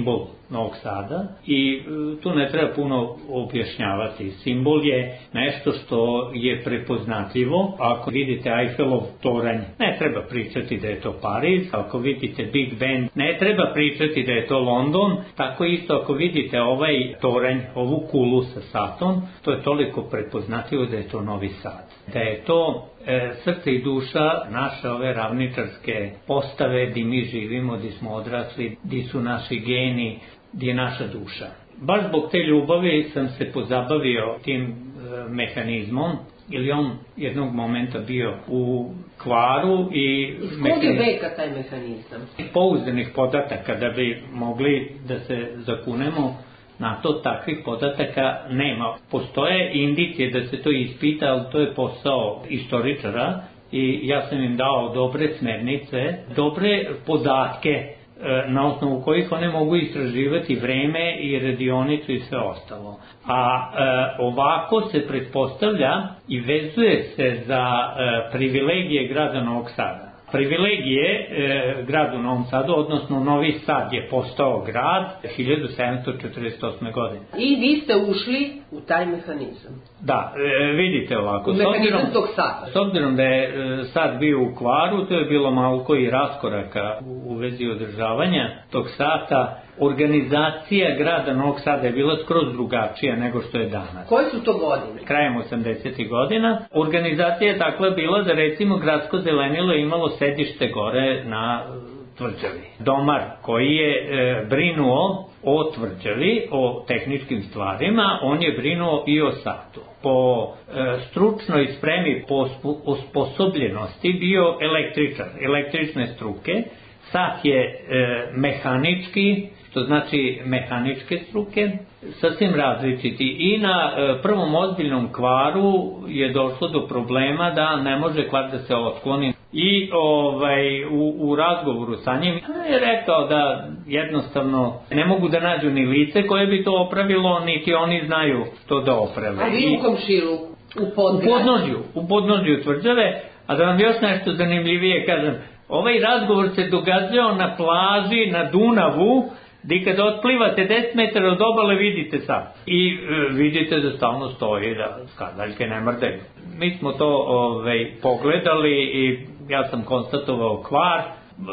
Speaker 13: Novog Sada i tu ne treba puno objašnjavati. Simbol je nešto što je prepoznatljivo. Ako vidite Eiffelov toranj, ne treba pričati da je to Pariz. Ako vidite Big Ben, ne treba pričati da je to London. Tako isto ako vidite ovaj toranj, ovu kulu sa satom, to je toliko prepoznatljivo da je to Novi Sad. Da je to e, srce i duša naše ove ravničarske postave, gdje mi živimo, gdje smo odrasli, gdje su naši geni, gdje je naša duša. Baš zbog te ljubavi sam se pozabavio tim e, mehanizmom, ili on jednog momenta bio u kvaru i...
Speaker 12: Iz kog je veka taj mehanizam?
Speaker 13: Pouzdanih podataka da bi mogli da se zakunemo na to, takvih podataka nema. Postoje indicije da se to ispita, ali to je posao istoričara i ja sam im dao dobre smernice, dobre podatke na osnovu kojih one mogu istraživati vreme i radionicu i sve ostalo. A e, ovako se pretpostavlja i vezuje se za e, privilegije grada Novog Sada. Privilegije e, gradu Novom Sadu, odnosno Novi Sad je postao grad hiljadu sedamsto četrdeset osme. godine.
Speaker 12: I vi ste ušli u taj mehanizam.
Speaker 13: Da, e, vidite ovako.
Speaker 12: U mehanizam tog Sada.
Speaker 13: S obzirom da je e, Sad bio u kvaru, to je bilo malo koji raskoraka u, u vezi održavanja tog Sata. Organizacija grada Novog Sada je bila skroz drugačija nego što je danas.
Speaker 12: Koje su to godine?
Speaker 13: Krajem osamdesetih godina. Organizacija je takva bila da recimo gradsko zelenilo je imalo sedište gore na Tvrđavi. Domar koji je e, brinuo o Tvrđavi, o tehničkim stvarima, on je brinuo i o Satu. Po e, stručnoj spremi, po osposobljenosti bio električar, električne struke. Sat je e, mehanički, što znači mehaničke struke, sasvim različiti. I na e, prvom ozbiljnom kvaru je došlo do problema da ne može kvar da se otkloni. I ovaj, u, u razgovoru sa njim je rekao da jednostavno ne mogu da nađu ni lice koje bi to opravilo, niti oni znaju to da oprave.
Speaker 12: A vi u komšilu, u podgrađu?
Speaker 13: U podnožju, u podnožju Tvrđave, a da vam još nešto zanimljivije kažem, ovaj razgovor se događao na plaži na Dunavu, gdje kada otplivate deset metara od obale vidite Sad. I e, vidite da stalno stoji, da skandaljke ne mrdaju. Mi smo to ovaj, pogledali i ja sam konstatovao kvar, e,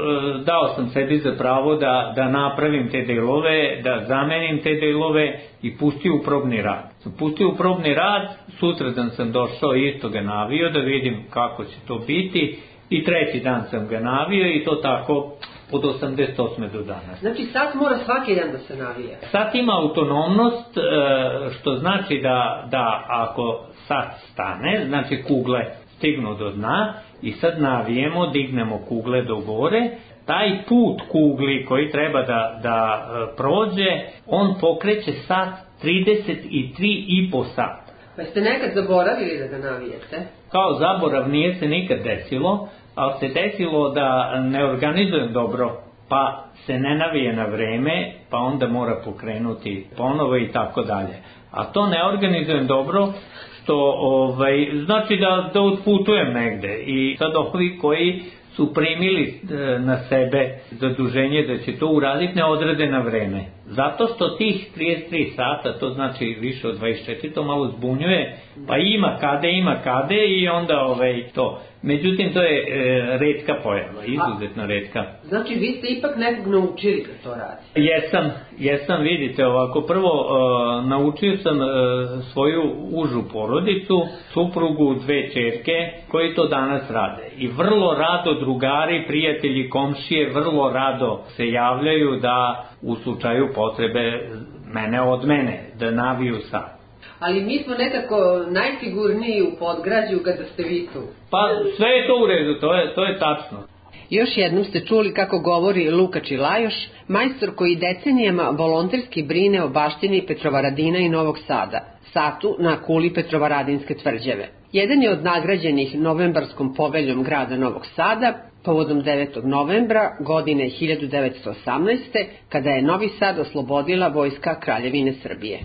Speaker 13: dao sam sebi za pravo da, da napravim te delove, da zamenim te delove i pustio u probni rad. Pustio u probni rad, sutradan sam došao i isto ga navio da vidim kako će to biti. I treći dan sam ga navio i to tako od osamdeset osme do danas.
Speaker 12: Znači Sat mora svaki dan da se navija?
Speaker 13: Sat ima autonomnost, što znači da, da ako Sat stane, znači kugle stignu do dna i sad navijemo, dignemo kugle do gore, taj put kugli koji treba da, da prođe, on pokreće Sat trideset tri i po sata.
Speaker 12: Pa ste nekad zaboravili da ga navijete?
Speaker 13: Kao zaborav nije se nikad desilo, ali se desilo da ne organizujem dobro, pa se ne navije na vreme, pa onda mora pokrenuti ponovo i tako dalje. A to ne organizujem dobro, što ovaj, znači da, da otputujem negde. I sad ovi koji su primili e, na sebe zaduženje da će to uraditi, ne odrade na vreme. Zato što tih trideset tri sata, to znači više od dvadeset četiri, to malo zbunjuje, pa ima kade, ima kade i onda ovaj, to. Međutim, to je e, retka pojava, izuzetno retka.
Speaker 12: Znači, vi ste ipak nekog naučili kad to radi?
Speaker 13: Jesam, jesam, vidite ovako. Prvo, e, naučio sam e, svoju užu porodicu, suprugu, dve ćerke, koji to danas rade. I vrlo rado drugari, prijatelji, komšije, vrlo rado se javljaju da u slučaju potrebe mene od mene, da naviju Sad.
Speaker 12: Ali mi smo nekako najsigurniji u podgrađu kada ste vi tu.
Speaker 13: Pa sve je to u redu, to je, to je tačno.
Speaker 12: Još jednom ste čuli kako govori Luka Čilajoš, majstor koji decenijama volonterski brine o baštini Petrovaradina i Novog Sada, Satu na kuli Petrovaradinske tvrđave. Jedan je od nagrađenih novembarskom poveljom grada Novog Sada, povodom devetog novembra godine hiljadu devetsto osamnaeste. kada je Novi Sad oslobodila vojska Kraljevine Srbije.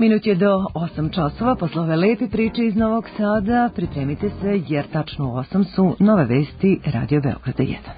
Speaker 1: Minut je do osam časova, posle ove lepe priče iz Novog Sada, pripremite se jer tačno u osam su nove vesti Radio Beograda jedan.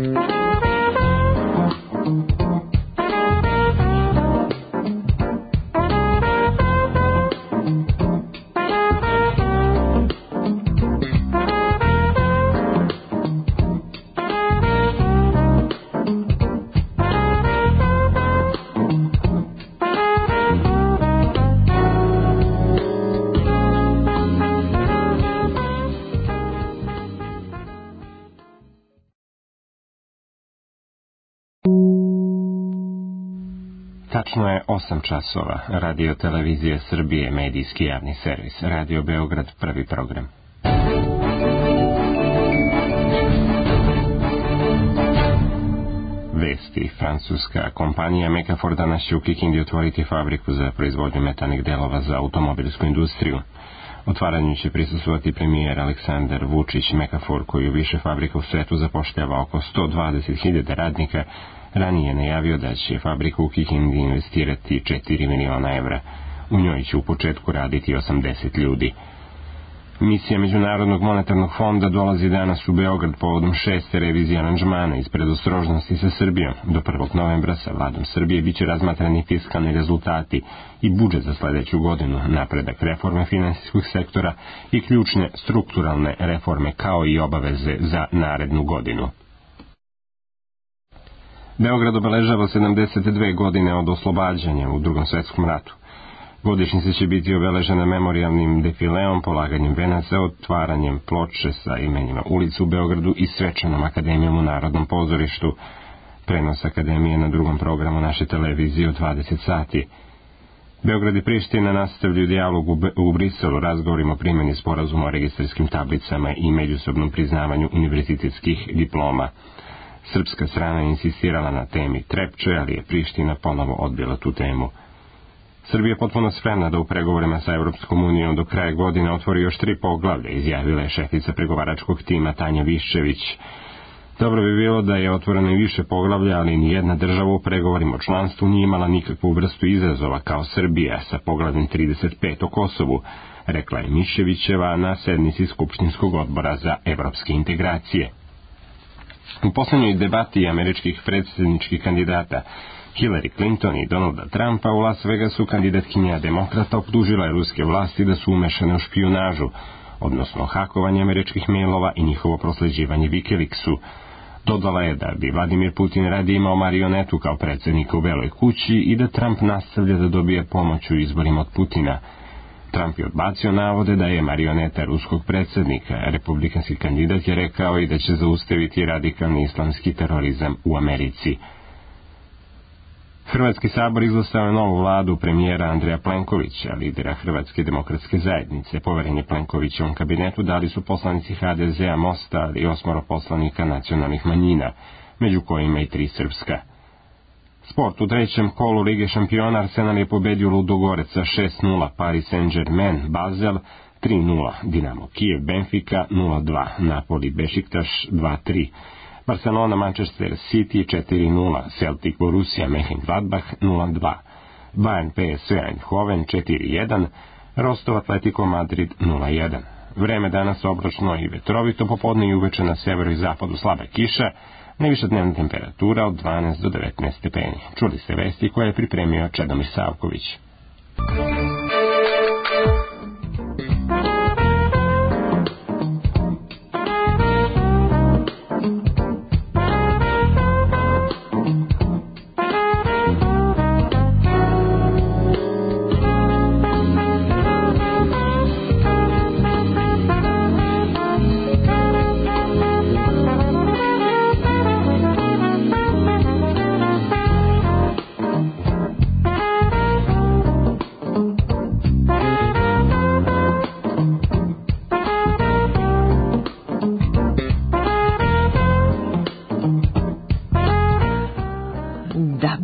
Speaker 2: Tačno je osam časova. Radio Televizije Srbije, medijski javni servis. Radio Beograd, prvi program. Vesti. Francuska kompanija Mecafor danas će u Kikindi otvoriti fabriku za proizvodnju metalnih delova za automobilsku industriju. Otvaranju će prisustvovati premijer Aleksandar Vučić. Mecafor, koji u više fabrika u svetu zapošljava oko sto dvadeset hiljada radnika, ranije je najavio da će fabriku u Kikindi investirati četiri miliona evra. U njoj će u početku raditi osamdeset ljudi. Misija Međunarodnog monetarnog fonda dolazi danas u Beograd povodom šeste revizije aranžmana iz predostrožnosti sa Srbijom. Do prvog novembra sa vladom Srbije biće razmatrani fiskalni rezultati i budžet za sledeću godinu, napredak reforme finansijskog sektora i ključne strukturalne reforme kao i obaveze za narednu godinu. Beograd obeležava sedamdeset dve godine od oslobađanja u Drugom svetskom ratu. Godišnjica će biti obeležena memorijalnim defileom, polaganjem venaca, otvaranjem ploče sa imenima ulica u Beogradu i svečanom akademijom u Narodnom pozorištu. Prenos akademije na drugom programu naše televizije od dvadeset sati. Beograd i Priština nastavljaju dijalog u, u Briselu, razgovorima o primjeni sporazuma o registarskim tablicama i međusobnom priznavanju univerzitetskih diploma. Srpska strana je insistirala na temi Trepče, ali je Priština ponovo odbila tu temu. Srbija je potpuno spremna da u pregovorima sa Evropskom unijom do kraja godine otvori još tri poglavlja, izjavila je šefica pregovaračkog tima Tanja Viščević. Dobro bi bilo da je otvoreno i više poglavlja, ali nijedna država u pregovorima o članstvu nije imala nikakvu vrstu izazova kao Srbija sa poglavljem trideset pet o Kosovu, rekla je Miščevićeva na sednici Skupštinskog odbora za evropske integracije. U poslednjoj debati američkih predsjedničkih kandidata Hillary Clinton i Donalda Trumpa u Las Vegasu kandidatkinja demokrata optužila je ruske vlasti da su umešane u špijunažu, odnosno hakovanje američkih mailova i njihovo prosleđivanje Wikileaksu. Dodala je da bi Vladimir Putin radi imao marionetu kao predsjednika u Beloj kući i da Trump nastavlja da dobije pomoć u izborima od Putina. Trump je odbacio navode da je marioneta ruskog predsjednika. Republikanski kandidat je rekao i da će zaustaviti radikalni islamski terorizam u Americi. Hrvatski sabor izglasao je novu vladu premijera Andreja Plenkovića, lidera Hrvatske demokratske zajednice. Poverenje Plenkovićevom kabinetu dali su poslanici ha de zea, Mosta, ali i osmoro poslanika nacionalnih manjina, među kojima i tri srpska. Sport. U trećem kolu Lige šampiona Arsenal je pobedio Ludogoreca šest nula, Paris Saint-Germain Basel tri nula, Dinamo Kijev Benfica nula dva, Napoli Bešiktaš dva tri, Barcelona Manchester City četiri nula, Celtic Borussia Mönchengladbach nula dva, Bayern pe es ve Eindhoven četiri jedan, Rostov Atletico Madrid nula jedan. Vreme danas oblačno i vetrovito, popodne i uveče na severu i zapadu slaba kiša, najviša dnevna temperatura od dvanaest do devetnaest stepeni. Čuli ste vesti koje je pripremio Čedomir Savković.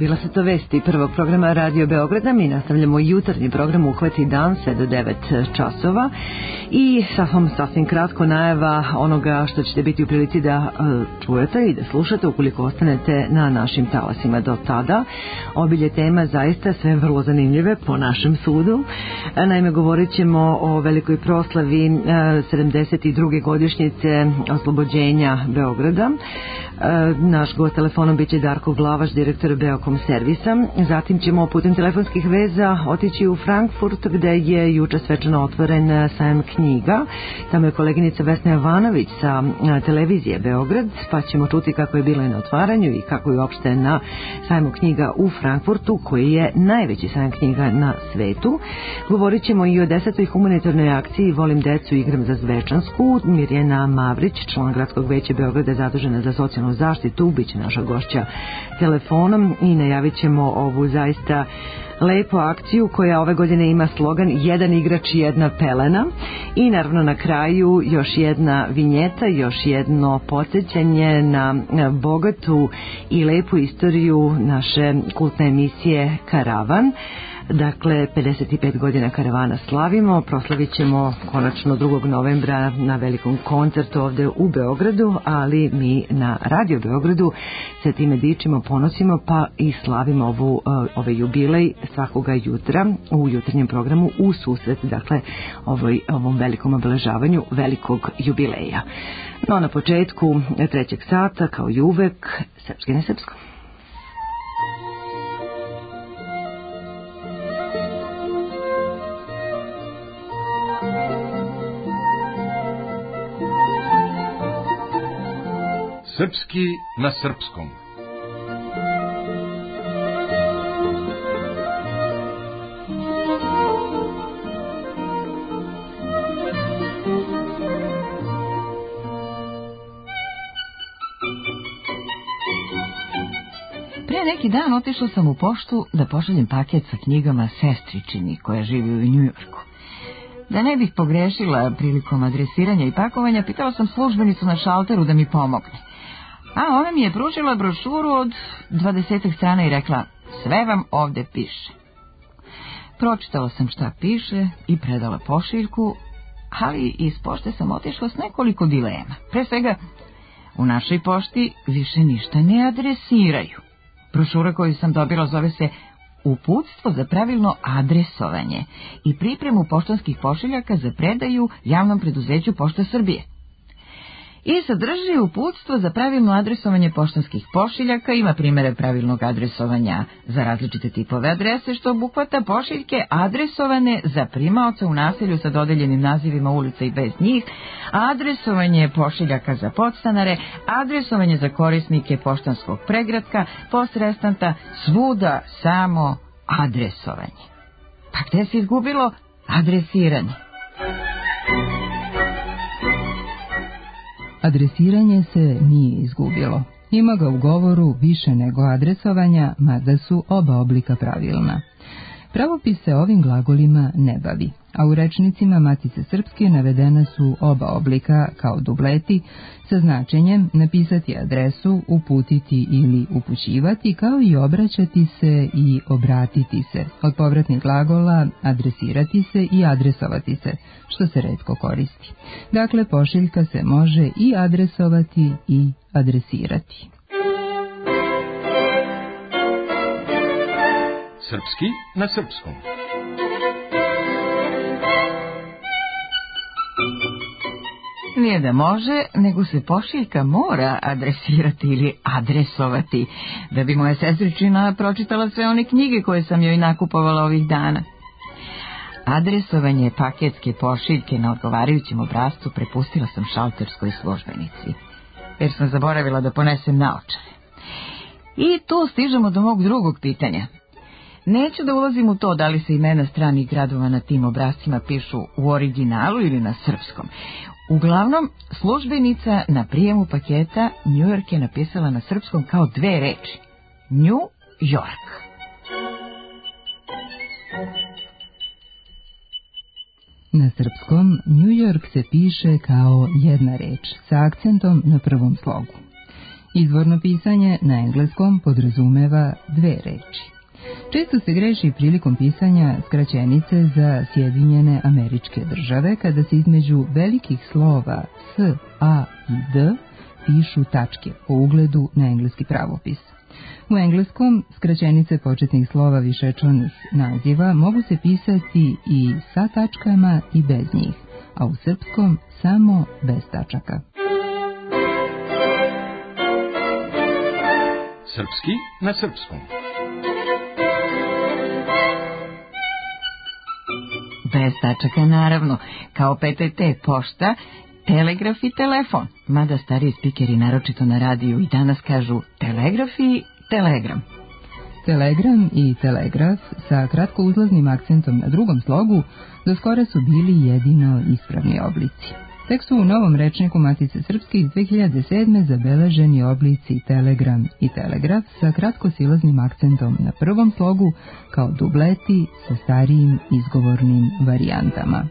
Speaker 1: Bila su to vesti prvog programa Radio Beograda. Mi nastavljamo jutarnji program Uhvati dan sve do devet časova i sasvim, sasvim kratko najava onoga što ćete biti u prilici da uh, čujete i da slušate ukoliko ostanete na našim talasima do tada. Obilje tema zaista sve vrlo zanimljive po našem sudu. Naime, govorit ćemo o velikoj proslavi uh, sedamdeset druge godišnjice oslobođenja Beograda. Naš gost telefonom biće Darko Glavaš, direktor Beokom servisa. Zatim ćemo putem telefonskih veza otići u Frankfurt gde je juče svečano otvoren sajam knjiga. Tamo je koleginica Vesna Jovanović sa televizije Beograd, pa ćemo čuti kako je bilo na otvaranju i kako je uopšte na sajmu knjiga u Frankfurtu, koji je najveći sajam knjiga na svetu. Govorit ćemo i o desetoj humanitarnoj akciji Volim decu, igram za Zvečansku. Mirjana Mavrić, član gradskog veća Beograda zadužena za socijalnu zaštitu, biće naša gošća telefonom i najavit ćemo ovu zaista lepu akciju koja ove godine ima slogan jedan igrač, jedna pelena i naravno na kraju još jedna vinjeta, još jedno podsjećanje na bogatu i lepu istoriju naše kultne emisije Karavan. Dakle, pedeset pet godina Karavana slavimo, proslavit ćemo konačno drugog novembra na velikom koncertu ovde u Beogradu, ali mi na Radio Beogradu se time dičimo, ponosimo pa i slavimo ovu, ovaj jubilej svakoga jutra u jutarnjem programu u susret, dakle, ovoj, ovom velikom obeležavanju velikog jubileja. No, na početku trećeg sata, kao i uvek, srpski na srpskom.
Speaker 15: Srpski na srpskom.
Speaker 16: Pre neki dan otišla sam u poštu da pošaljem paket sa knjigama sestričini koja živi u Njujorku. Da ne bih pogrešila prilikom adresiranja i pakovanja, pitala sam službenicu na šalteru da mi pomogne. A ona mi je pružila brošuru od dvadesetak strana i rekla, sve vam ovde piše. Pročitala sam šta piše i predala pošiljku, ali iz pošte sam otišla s nekoliko dilema. Pre svega, u našoj pošti više ništa ne adresiraju. Brošura koju sam dobila zove se Uputstvo za pravilno adresovanje i pripremu poštanskih pošiljaka za predaju javnom preduzeću Pošta Srbije. I sadrži uputstvo za pravilno adresovanje poštanskih pošiljaka, ima primere pravilnog adresovanja za različite tipove adrese, što obuhvata pošiljke adresovane za primaoca u naselju sa dodeljenim nazivima ulica i bez njih, adresovanje pošiljaka za podstanare, adresovanje za korisnike poštanskog pregratka, postrestanta, svuda samo adresovanje. Pa gde se izgubilo adresiranje?
Speaker 17: Adresiranje se nije izgubilo. Ima ga u govoru više nego adresovanja, mada su oba oblika pravilna. Pravopis se ovim glagolima ne bavi, a u rečnicima Matice Srpske navedena su oba oblika kao dubleti sa značenjem napisati adresu, uputiti ili upućivati, kao i obraćati se i obratiti se, od povratnih glagola adresirati se i adresovati se, što se retko koristi. Dakle, pošiljka se može i adresovati i adresirati.
Speaker 15: Srpski na srpskom.
Speaker 16: Nije da može, nego se pošiljka mora adresirati ili adresovati, da bi moja sestričina pročitala sve one knjige koje sam joj nakupovala ovih dana. Adresovanje paketske pošiljke na odgovarajućem obrascu prepustila sam šalterskoj službenici, jer sam zaboravila da ponesem naočare. I tu stižemo do mog drugog pitanja. Neću da ulazim u to da li se imena stranih gradova na tim obrascima pišu u originalu ili na srpskom. Uglavnom, službenica na prijemu paketa New York je napisala na srpskom kao dve reči. New York.
Speaker 17: Na srpskom New York se piše kao jedna reč sa akcentom na prvom slogu. Izvorno pisanje na engleskom podrazumeva dve reči. Često se greši prilikom pisanja skraćenice za Sjedinjene Američke Države kada se između velikih slova S, A i D pišu tačke po ugledu na engleski pravopis. U engleskom skraćenice početnih slova višečlanih naziva mogu se pisati i sa tačkama i bez njih, a u srpskom samo bez tačaka.
Speaker 15: Srpski na srpskom.
Speaker 16: Bez tačaka, naravno, kao P T T, pošta, telegraf i telefon. Mada stariji spikeri, naročito na radiju, i danas kažu telegraf i telegram.
Speaker 17: Telegram i telegraf sa kratko uzlaznim akcentom na drugom slogu do skora su bili jedino ispravni oblici. Tek su u novom rečniku Matice Srpske iz dve hiljade sedme zabeleženi oblici telegram i telegraf sa kratkosilaznim akcentom na prvom slogu kao dubleti sa starijim izgovornim varijantama.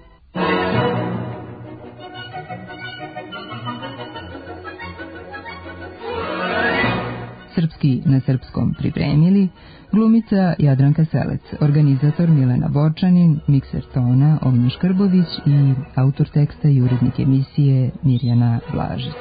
Speaker 17: Srpski na srpskom pripremili glumica Jadranka Selec, organizator Milena Borčanin, mikser tona Ovnja Škrbović i autor teksta i urednik emisije Mirjana Blažić.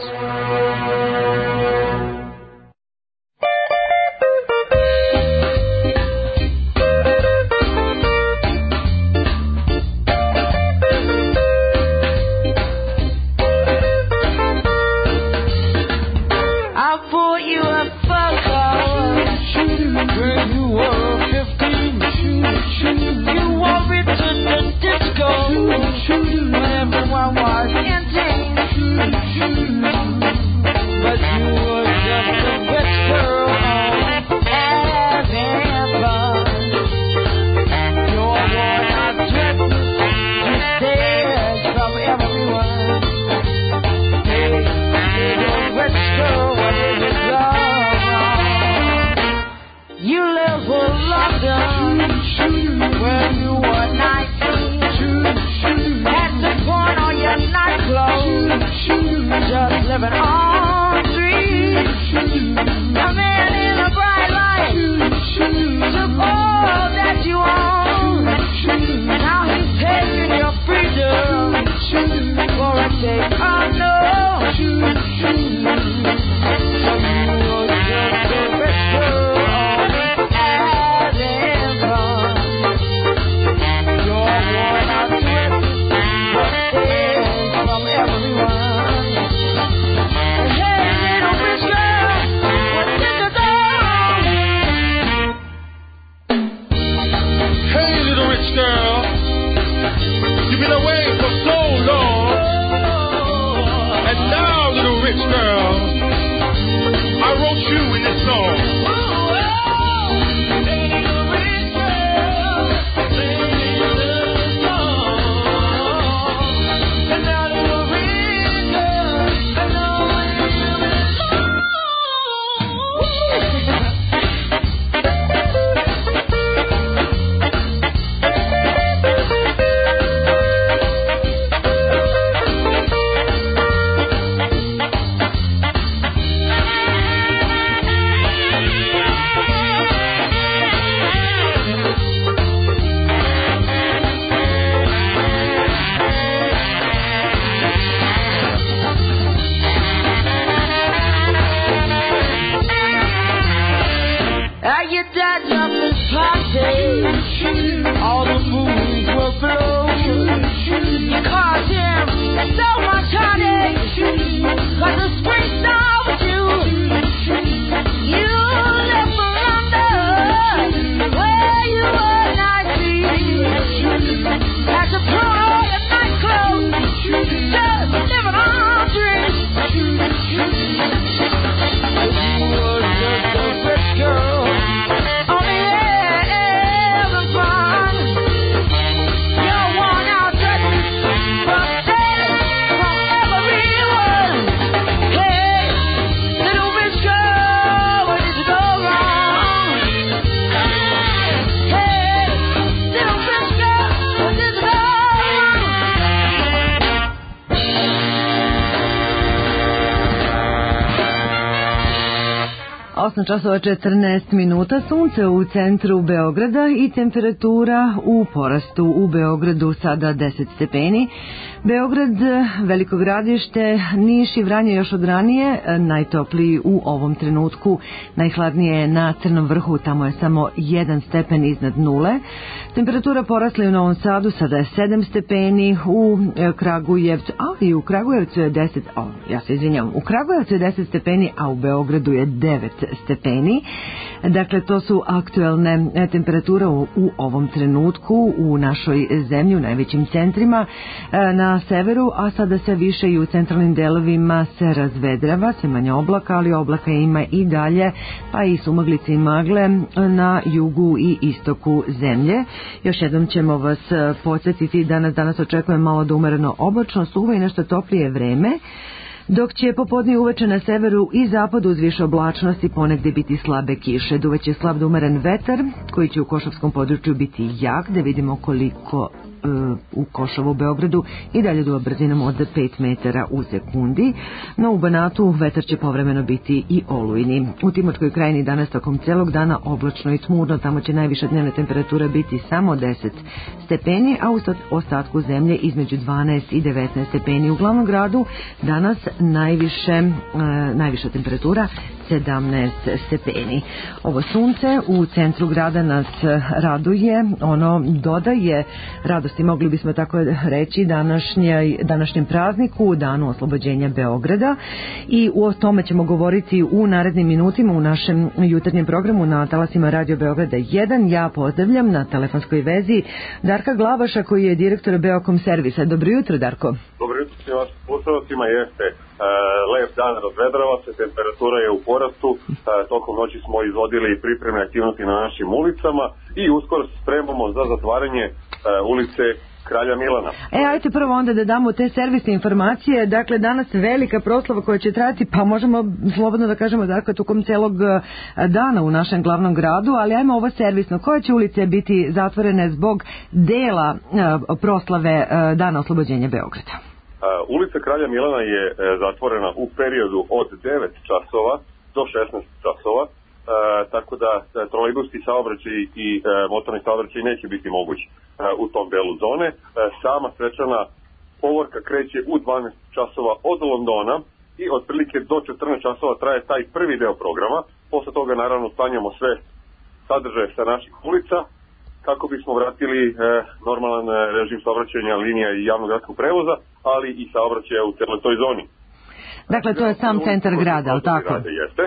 Speaker 1: osam časova četrnaest minuta, sunce u centru Beograda i temperatura u porastu u Beogradu sada deset stepeni. Beograd, Veliko Gradište, Niš i Vranje još od ranije, najtopliji u ovom trenutku, najhladnije je na Crnom vrhu, tamo je samo jedan stepen iznad nule. Temperatura porasla u Novom Sadu, sada je sedam stepeni, u Kragujevcu, a i u Kragujevcu je deset, o, ja se izvinjam, u Kragujevcu je deset stepeni, a u Beogradu je devet stepeni. Dakle, to su aktuelne temperature u, u ovom trenutku u našoj zemlji, u najvećim centrima na severu, a sada sve više i u centralnim delovima se razvedrava, sve manje oblaka, ali oblaka ima i dalje, pa i sumaglice i magle na jugu i istoku zemlje. Još jednom ćemo vas podsjetiti da nas danas očekuje malo da umereno oblačno, suvo i nešto toplije vreme, dok će popodne uveče na severu i zapadu uz više oblačnosti ponegde biti slabe kiše. Duvaće slab da umeren vetar koji će u košavskom području biti jak, da vidimo koliko e, u Košavu u Beogradu i dalje duva brzinom od pet metara u sekundi, no u Banatu vetar će povremeno biti i olujni. U Timočkoj krajini danas tokom celog dana oblačno i tmurno, tamo će najviša dnevna temperatura biti samo deset stepeni, a u ostatku zemlje između dvanaest i devetnaest stepeni. U glavnom gradu danas najviše, e, najviša temperatura sedamnaest stepeni. Ovo sunce u centru grada nas raduje, ono dodaje radosti, mogli bismo tako reći, današnje, današnjem prazniku, danu oslobođenja Beograda, i o tome ćemo govoriti u narednim minutima u našem jutarnjem programu na talasima Radio Beograda jedan. Ja pozdravljam na telefonskoj vezi Darka Glavaša, koji je direktor Beokom servisa. Dobro jutro, Darko.
Speaker 18: Dobro jutro svim vašim slušalcima, jeste e, lep dan, razvedrava se, temperatura je u porastu, e, tokom noći smo izvodili pripremne aktivnosti na našim ulicama i uskoro se spremamo za zatvaranje e, ulice Kralja Milana.
Speaker 1: E, ajte prvo onda da damo te servisne informacije. Dakle, danas velika proslava koja će trajati, pa možemo slobodno da kažemo, dakle, tokom celog dana u našem glavnom gradu, ali ajmo ovo servisno. Koje će ulice biti zatvorene zbog dela proslave Dana oslobođenja Beograda?
Speaker 18: Uh, ulica Kralja Milana je uh, zatvorena u periodu od devet časova do šesnaest časova, uh, tako da uh, trolejbuski saobraćaj i uh, motorni saobraćaj neće biti moguć uh, u tom delu zone. Uh, sama svečana povorka kreće u dvanaest časova od Londona i otprilike do četrnaest časova traje taj prvi deo programa. Posle toga naravno stanjamo sve sadržaje sa naših ulica kako bismo vratili e, normalan režim saobraćanja linija i javnog gradskog prevoza, ali i saobraćaja u celoj toj zoni.
Speaker 1: Dakle, to je sam centar grada, ali tako?
Speaker 18: Grade, jeste.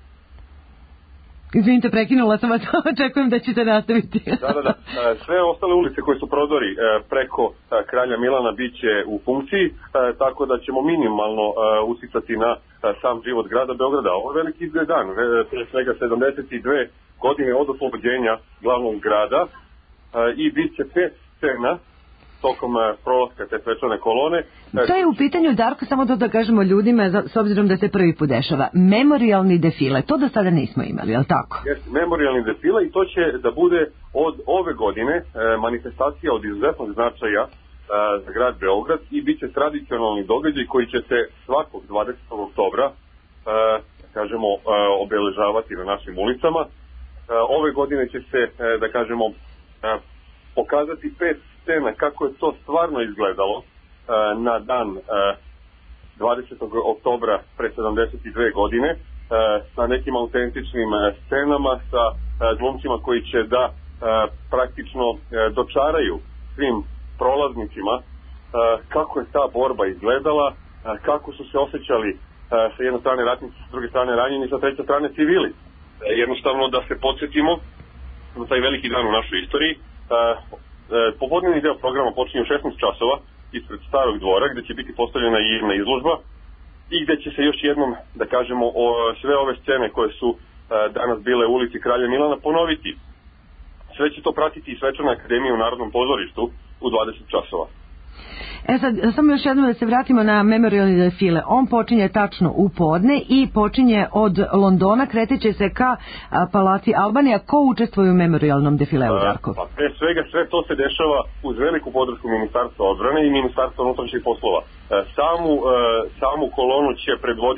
Speaker 1: Izvinite, prekinula sam vas, očekujem da ćete nastaviti.
Speaker 18: Da, da, da. Sve ostale ulice koje su prodori preko Kralja Milana bit će u funkciji, tako da ćemo minimalno usticati na sam život grada Beograda. Ovo je veliki izgled dan, pre svega sedamdeset dve godine od oslobođenja glavnog grada, i bit će pet scena tokom prolaska te svečane kolone.
Speaker 1: To je u pitanju, Darko, samo to da kažemo ljudima, s obzirom da se prvi put dešava, memorijalni defile, to do sada nismo imali, je li tako?
Speaker 18: Jeste, memorijalni defile, i to će da bude od ove godine manifestacija od izuzetnog značaja za grad Beograd i bit će tradicionalni događaj koji će se svakog dvadesetog oktobra, kažemo, obeležavati na našim ulicama. Ove godine će se, da kažemo, pokazati pet scena kako je to stvarno izgledalo na dan dvadesetog oktobra pre sedamdeset dve godine, sa nekim autentičnim scenama, sa glumcima koji će da praktično dočaraju svim prolaznicima kako je ta borba izgledala, kako su se osjećali sa jedne strane ratnici, sa druge strane ranjeni, sa treće strane civili. Jednostavno da se podsjetimo na taj veliki dan u našoj istoriji. Popodnevni deo programa počinje u šesnaest časova ispred Starog dvora, gde će biti postavljena i jedna izložba i gde će se još jednom, da kažemo, o sve ove scene koje su danas bile u ulici Kralja Milana ponoviti. Sve će to pratiti i svečana akademija u Narodnom pozorištu u dvadeset časova.
Speaker 1: E sad, samo još jednom da se vratimo na memorialni defile. On počinje tačno u podne i počinje od Londona, kreteće se ka Palati Albanija. Ko učestvuje u memorialnom defileu, Darko?
Speaker 18: Pa, pre svega sve to se dešava uz veliku podršku Ministarstva odbrane i Ministarstva unutrašnjih poslova. Samu, samu kolonu će predvoditi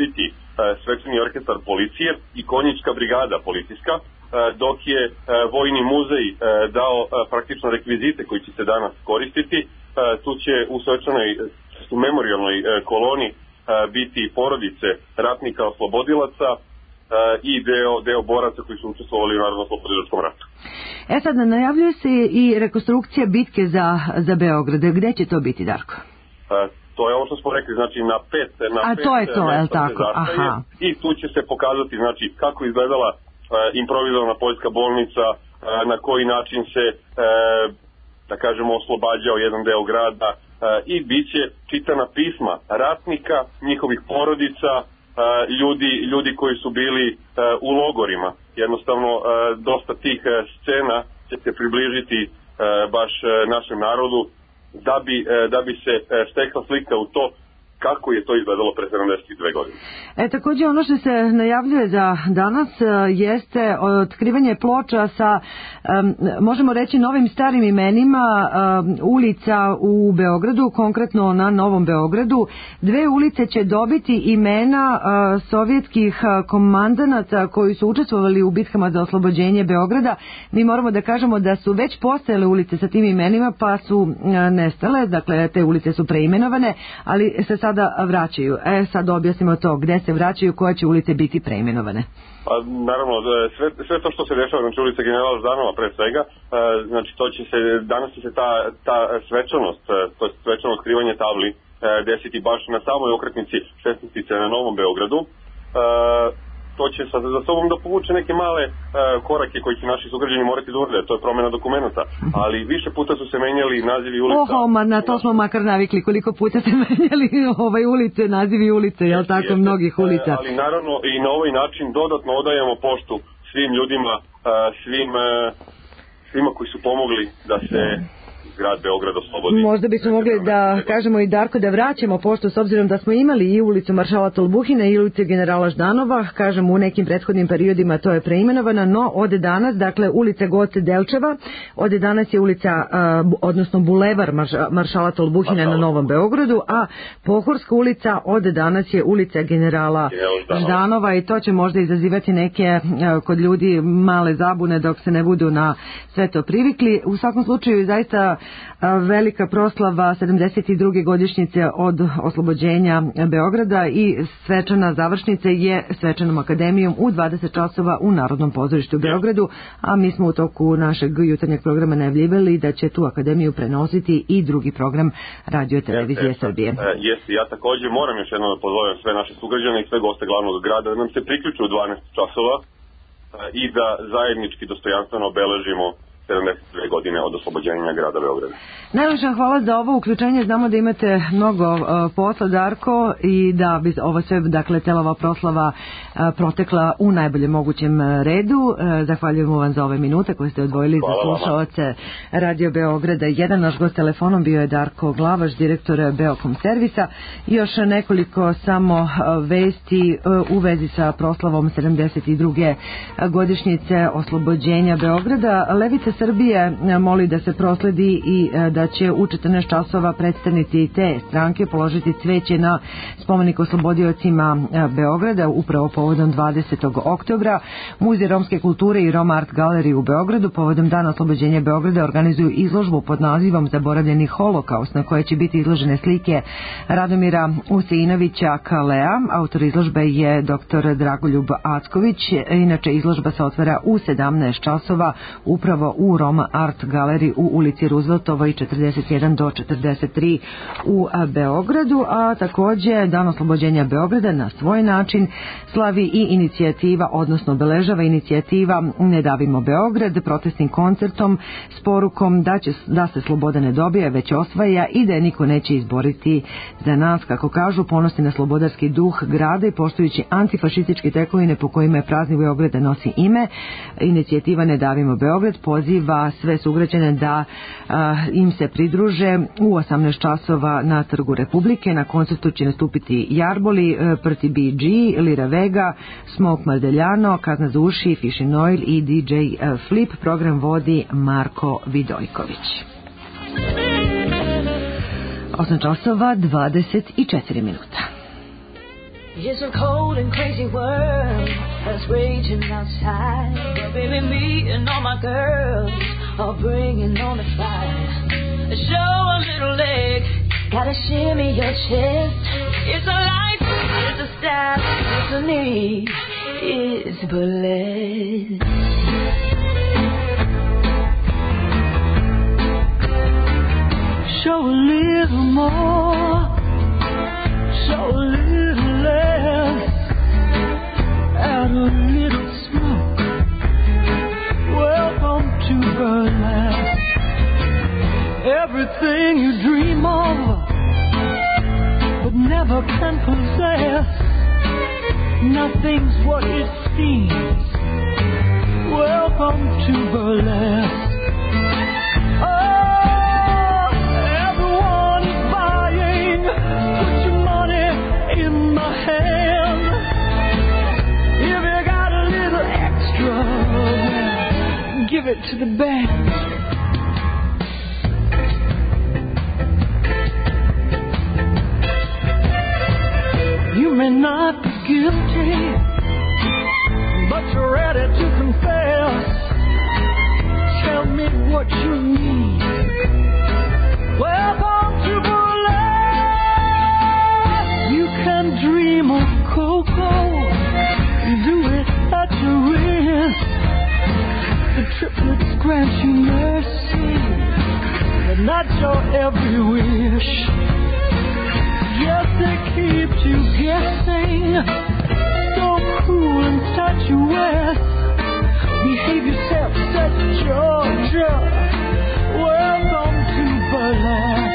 Speaker 18: svečani orkestar policije i konjička brigada policijska, dok je Vojni muzej dao praktično rekvizite koji će se danas koristiti. Tu će u svečanoj u memorijalnoj koloni biti porodice ratnika oslobodilaca i deo, deo boraca koji su učestvovali u Narodno-oslobodilačkom ratu.
Speaker 1: E sad, najavljuje se i rekonstrukcija bitke za, za Beograd. Gde će to biti, Darko?
Speaker 18: To je ovo što smo rekli, znači na pet, na
Speaker 1: A
Speaker 18: pet
Speaker 1: to je to, je li tako? Aha.
Speaker 18: I tu će se pokazati, znači, kako izgledala uh, improvizovana poljska bolnica, uh, na koji način se, uh, da kažemo, oslobađao jedan deo grada uh, i bit će čitana pisma ratnika, njihovih porodica, uh, ljudi, ljudi koji su bili uh, u logorima. Jednostavno, uh, dosta tih uh, scena će se približiti uh, baš uh, našem narodu, da bi, da bi se stekla slika u to kako je to izgledalo pre sedamdeset dve godine.
Speaker 1: E, također ono što se najavljuje za danas jeste otkrivanje ploča sa, um, možemo reći, novim starim imenima um, ulica u Beogradu, konkretno na Novom Beogradu. Dve ulice će dobiti imena uh, sovjetskih komandanata koji su učestvovali u bitkama za oslobođenje Beograda. Mi moramo da kažemo da su već postojale ulice sa tim imenima, pa su uh, nestale, dakle te ulice su preimenovane, ali se sada vraćaju. E, sad objasnimo to, gde se vraćaju, koje će ulice biti preimenovane.
Speaker 18: Pa, naravno, sve, sve to što se dešava, znači ulica Generala Ždanova pre svega, znači to će se, danas će se ta, ta svečanost, to je svečano otkrivanje tabli desiti baš na samoj okretnici šesnaestice na Novom Beogradu. To će sa, za sobom da povuče neke male uh, korake koji će naši sugrađani morati da urade, to je promena dokumenta, ali više puta su se menjali nazivi ulica.
Speaker 1: Oho, ma, na to smo makar navikli, koliko puta se menjali ovaj ulice, nazivi ulice, jel tako, jeste, mnogih ulica.
Speaker 18: Ali naravno i na ovaj način dodatno odajemo poštu svim ljudima, uh, svim, uh, svima koji su pomogli da se grad Beograd oslobodi.
Speaker 1: Možda bismo mogli da kažemo i, Darko, da vraćamo poštu, s obzirom da smo imali i ulicu Maršala Tolbuhina i ulicu Generala Ždanova, kažemo u nekim prethodnim periodima to je preimenovana, no ode danas, dakle ulica Goce Delčeva, ode danas je ulica, uh, odnosno bulevar Maršala Tolbuhina na Novom Beogradu, a Pohorska ulica ode danas je ulica Generala Ždanova i to će možda izazivati neke uh, kod ljudi male zabune dok se ne budu na sve to privikli. U svakom slučaju zaista velika proslava sedamdeset druge godišnjice od oslobođenja Beograda i svečana završnica je svečanom akademijom u dvadeset časova u Narodnom pozorištu u Beogradu, a mi smo u toku našeg jutarnjeg programa najavljivali da će tu akademiju prenositi i drugi program Radio Televizije Srbije.
Speaker 18: Jeste, ja također moram još jednom da pozovem sve naše sugrađane i sve goste glavnog grada da nam se priključu u dvanaest časova i da zajednički dostojanstveno obeležimo sedamdeset dve godine od oslobođenja grada Beograda.
Speaker 1: Najlepša hvala za ovo uključenje. Znamo da imate mnogo uh, posla, Darko, i da bi ovo sve, dakle, telova proslava uh, protekla u najboljem mogućem redu. Uh, zahvaljujemo vam za ove minute koje ste odvojili hvala za slušaoce Radio Beograda. Jedan naš gost telefonom bio je Darko Glavaš, direktor Beokom servisa. Još nekoliko samo vesti uh, u vezi sa proslavom sedamdeset druge godišnjice oslobođenja Beograda. Levica Srbije moli da se prosledi i da će u četrnaest časova predstavnici te stranke položiti cveće na spomenik oslobodiocima Beograda upravo povodom dvadesetog oktobra. Muzej romske kulture i Roma Art Galerije u Beogradu povodom Dana oslobođenja Beograda organizuju izložbu pod nazivom Zaboravljeni holokaust, na koje će biti izložene slike Radomira Useinovića Kalea. Autor izložbe je doktor Dragoljub Acković. Inače, izložba se otvara u sedamnaest časova upravo u Roma Art Galeriji u ulici Rooseveltovoj četrdeset jedan do četrdeset tri u Beogradu, a također Dan oslobođenja Beograda na svoj način slavi i inicijativa, odnosno obeležava inicijativa Ne davimo Beograd protestnim koncertom s porukom da, će, da se sloboda ne dobija, već osvaja i da je niko neće izboriti za nas, kako kažu, ponosni na slobodarski duh grada i poštujući antifašističke tekovine po kojima je praznik Beograda nosi ime. Inicijativa Ne davimo Beograd poziva sve sugrađane da a, im se pridruže u osamnaest časova na Trgu Republike. Na koncertu će nastupiti Jarboli, Prti B G, Lira Vega, Smoke Maldeljano, Kazna za uši, Fishin Oil i D J Flip. Program vodi Marko Vidojković. osam časova dvadeset četiri minuta.
Speaker 27: It's a cold and crazy world that's raging outside. But baby, me and all my girls are bringing on the fire. Show a little leg, gotta shimmy your chest. It's a life, it's a style, it's a need, it's burlesque. Show a little more, show a little less, add a little smoke. Welcome to burlesque. Everything you dream of, but never can possess. Nothing's what it seems. Welcome to burlesque. Oh, everyone is buying. Put your money in my hand. If you got a little extra, give it to the band. You may not be guilty, but you're ready to confess. Tell me what you need. Welcome to burlesque. You can dream of cocoa, do it at your risk. The triplets grant you mercy, but not your every wish. Yes, they keep you guessing. So cool and statuesque. Behave yourself, said Georgia. Welcome to burlesque.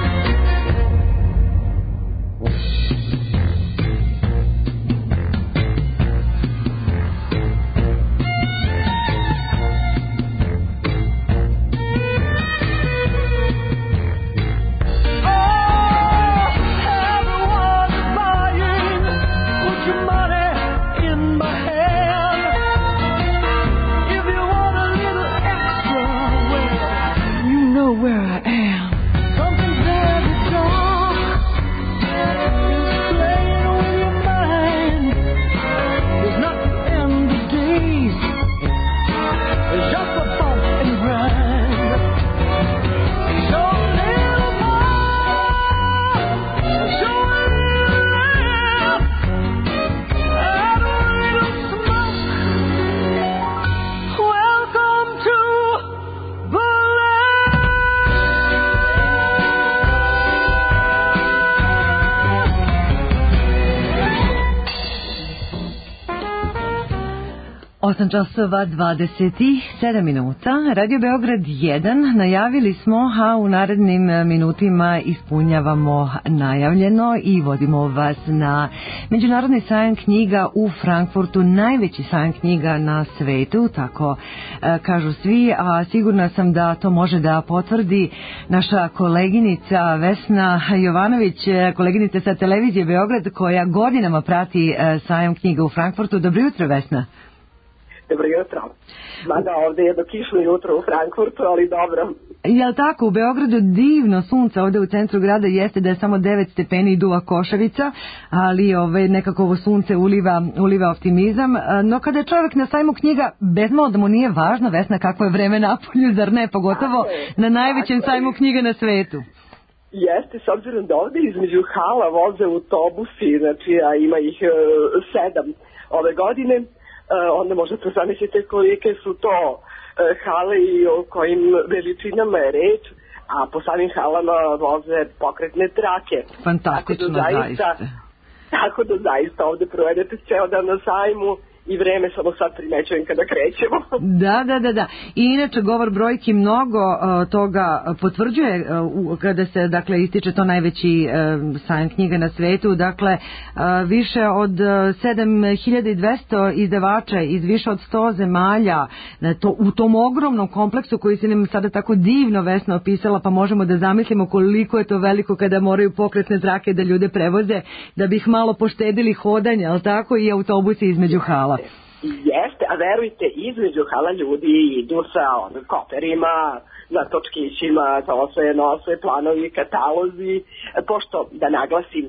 Speaker 1: osam časova dvadeset sedam minuta. Radio Beograd jedan. Najavili smo, a u narednim minutima ispunjavamo najavljeno i vodimo vas na Međunarodni sajam knjiga u Frankfurtu, najveći sajam knjiga na svetu, tako e, kažu svi, a sigurna sam da to može da potvrdi naša koleginica Vesna Jovanović, koleginica sa televizije Beograd, koja godinama prati e, sajam knjiga u Frankfurtu. Dobro jutro, Vesna.
Speaker 7: Dobro jutro. Mada ovde je do kišno jutro u Frankfurtu, ali dobro.
Speaker 1: Jel tako, u Beogradu divno sunce, ovde u centru grada jeste da je samo devet stepeni i duva košavica, ali ove, nekako ovo sunce uliva, uliva optimizam. No kada je čovjek na sajmu knjiga, bez malo da mu nije važno, Vesna, kako je vreme napolju, zar ne, pogotovo na najvećem sajmu knjiga na svetu.
Speaker 7: Jeste, s obzirom da ovde između hala voze autobusi, znači, a ima ih uh, sedam ove godine, Uh, onda možete zamisliti kolike su to uh, hale i o kojim veličinama je reč, a po samim halama voze pokretne trake.
Speaker 1: Fantastično,
Speaker 7: tako da zaista,
Speaker 1: zaista.
Speaker 7: Tako da zaista ovde provedete ceo dan na sajmu i vreme samo sad primećujem kada krećemo.
Speaker 1: Da, da, da, da. I inače govor brojki mnogo uh, toga potvrđuje uh, kada se, dakle, ističe to najveći uh, sajam knjiga na svetu. Dakle, uh, više od uh, sedam hiljada dvesta izdavača iz više od sto zemalja na to, u tom ogromnom kompleksu koji se nam sada tako divno Vesna opisala, pa možemo da zamislimo koliko je to veliko kada moraju pokretne trake da ljude prevoze, da bi ih malo poštedili hodanja, ali tako, i autobusi između hala.
Speaker 7: Jeste, a verujte, između hala ljudi idu sa on, koperima, na točkićima, to sve nose, planovi, katalozi, pošto, da naglasim,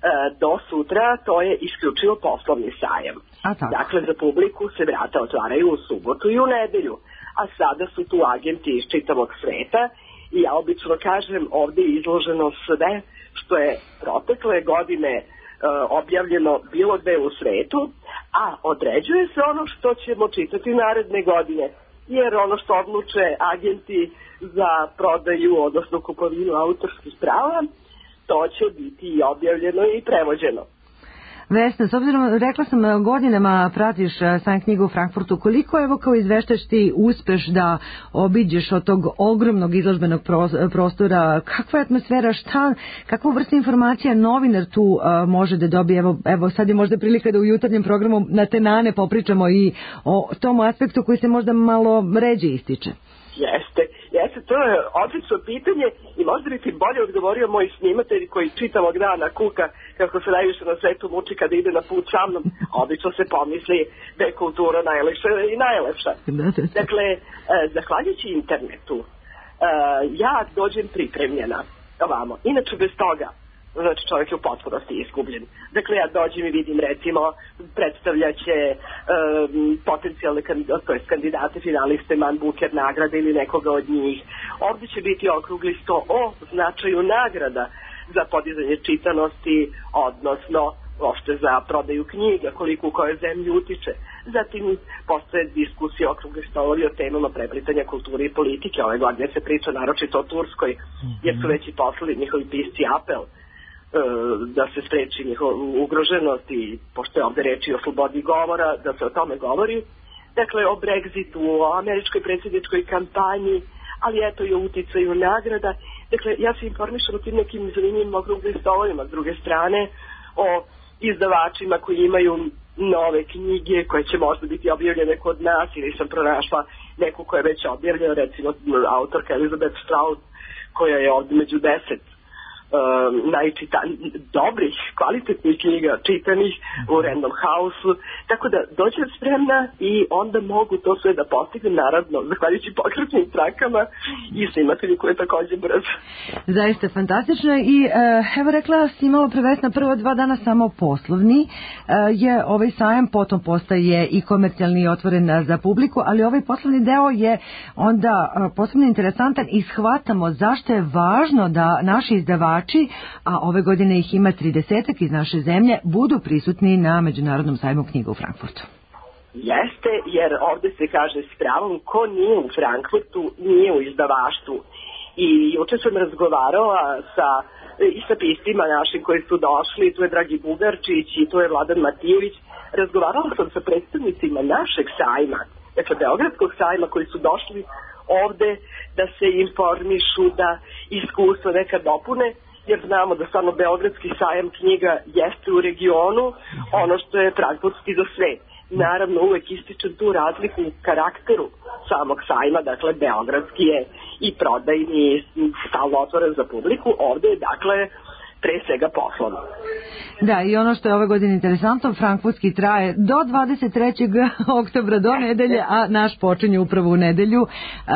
Speaker 7: do sutra to je isključivo poslovni sajam. Dakle, za publiku se vrata otvaraju u subotu i u nedelju, a sada su tu agenti iz čitavog sveta i ja obično kažem ovde je izloženo sve što je protekle godine objavljeno bilo gde u svetu, a određuje se ono što ćemo čitati naredne godine, jer ono što odluče agenti za prodaju, odnosno kupovinu autorskih prava, to će biti i objavljeno i prevođeno.
Speaker 1: Vesna, s obzirom, rekla sam, godinama pratiš sajam knjiga u Frankfurtu, koliko evo kao izveštač ti uspeš da obiđeš od tog ogromnog izložbenog prostora, kakva je atmosfera, šta, kakvu vrstu informacija novinar tu uh, može da dobije, evo, evo sad je možda prilika da u jutarnjem programu na tenane popričamo i o tom aspektu koji se možda malo ređe ističe.
Speaker 7: Jeste, jeste, to je odlično pitanje i možda bi ti bolje odgovorio moj snimatelj koji čitavog dana kuka kako se najviše na svetu muči kada ide na put sa mnom, obično se pomisli da je kultura najlepša i najlepša. Dakle, eh, zahvaljujući internetu, eh, ja dođem pripremljena ovamo, inače bez toga, znači čovjek je u potpunosti izgubljen. Dakle, ja dođem i vidim, recimo, predstavljaće um, potencijalne kandidate, to je kandidate, finaliste Man Booker nagrade ili nekoga od njih. Ovdje će biti okrugli sto o značaju nagrada za podizanje čitanosti, odnosno uopšte za prodaju knjiga, koliko u kojoj zemlji utiče. Zatim postoje diskusije okrugli stolovi o temama preplitanja kulture i politike. Ove godine se priča naročito o Turskoj, jer su već i poslali njihovi pisci apel da se spreči njihova ugroženost i pošto je ovde reči o slobodi govora, da se o tome govori. Dakle, o Brexitu, o američkoj predsjedničkoj kampanji, ali eto i o uticaju nagrada. Dakle, ja se informišem o tim nekim zanimljivim okruglim stolovima. S druge strane, o izdavačima koji imaju nove knjige koje će možda biti objavljene kod nas, ili sam pronašla neku koja je već objavljena, recimo autorka Elizabeth Stroud, koja je ovdje među deset Um, najčitan, dobrih, kvalitetnih knjiga čitanih u Random House-u, tako da dođem spremna i onda mogu to sve da postignem, naravno, zahvaljujući pokretnim trakama i snimatelju koji je također brzo.
Speaker 1: Zaista fantastično i uh, evo rekla si malo prevesna, prvo dva dana samo poslovni uh, je ovaj sajam, potom postaje i komercijalni i otvoren za publiku, ali ovaj poslovni deo je onda uh, posebno interesantan i shvatamo zašto je važno da naši izdavači, a ove godine ih ima tridesetak iz naše zemlje, budu prisutni na Međunarodnom sajmu knjiga u Frankfurtu.
Speaker 7: Jeste, jer ovdje se kaže s pravom, ko nije u Frankfurtu, nije u izdavaštvu. I juče sam razgovarala sa, i sa piscima našim koji su došli, tu je Dragi Bugarčić i tu je Vladan Matijević. Razgovarala sam sa predstavnicima našeg sajma, dakle Beogradskog sajma, koji su došli ovde da se informišu, da iskustvo neka dopune, jer znamo da samo Beogradski sajam knjiga jeste u regionu ono što je frankfurtski za svet. Naravno, uvek ističem tu razliku u karakteru samog sajma, dakle Beogradski je i prodajni i stalno otvoren za publiku, ovde je dakle pre svega poslovno.
Speaker 1: Da, i ono što je ove godine interesantno, frankfurtski traje do dvadeset trećeg oktobra do nedelje, a naš počinje upravo u nedelju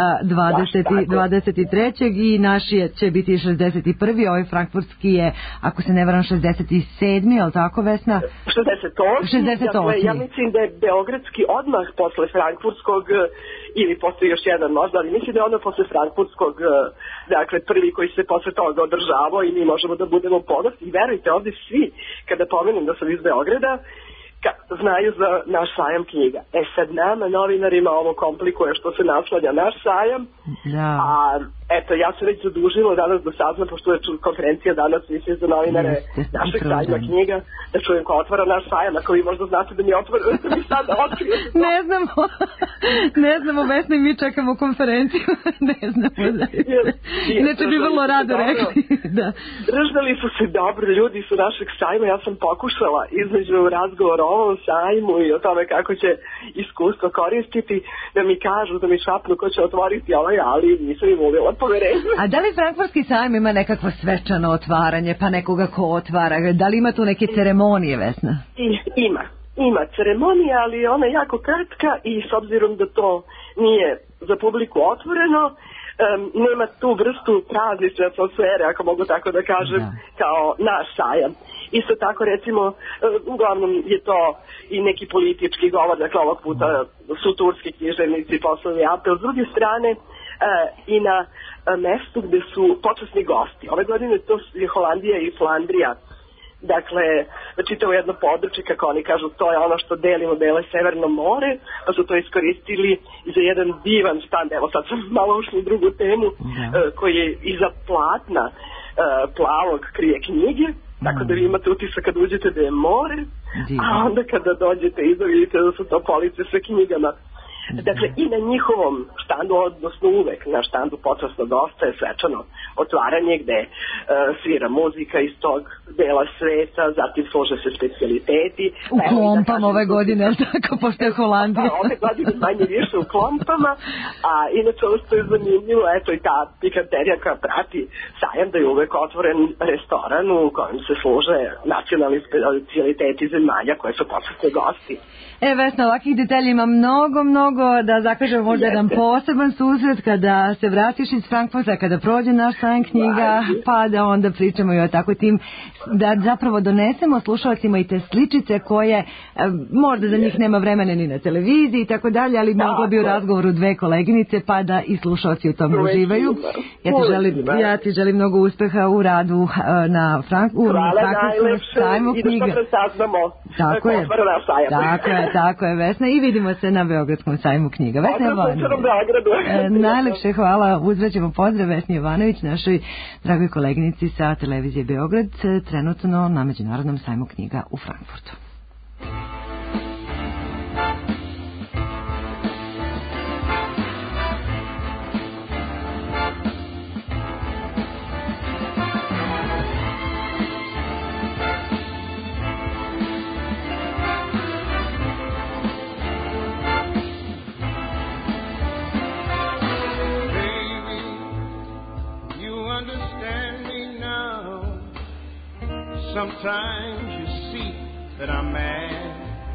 Speaker 1: dvadeset trećeg i naš je, će biti šezdeset prvi Ovaj frankfurtski je, ako se ne varam, šezdeset sedmi je li tako, Vesna?
Speaker 7: šezdeset osmi Dakle, ja mislim da je beogradski odmah posle frankfurtskog, ili postoji još jedan možda, ali mislim da je odmah posle frankfurtskog, dakle prvi koji se posle toga održavao i mi možemo da budemo ponosni. I verujte, ovdje svi, kada pomenem da sam iz Beograda, ka, znaju za naš sajam knjiga. E sad nama, novinarima, ovo komplikuje što se naslanja naš sajam,
Speaker 1: da.
Speaker 7: A eto, ja sam već zadužila danas da saznam, pošto je konferencija danas, mislim, za novinare
Speaker 1: Jeste,
Speaker 7: našeg sajma knjiga, da čujem ko otvara naš sajam, ako vi možda znate da mi otvara, da mi sada otkrije.
Speaker 1: Ne znamo, ne znamo, Vesna, i mi čekamo konferenciju, ne znamo da inače bi vrlo rado rekli. Da.
Speaker 7: Držali su se dobro ljudi su našeg sajma, ja sam pokušala između razgovora o ovom sajmu i o tome kako će iskustvo koristiti, da mi kažu, da mi šapnu ko će otvoriti ovaj, ali nisam im uvijela poverenje.
Speaker 1: A da li frankfurtski sajam ima nekakvo svečano otvaranje, pa nekoga ko otvara? Da li ima tu neke ceremonije, Vesna?
Speaker 7: I, ima. Ima ceremonija, ali ona je jako kratka i s obzirom da to nije za publiku otvoreno, um, nema tu vrstu praznične atmosfere, ako mogu tako da kažem, da. Kao naš sajam. Isto tako, recimo, um, uglavnom je to i neki politički govor, dakle ovog puta su turski književnici poslovni apel. S druge strane, uh, i na uh, mestu gde su počasni gosti. Ove godine to je Holandija i Flandrija. Dakle, čitavo jedno područje, kako oni kažu, to je ono što delimo Belo i Severno more, pa su to iskoristili za jedan divan štand, evo sad sam malo ušli u drugu temu, da. uh, koji je iza platna uh, plavog krije knjige, mm. tako da vi imate utisak kad uđete da je more, Divan. A onda kada dođete iza vidite da su to police sa knjigama. Dakle, i na njihovom štandu, odnosno uvek na štandu počasno gosta je svečano otvaranje gde uh, svira muzika iz tog dela sveta, zatim služe se specijaliteti.
Speaker 1: U klompama ove godine, ali tako, pošto je Holandija.
Speaker 7: Pa, ove godine manje više u klompama, a inače ovo što je zanimljivo, eto i ta pikanterija koja prati sajam, da je uvek otvoren restoran u kojem se služe nacionalni specijaliteti zemalja koje su počasni gosti.
Speaker 1: E, Vesna, ovakvih detalja ima mnogo, mnogo, da zakažemo možda jedan poseban susret kada se vratiš iz Frankfurta, kada prođe naš sajam knjiga, pa da onda pričamo i o tako tim, da zapravo donesemo slušalcima i te sličice koje možda za njih nema vremena ni na televiziji i tako dalje, ali moglo bi u razgovoru dve koleginice pa da i slušalci u tom uživaju. Ja ti želim, ja ti želim mnogo uspeha u radu na Frankfurtu, sajmu knjiga.
Speaker 7: I da što se saznamo,
Speaker 1: tako je, tako je. Tako je, Vesna, i vidimo se na Beogradskom sajmu knjiga. Vesna Jovanović. E, najlepše hvala, uzvraćamo pozdrav Vesni Jovanović, našoj dragoj koleginici sa televizije Beograd, trenutno na Međunarodnom sajmu knjiga u Frankfurtu.
Speaker 10: Sometimes you see that I'm mad.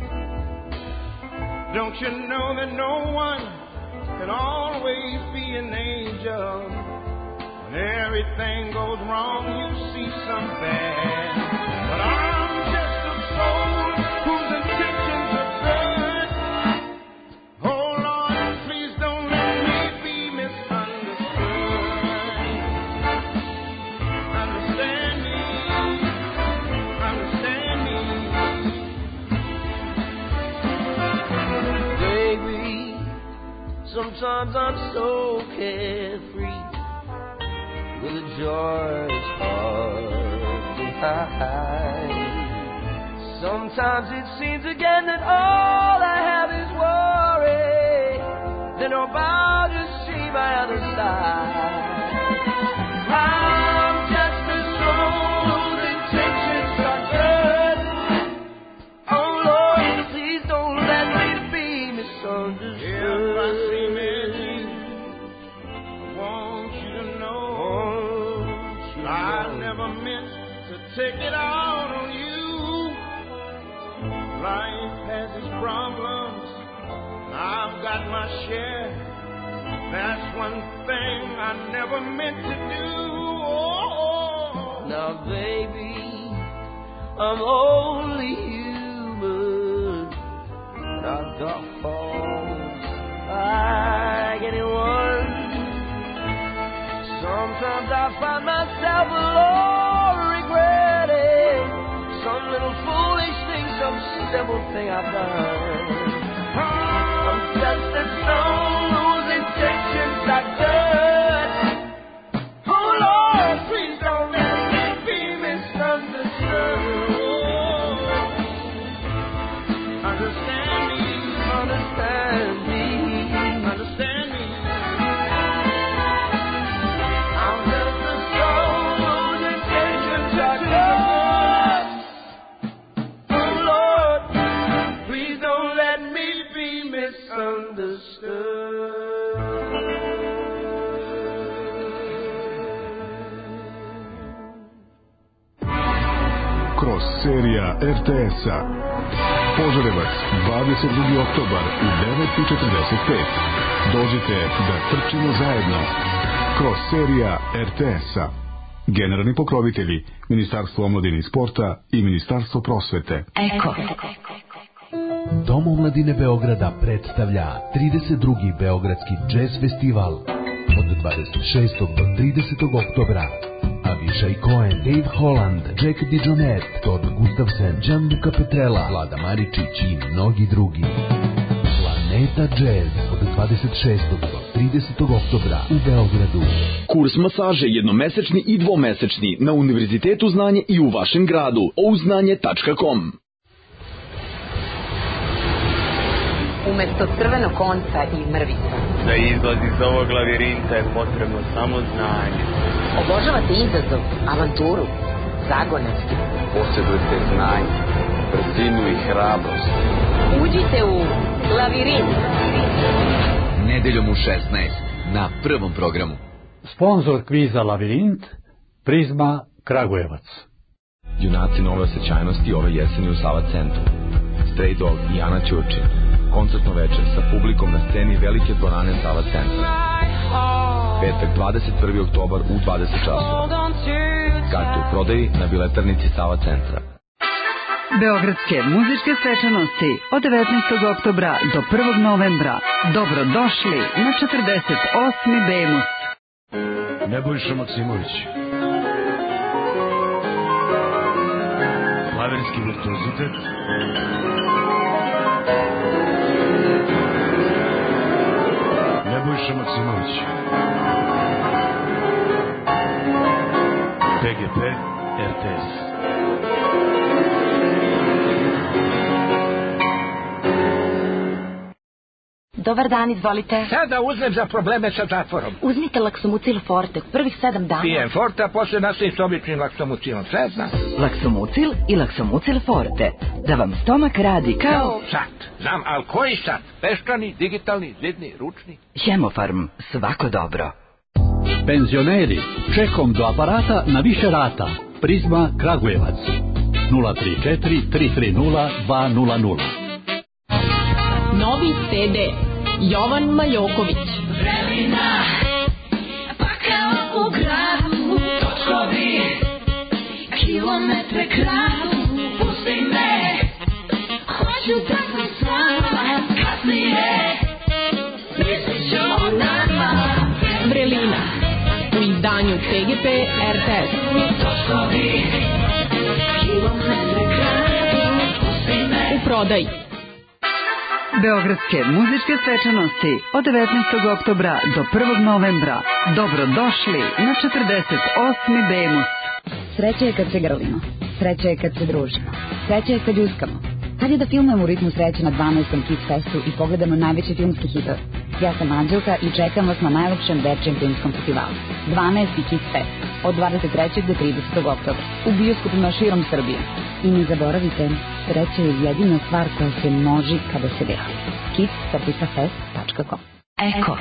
Speaker 10: Don't you know that no one can always be an angel? When everything goes wrong, you see some bad. But I'm just a soul whose intentions are good. Oh Lord, please don't let me be misunderstood. Understand me. Sometimes I'm so carefree, with a joy is hard to hide. Sometimes it seems again that all I have is worry, then I'm about to see my other side. I'm just a soul whose intentions are good. Oh Lord, please don't let me be misunderstood. Take it out on you. Life has its problems. I've got my share. That's one thing I never meant to do. Oh. Now, baby, I'm only human. And I've got faults like anyone. Sometimes I find myself alone. Some little foolish thing, some simple thing I've done. I'm just a soul whose intentions are good. Oh Lord, please don't let me be misunderstood. Understand me, understand me, understand me. I'm just a soul whose intentions are good.
Speaker 3: Kroz serija er te es-a Požarevac, dvadeset drugi oktobar u devet i četrdeset pet. Dođite da trčimo zajedno. Kroz-serija R T S-a. Generalni pokrovitelji Ministarstvo omladine i sporta i Ministarstvo prosvete.
Speaker 14: Eko.
Speaker 19: Dom omladine Beograda predstavlja trideset drugi Beogradski džez festival od dvadeset šestog do tridesetog oktobra. Avishai Cohen, Dave Holland, Jack DeJohnette, Todd Gustafson, Gianluca Petrella, Vlada Maričić i mnogi drugi. Planeta Jazz od dvadeset šestog do tridesetog oktobra u Beogradu.
Speaker 21: Kurs masaže jednomesečni i dvomesečni na Univerzitetu znanje i u vašem gradu. ouznanje tačka com.
Speaker 22: Umesto crvenog konca i mrvica.
Speaker 23: Da izlaz iz ovog lavirinta je potrebno samo znanje.
Speaker 22: Obožavate izazov, avanturu, zagone.
Speaker 23: Posjedujete znanje, brzinu i hrabrost.
Speaker 22: Uđite u lavirint.
Speaker 24: Nedeljom u šesnaest na prvom programu.
Speaker 25: Sponzor kviza Lavirint, Prizma Kragujevac.
Speaker 26: Junaci nove osjećajnosti ove jeseni u Sava centru. Stray Dog i Ana Ćurčin. Koncertno večer sa publikom na sceni Velike dvorane Sava centra. Petak dvadeset prvi oktobar u dvadeset časova. Karte u prodaji na biletarnici Sava centra.
Speaker 28: Beogradske muzičke svečanosti od devetnaestog oktobra do prvog novembra. Dobrodošli na četrdeset osmi Bemus.
Speaker 29: Nebojša Maksimović. Klaverski virtuozitet. Nebojša Maksimović. P G P R T S.
Speaker 30: Dobar dan, izvolite.
Speaker 31: Sada uzmem za probleme sa zatvorom.
Speaker 30: Uzmite Laksomucil Forte, prvih sedam dana.
Speaker 31: Pijem Forte, a posle nastavim s običnim Laksomucilom, sve znam.
Speaker 30: Laksomucil i Laksomucil Forte. Da vam stomak radi kao...
Speaker 31: Kao sat. Znam, ali koji sat? Peščani, digitalni, zidni, ručni?
Speaker 30: Hemofarm, svako dobro.
Speaker 25: Penzioneri, čekom do aparata na više rata. Prizma Kragujevac. nula tri četiri tri tri nula dva nula nula.
Speaker 32: Novi C D Jovan Maljoković.
Speaker 27: Vremena, pa kao u gradu, točkovi, kilometre kradu, pusti me, hoću da sam s vama, kasnije, mislit ću o nama.
Speaker 32: Vrelina, u izdanju P G P R T S.
Speaker 27: Točkovi, kilometre kradu, pusti me.
Speaker 32: U prodaji.
Speaker 28: Beogradske muzičke svečanosti od devetnaestog oktobra do prvog novembra. Dobrodošli na četrdeset osmi Bemus.
Speaker 33: Sreća je kad se grlimo, sreća je kad se družimo, sreća je kad ljuskamo. Kad je da filmujemo u ritmu sreće na dvanaestom Kiss Festu i pogledamo najveće filmske hitove. Ja sam Anđelka i čekam vas na najlepšem dečijem filmskom festivalu. dvanaesti Kiss Fest od dvadeset trećeg do tridesetog oktobra u bioskopima širom Srbije. I ne zaboravite, sreća je jedina stvar koja se množi kada se deli. kiss fest tačka com.
Speaker 30: Eko.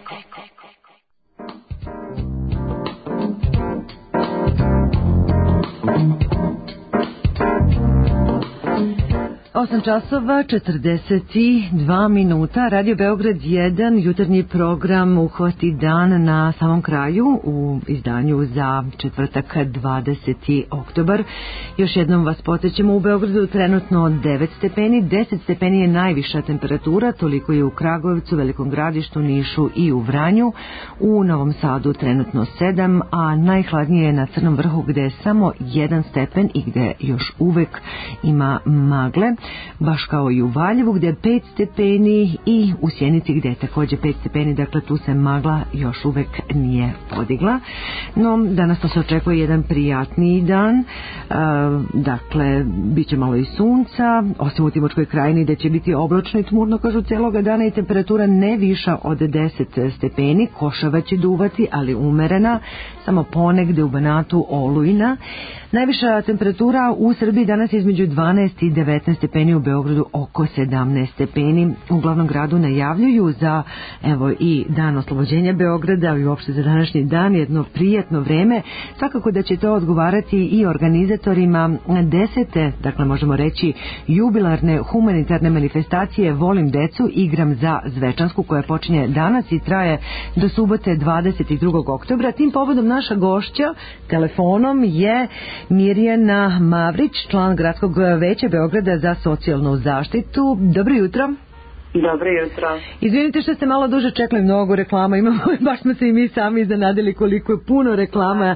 Speaker 30: osam časova četrdeset dva minuta. Radio Beograd jedan, jutarnji program Uhvati dan na samom kraju u izdanju za četvrtak dvadeseti oktobar. Još jednom vas podsjećamo, u Beogradu trenutno devet stepeni, deset stepeni je najviša temperatura, toliko je u Kragujevcu, Velikom Gradištu, Nišu i u Vranju. U Novom Sadu trenutno sedam, a najhladnije je na Crnom Vrhu gde je samo jedan stepen i gde još uvek ima magle. Baš kao i u Valjevu gdje je pet stepeni i u Sjenici gdje je također pet stepeni, dakle tu se magla još uvek nije podigla. No, danas to se očekuje jedan prijatniji dan, e, dakle, bit će malo i sunca, osim u Timočkoj krajini gdje će biti oblačno i tmurno, kažu, celoga dana i temperatura ne viša od deset stepeni, košava će duvati, ali umerena, samo ponegde u Banatu olujna. Najviša temperatura u Srbiji danas je između dvanaest i devetnaest stepeni. stepeni, u Beogradu oko sedamnaest stepeni. U glavnom gradu najavljuju za evo i dan oslobođenja Beograda i uopšte za današnji dan jedno prijetno vreme. Svakako da će to odgovarati i organizatorima desete, dakle možemo reći jubilarne humanitarne manifestacije Volim decu, igram za Zvečansku, koja počinje danas i traje do subote dvadeset drugog oktobra. Tim povodom naša gošća telefonom je Mirjana Mavrić, član Gradskog veća Beograda za socijalnu zaštitu. Dobro jutro.
Speaker 2: Dobro jutro.
Speaker 30: Izvinite što ste malo duže čekali, mnogo reklama imamo, baš smo se i mi sami iznenadili koliko je puno reklama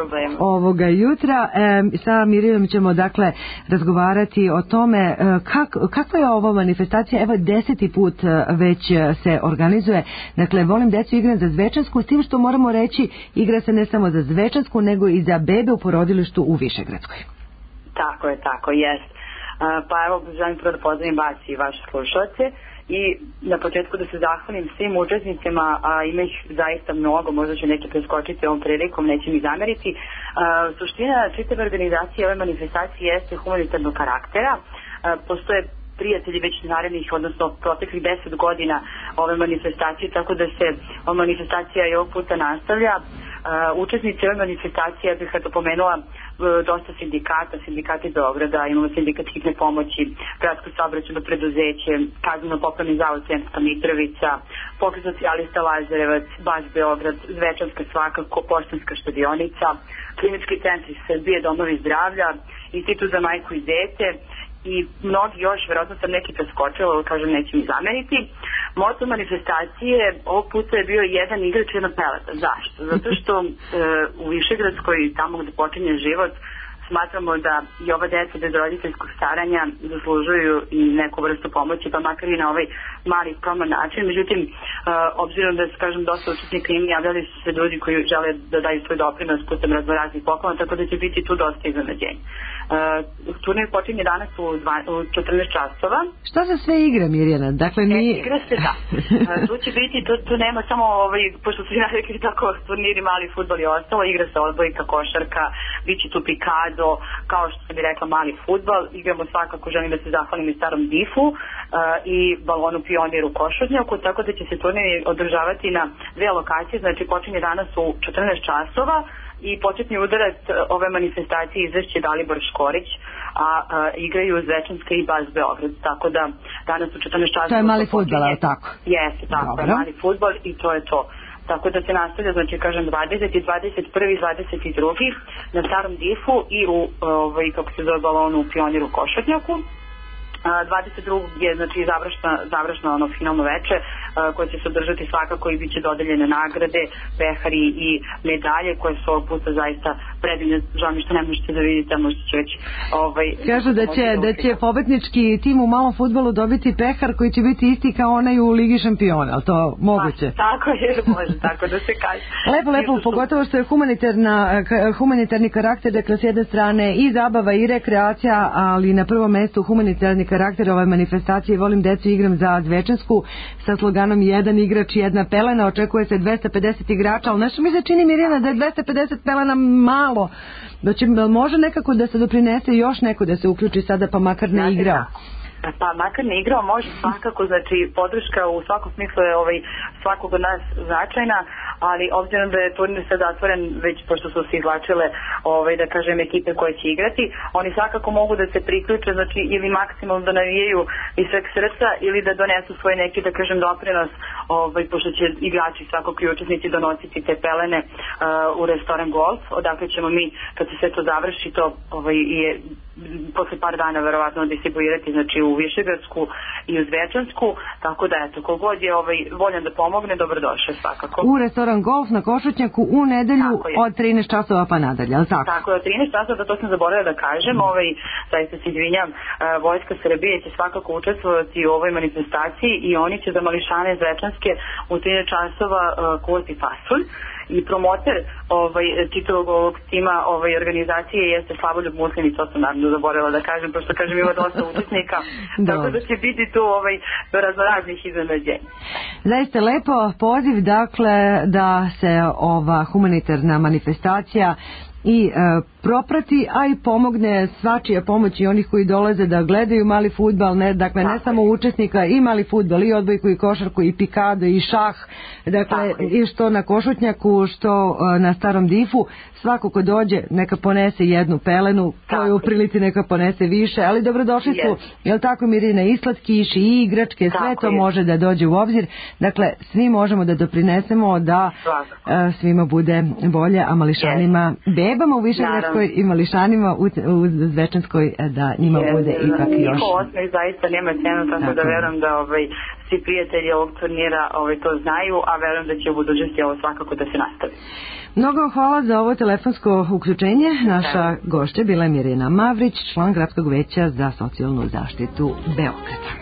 Speaker 30: ovoga jutra. E, sa Mirjanom ćemo dakle razgovarati o tome kak, kakva je ova manifestacija. Evo deseti put već se organizuje. Dakle, Volim decu, igram za Zvečansku, s tim što moramo reći igra se ne samo za Zvečansku nego i za bebe u porodilištu u Višegradskoj.
Speaker 2: Tako je, tako jest. Pa evo, želim prvo da pozdravim vas i vaše slušalce. I na početku da se zahvalim svim učesnicima, a ima ih zaista mnogo, možda ću neke preskočiti ovom prilikom, neće mi zameriti. A, suština čitave organizacije ove manifestacije jeste humanitarnog karaktera. A, postoje prijatelji već narednih, odnosno proteklih deset godina ove manifestacije, tako da se ova manifestacija i ovog puta nastavlja. Uh, učesnici ove manifestacije, ja bih eto pomenula uh, dosta sindikata, sindikati Beograda, imamo sindikat hitne pomoći, Gradsko saobraćajno preduzeće, Kazneno popravni zavod Sremska Mitrovica, Pokret socijalista Lazarevac, Baš Beograd, Zvečanska svakako, Poštanska štedionica, Klinički centri Srbije, Domovi zdravlja, Institut za majku i dete i mnogi još, verovatno sam neki preskočila, ali kažem neće mi zameriti. Moto manifestacije ovog puta je bio jedan igrač, jedna peleta. Zašto? Zato što e, u Višegradskoj, tamo gde počinje život, smatramo da i ova deca bez roditeljskog staranja zaslužuju i neku vrstu pomoći, pa makar i na ovaj mali skroman način. Međutim, uh, obzirom da, kažem, dosta učesnika im javljali su se ljudi koji žele da daju svoj doprinos putem raznoraznih poklona, tako da će biti tu dosta iznenađenja. Uh, turnir počinje danas u, dva, u četrnaest časova.
Speaker 30: Šta se sve igra, Mirjana? Dakle, nije...
Speaker 2: E, igra se, da. Uh, tu će biti, tu, tu nema samo, ovaj, pošto su navikli tako turniri, mali fudbal i ostalo, igra se odbojka, košarka, bit će tu pikado, kao što sam i rekla, mali fudbal. Igramo svakako, želim da se zahvalim i starom difu uh, i balonu Pioniru u Košutnjaku, tako da će se turnir održavati na dve lokacije, znači počinje danas u četrnaest časova i početni udarac ove manifestacije izvešće Dalibor Škorić, a, a igraju Zvečanska i Baš Beograd, tako da danas u četrnaest časova...
Speaker 30: To je mali fudbal, ali tako?
Speaker 2: Jeste, tako je mali fudbal i to je to. Tako da se nastavlja, znači kažem, dvadeset, dvadeset prvi, dvadeset drugi na starom difu i u, ovaj, kako se zove, balonu u Pioniru u Košutnjaku. dvadeset drugog je znači završna, završno ono finalno veče uh, koje će se održati svakako i bit će dodeljene nagrade, pehari i medalje koje su ovog puta zaista predivne. Žao mi što ne možete da vidite, a možda će već ovaj,
Speaker 30: kažu da će, da će pobednički tim u malom fudbalu dobiti pehar koji će biti isti kao onaj u Ligi šampiona, ali to moguće?
Speaker 2: Pa, tako je, može tako da se kaže.
Speaker 30: Lepo, lepo, pogotovo što je humanitarna, humanitarni karakter, dakle s jedne strane i zabava i rekreacija, ali na prvom mestu humanitarni karakter ove manifestacije Volim decu, igram za Zvečansku sa sloganom jedan igrač, jedna pelena. Očekuje se dvesta pedeset igrača, ali nešto mi se čini, Mirjana, da je dvesta pedeset pelena malo. Da će, može nekako da se doprinese još neko da se uključi sada, pa makar ne igrao?
Speaker 2: Pa makar ne igrao, može svakako, znači podrška u svakom smislu je ovaj, svakog od nas značajna, ali obzirom da je turnir sad zatvoren, već pošto su se izlačile ovaj, da kažem ekipe koje će igrati, oni svakako mogu da se priključe, znači ili maksimalno da navijaju iz sveg srca ili da donesu svoj neki, da kažem, doprinos, ovaj, pošto će igrači svakog i učesnici donositi te pelene uh, u restoran Golf, odakle ćemo mi, kad se sve to završi, to ovaj, je posle par dana verovatno distribuirati, znači u Višegradsku i u Zvečansku, tako da eto, kogod je ovaj, voljan da pomogne, dobrodošao svakako.
Speaker 30: U restoran Golf na Košutnjaku u nedelju od trinaest časova pa nadalje, ali tako?
Speaker 2: Tako je, od trinaest časova, da to sam zaboravila da kažem, ovaj, zaista se izvinjam, Vojska Srbije će svakako učestvovati u ovoj manifestaciji i oni će za mališane Zvečanske u trinaest časova uh, kuvati fasulj. I promoter ovaj, čitavog ovog tima ovaj, organizacije jeste Slavoljub Muslin, to sam naravno zaboravila da kažem, pošto kažem ima dosta učesnika, tako da će biti tu ovaj, do raznoraznih iznenađenja.
Speaker 30: Zaista lepo poziv, dakle, da se ova humanitarna manifestacija i e, proprati, a i pomogne svačija pomoć i onih koji dolaze da gledaju mali fudbal, ne, dakle ne samo učesnika, i mali fudbal, i odbojku, i košarku, i pikado, i šah, dakle i što na Košutnjaku, što e, na Starom Difu, svako ko dođe neka ponese jednu pelenu, ko je u prilici neka ponese više, ali dobrodošli su, jel tako Mirina, i slatkiši, i igračke, sve tako to je. Može da dođe u obzir, dakle svi možemo da doprinesemo da e, svima bude bolje, a mališanima, yes. bebama u Višegradskoj i mališanima u, u Zvečanskoj da njima yes. bude ipak još.
Speaker 2: Njihov osmeh zaista nema cenu, tako, tako da verujem da ovaj, svi prijatelji ovog turnira ovaj, to znaju, a verujem da će u budućnosti ovo svakako da se nastavi.
Speaker 30: Mnogo vam hvala za ovo telefonsko uključenje. Naša gošća bila je Mirina Mavrić, član Gradskog veća za socijalnu zaštitu Beograda.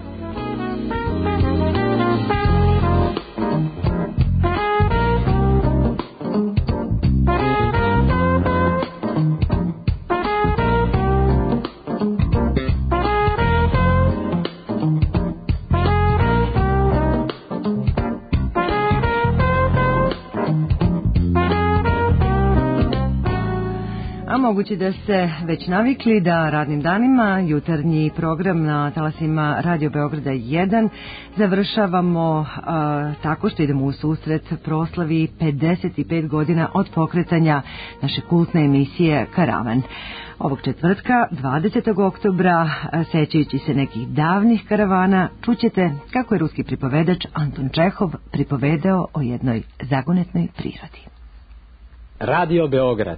Speaker 30: Moguće da ste već navikli da radnim danima jutarnji program na talasima Radio Beograda jedan završavamo a, tako što idemo u susret proslavi pedeset pet godina od pokretanja naše kultne emisije Karavan. Ovog četvrtka, dvadesetog oktobra, sećajući se nekih davnih karavana, čućete kako je ruski pripovedač Anton Čehov pripovedao o jednoj zagonetnoj prirodi.
Speaker 4: Radio Beograd.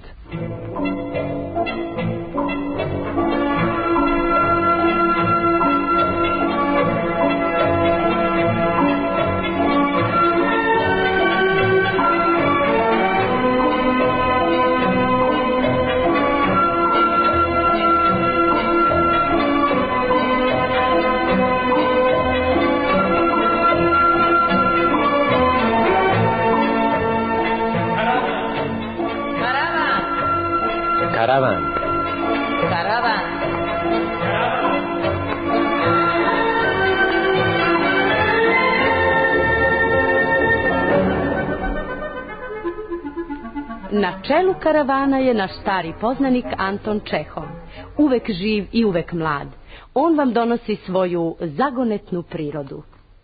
Speaker 4: Karavan.
Speaker 22: Karavan.
Speaker 14: Na čelu karavana je naš stari poznanik Anton Čehov, uvek živ i uvek mlad. On vam donosi svoju zagonetnu prirodu.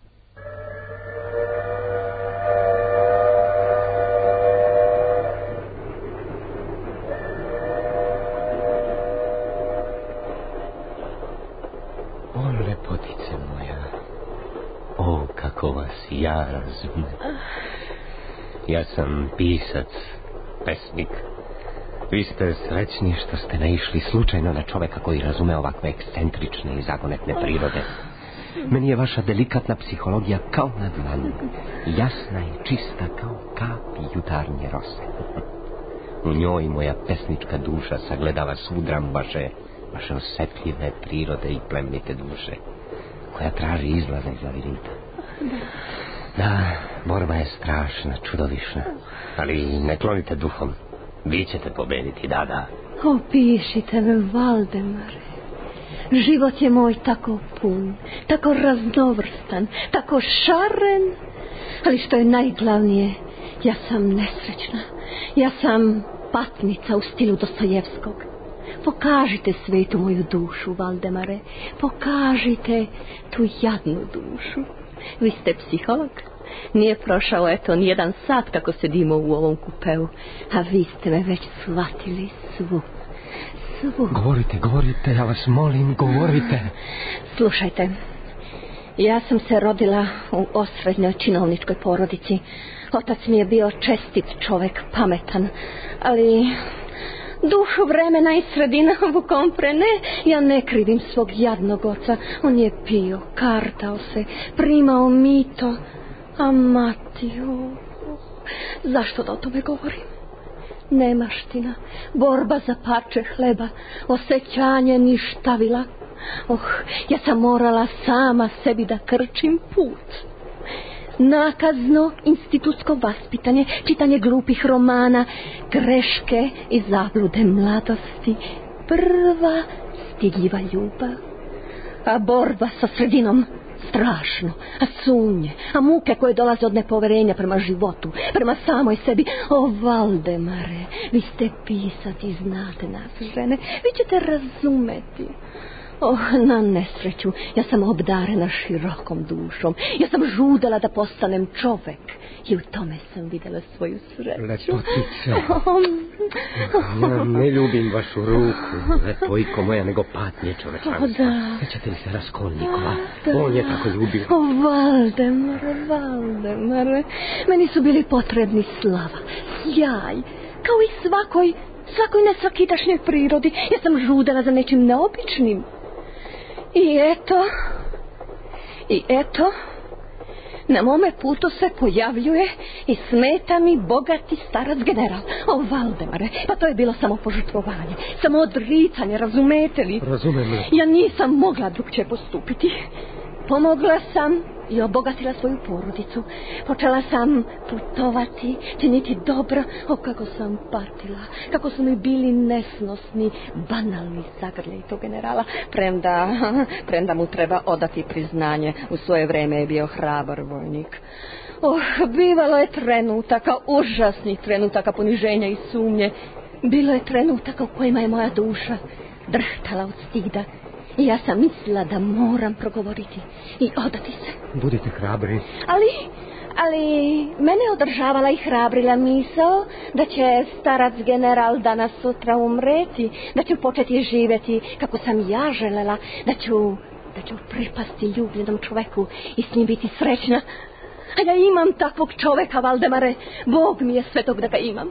Speaker 5: Ja razumem. Ja sam pisac, pesnik. Vi ste srećni što ste naišli slučajno na čoveka koji razume ovakve ekscentrične i zagonetne prirode. Meni je vaša delikatna psihologija kao na dlanu, jasna i čista kao kapi jutarnje rose. U njoj moja pesnička duša sagledava svu dramu vaše, vaše osetljive prirode i plemenite duše, koja traži izlaza iz lavirinta. Da, borba je strašna, čudovišna, ali ne klonite duhom. Vi ćete pobediti, da, da.
Speaker 6: Opišite me, Valdemare. Život je moj tako pun, tako raznovrstan, tako šaren, ali što je najglavnije, ja sam nesrećna. Ja sam patnica u stilu Dostojevskog. Pokažite svetu moju dušu, Valdemare. Pokažite tu jadnu dušu. Vi ste psiholog. Nije prošao eto nijedan sat kako sedimo u ovom kupeu, a vi ste me već shvatili svu. Svu.
Speaker 5: Govorite, govorite, ja vas molim, govorite.
Speaker 6: Slušajte, ja sam se rodila u osrednjoj činovničkoj porodici. Otac mi je bio čestit čovek, pametan, ali dušu vremena i sredina vu komprene. Ja ne krivim svog jadnog oca. On je pio, kartao se, primao mito. A Matio, zašto da o tome govorim? Nemaština, borba za parče hleba, osjećanje ništavila. Oh, ja sam morala sama sebi da krčim put. Nakazno institutsko vaspitanje, čitanje glupih romana, greške i zablude mladosti, prva stidljiva ljubav. A borba sa sredinom, strašno, a sumnje, a muke koje dolaze od nepoverenja prema životu, prema samoj sebi. O, Valdemare, vi ste pisac i znate nas žene, vi ćete razumeti. Oh, na nesreću, ja sam obdarena širokom dušom, ja sam žudela da postanem čovek i u tome sam videla svoju sreću.
Speaker 5: Lepotica, ja ne ljubim vašu ruku, lepojko moja, nego patnje čovečanstva.
Speaker 6: Da.
Speaker 5: Sećate li se Raskolnikova? On je tako ljubio.
Speaker 6: O, Valdemare, Valdemare, meni su bili potrebni slava, sjaj, kao i svakoj, svakoj nesvakidašnjoj prirodi. Ja sam žudela za nečim neobičnim. I eto, i eto, na mome putu se pojavljuje i smeta mi bogati starac general. O, Valdemare, pa to je bilo samo požrtvovanje, samo odricanje, razumete li?
Speaker 5: Razumem li.
Speaker 6: Ja nisam mogla drugčije postupiti. Pomogla sam i obogatila svoju porodicu. Počela sam putovati, činiti dobro. O, kako sam patila, kako su mi bili nesnosni, banalni zagrljaj tog generala. Premda, premda mu treba odati priznanje, u svoje vreme je bio hrabar vojnik. Oh, bivalo je trenutaka, užasnih trenutaka poniženja i sumnje. Bilo je trenutaka u kojima je moja duša drhtala od stida. I ja sam mislila da moram progovoriti i odati se.
Speaker 5: Budite hrabri.
Speaker 6: Ali, ali mene održavala i hrabrila misao da će starac general danas sutra umreti, da ću početi živjeti kako sam ja želela, da ću, da ću pripasti ljubljenom čoveku i s njim biti srećna. A ja imam takvog čoveka, Valdemare, Bog mi je svetog da ga imam.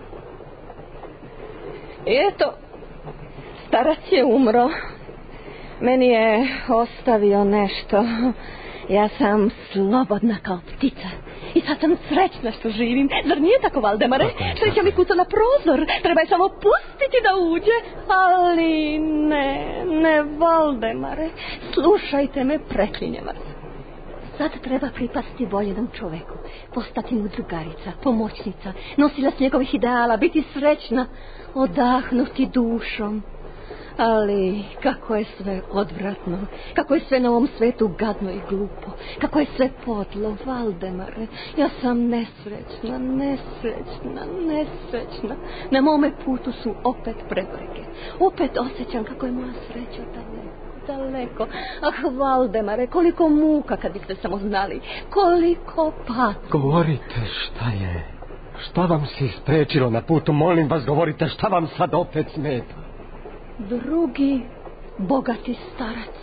Speaker 6: I eto, starac je umro. Meni je ostavio nešto. Ja sam slobodna kao ptica. I sad sam srećna što živim. Zar nije tako, Valdemare? Sreća mi kuca na prozor. Treba je samo pustiti da uđe. Ali ne, ne, Valdemare. Slušajte me, preklinjem vas. Sad treba pripasti voljenom čoveku, postati mu drugarica, pomoćnica, nosilac njegovih ideala, biti srećna, odahnuti dušom. Ali kako je sve odvratno, kako je sve na ovom svetu gadno i glupo, kako je sve podlo, Valdemare. Ja sam nesrećna, nesrećna, nesrećna. Na mome putu su opet prepreke. Opet osjećam kako je moja sreća daleko, daleko. Ah, Valdemare, koliko muka kad biste samo znali, koliko pat.
Speaker 5: Govorite, šta je? Šta vam se isprečilo na putu? Molim vas, govorite, šta vam sad opet smeta?
Speaker 6: Drugi bogati starac.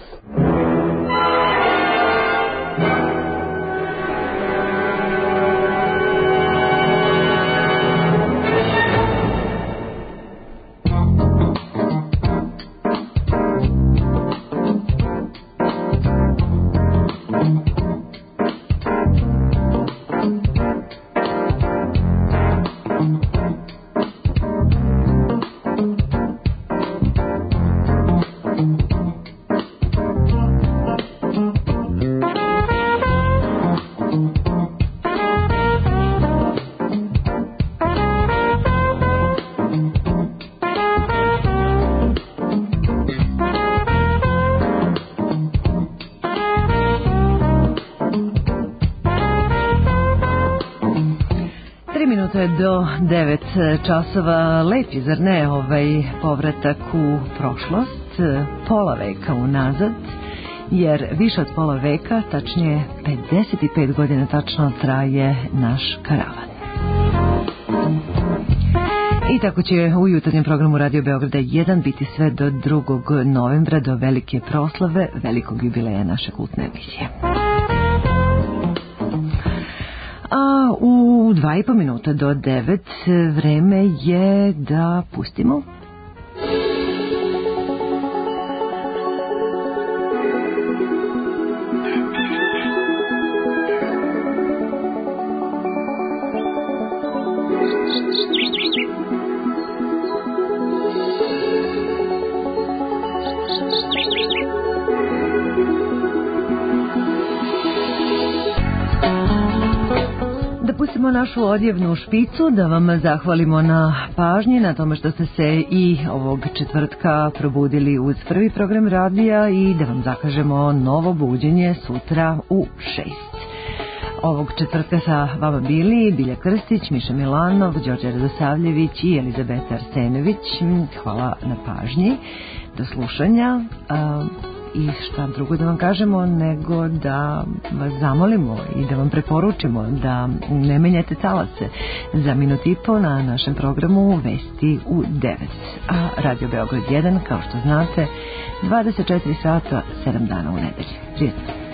Speaker 30: Do devet časova, lepi, zar ne, ovaj povratak u prošlost, pola veka unazad, jer više od pola veka, tačnije pedeset i pet godina tačno, traje naš karavan. I tako će u jutarnjem programu Radio Beograda jedan biti sve do drugog novembra, do velike proslave, velikog jubileja naše kultne emisije. A u dva i po minuta do devet vreme je da pustimo pustimo našu odjevnu špicu, da vam zahvalimo na pažnji, na tome što ste se i ovog četvrtka probudili uz prvi program radija i da vam zakažemo novo buđenje sutra u šest. Ovog četvrtka sa vama bili Bilja Krstić, Miša Milanov, Đorđe Radosavljević i Elizabeta Arsenović. Hvala na pažnji. Do slušanja. I šta drugo da vam kažemo nego da vas zamolimo i da vam preporučimo da ne menjate talace za minut i po na našem programu Vesti u devet. A Radio Beograd jedan, kao što znate, dvadeset četiri sata, sedam dana u nedelji. Prijetno.